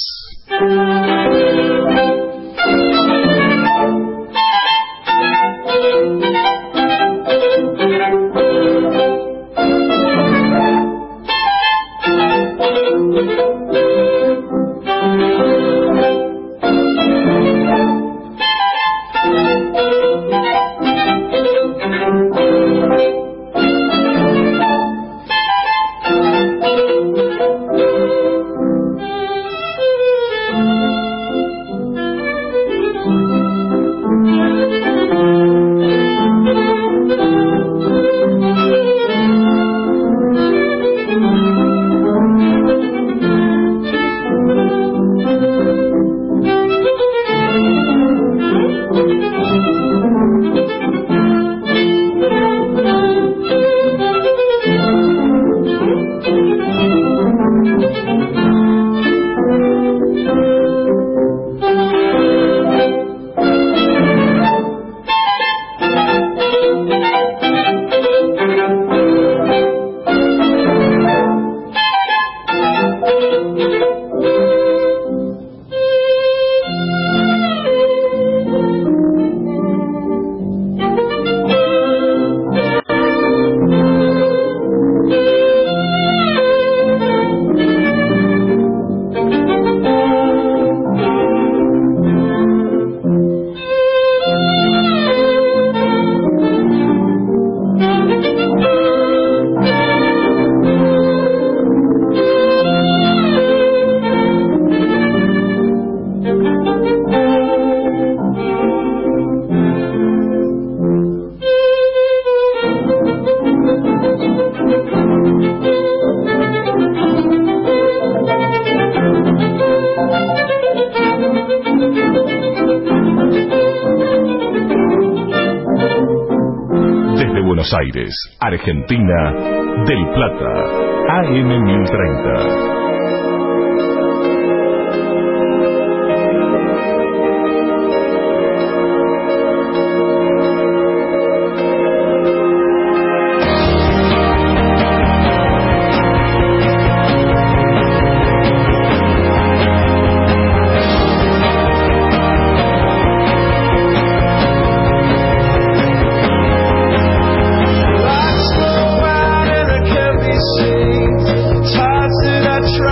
Buenos Aires, Argentina, del Plata, A M mil treinta. Tides that I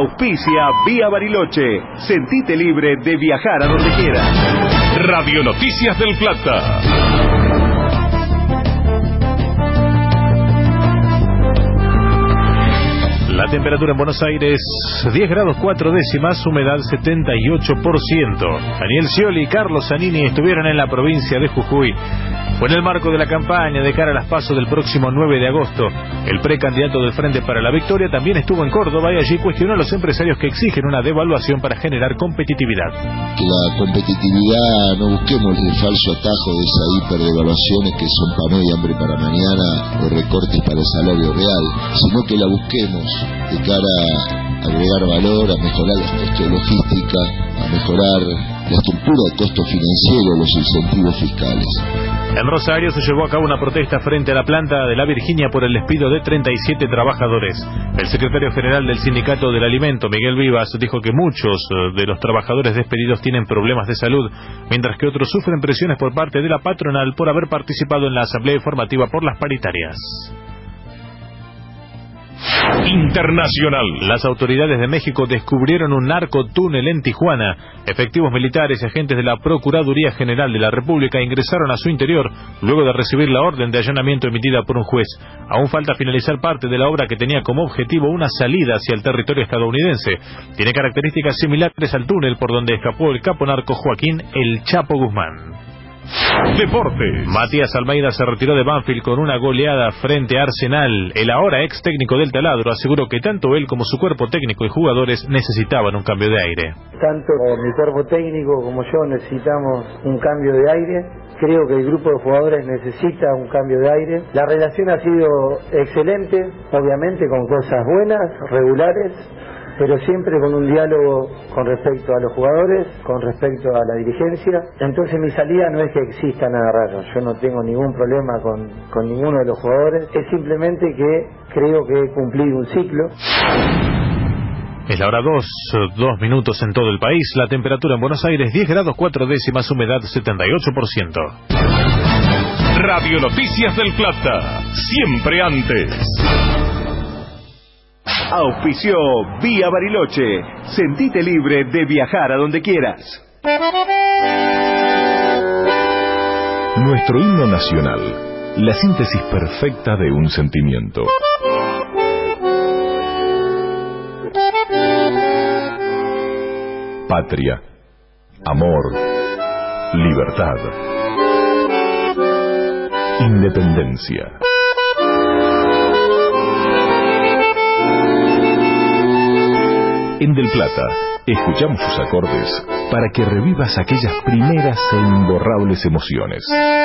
Auspicia Vía Bariloche. Sentite libre de viajar a donde quieras. Radio Noticias del Plata. La temperatura en Buenos Aires, diez grados cuatro décimas, humedad setenta y ocho por ciento. Daniel Scioli y Carlos Zanini estuvieron en la provincia de Jujuy. Fue en el marco de la campaña de cara a las PASO del próximo nueve de agosto. El precandidato del Frente para la Victoria también estuvo en Córdoba y allí cuestionó a los empresarios que exigen una devaluación para generar competitividad. Que la competitividad, no busquemos el falso atajo de esas hiperdevaluaciones que son pan hoy, hambre para mañana, o recortes para el salario real, sino que la busquemos de cara a agregar valor, a mejorar los costos de logística, a mejorar la estructura de costo financiero, los incentivos fiscales. En Rosario se llevó a cabo una protesta frente a la planta de la Virginia por el despido de treinta y siete trabajadores. El secretario general del Sindicato del Alimento, Miguel Vivas, dijo que muchos de los trabajadores despedidos tienen problemas de salud, mientras que otros sufren presiones por parte de la patronal por haber participado en la asamblea informativa por las paritarias. Internacional. Las autoridades de México descubrieron un narcotúnel en Tijuana. Efectivos militares y agentes de la Procuraduría General de la República ingresaron a su interior luego de recibir la orden de allanamiento emitida por un juez. Aún falta finalizar parte de la obra que tenía como objetivo una salida hacia el territorio estadounidense. Tiene características similares al túnel por donde escapó el capo narco Joaquín El Chapo Guzmán. Deportes. Matías Almeida se retiró de Banfield con una goleada frente a Arsenal. El ahora ex técnico del Taladro aseguró que tanto él como su cuerpo técnico y jugadores necesitaban un cambio de aire. Tanto mi cuerpo técnico como yo necesitamos un cambio de aire. Creo que el grupo de jugadores necesita un cambio de aire. La relación ha sido excelente, obviamente con cosas buenas, regulares, pero siempre con un diálogo con respecto a los jugadores, con respecto a la dirigencia. Entonces mi salida no es que exista nada raro, yo no tengo ningún problema con, con ninguno de los jugadores, es simplemente que creo que he cumplido un ciclo. Es la hora dos, dos minutos en todo el país, la temperatura en Buenos Aires diez grados cuatro décimas, humedad setenta y ocho por ciento. Radio Noticias del Plata, siempre antes. Auspició Vía Bariloche. Sentite libre de viajar a donde quieras. Nuestro himno nacional, la síntesis perfecta de un sentimiento. Patria, amor, libertad, independencia. En Del Plata, escuchamos sus acordes para que revivas aquellas primeras e imborrables emociones.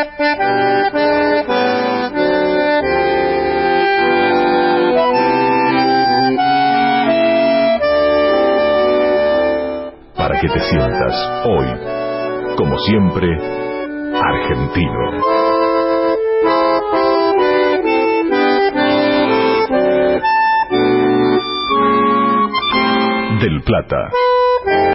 Para que te sientas hoy, como siempre, argentino. Del Plata.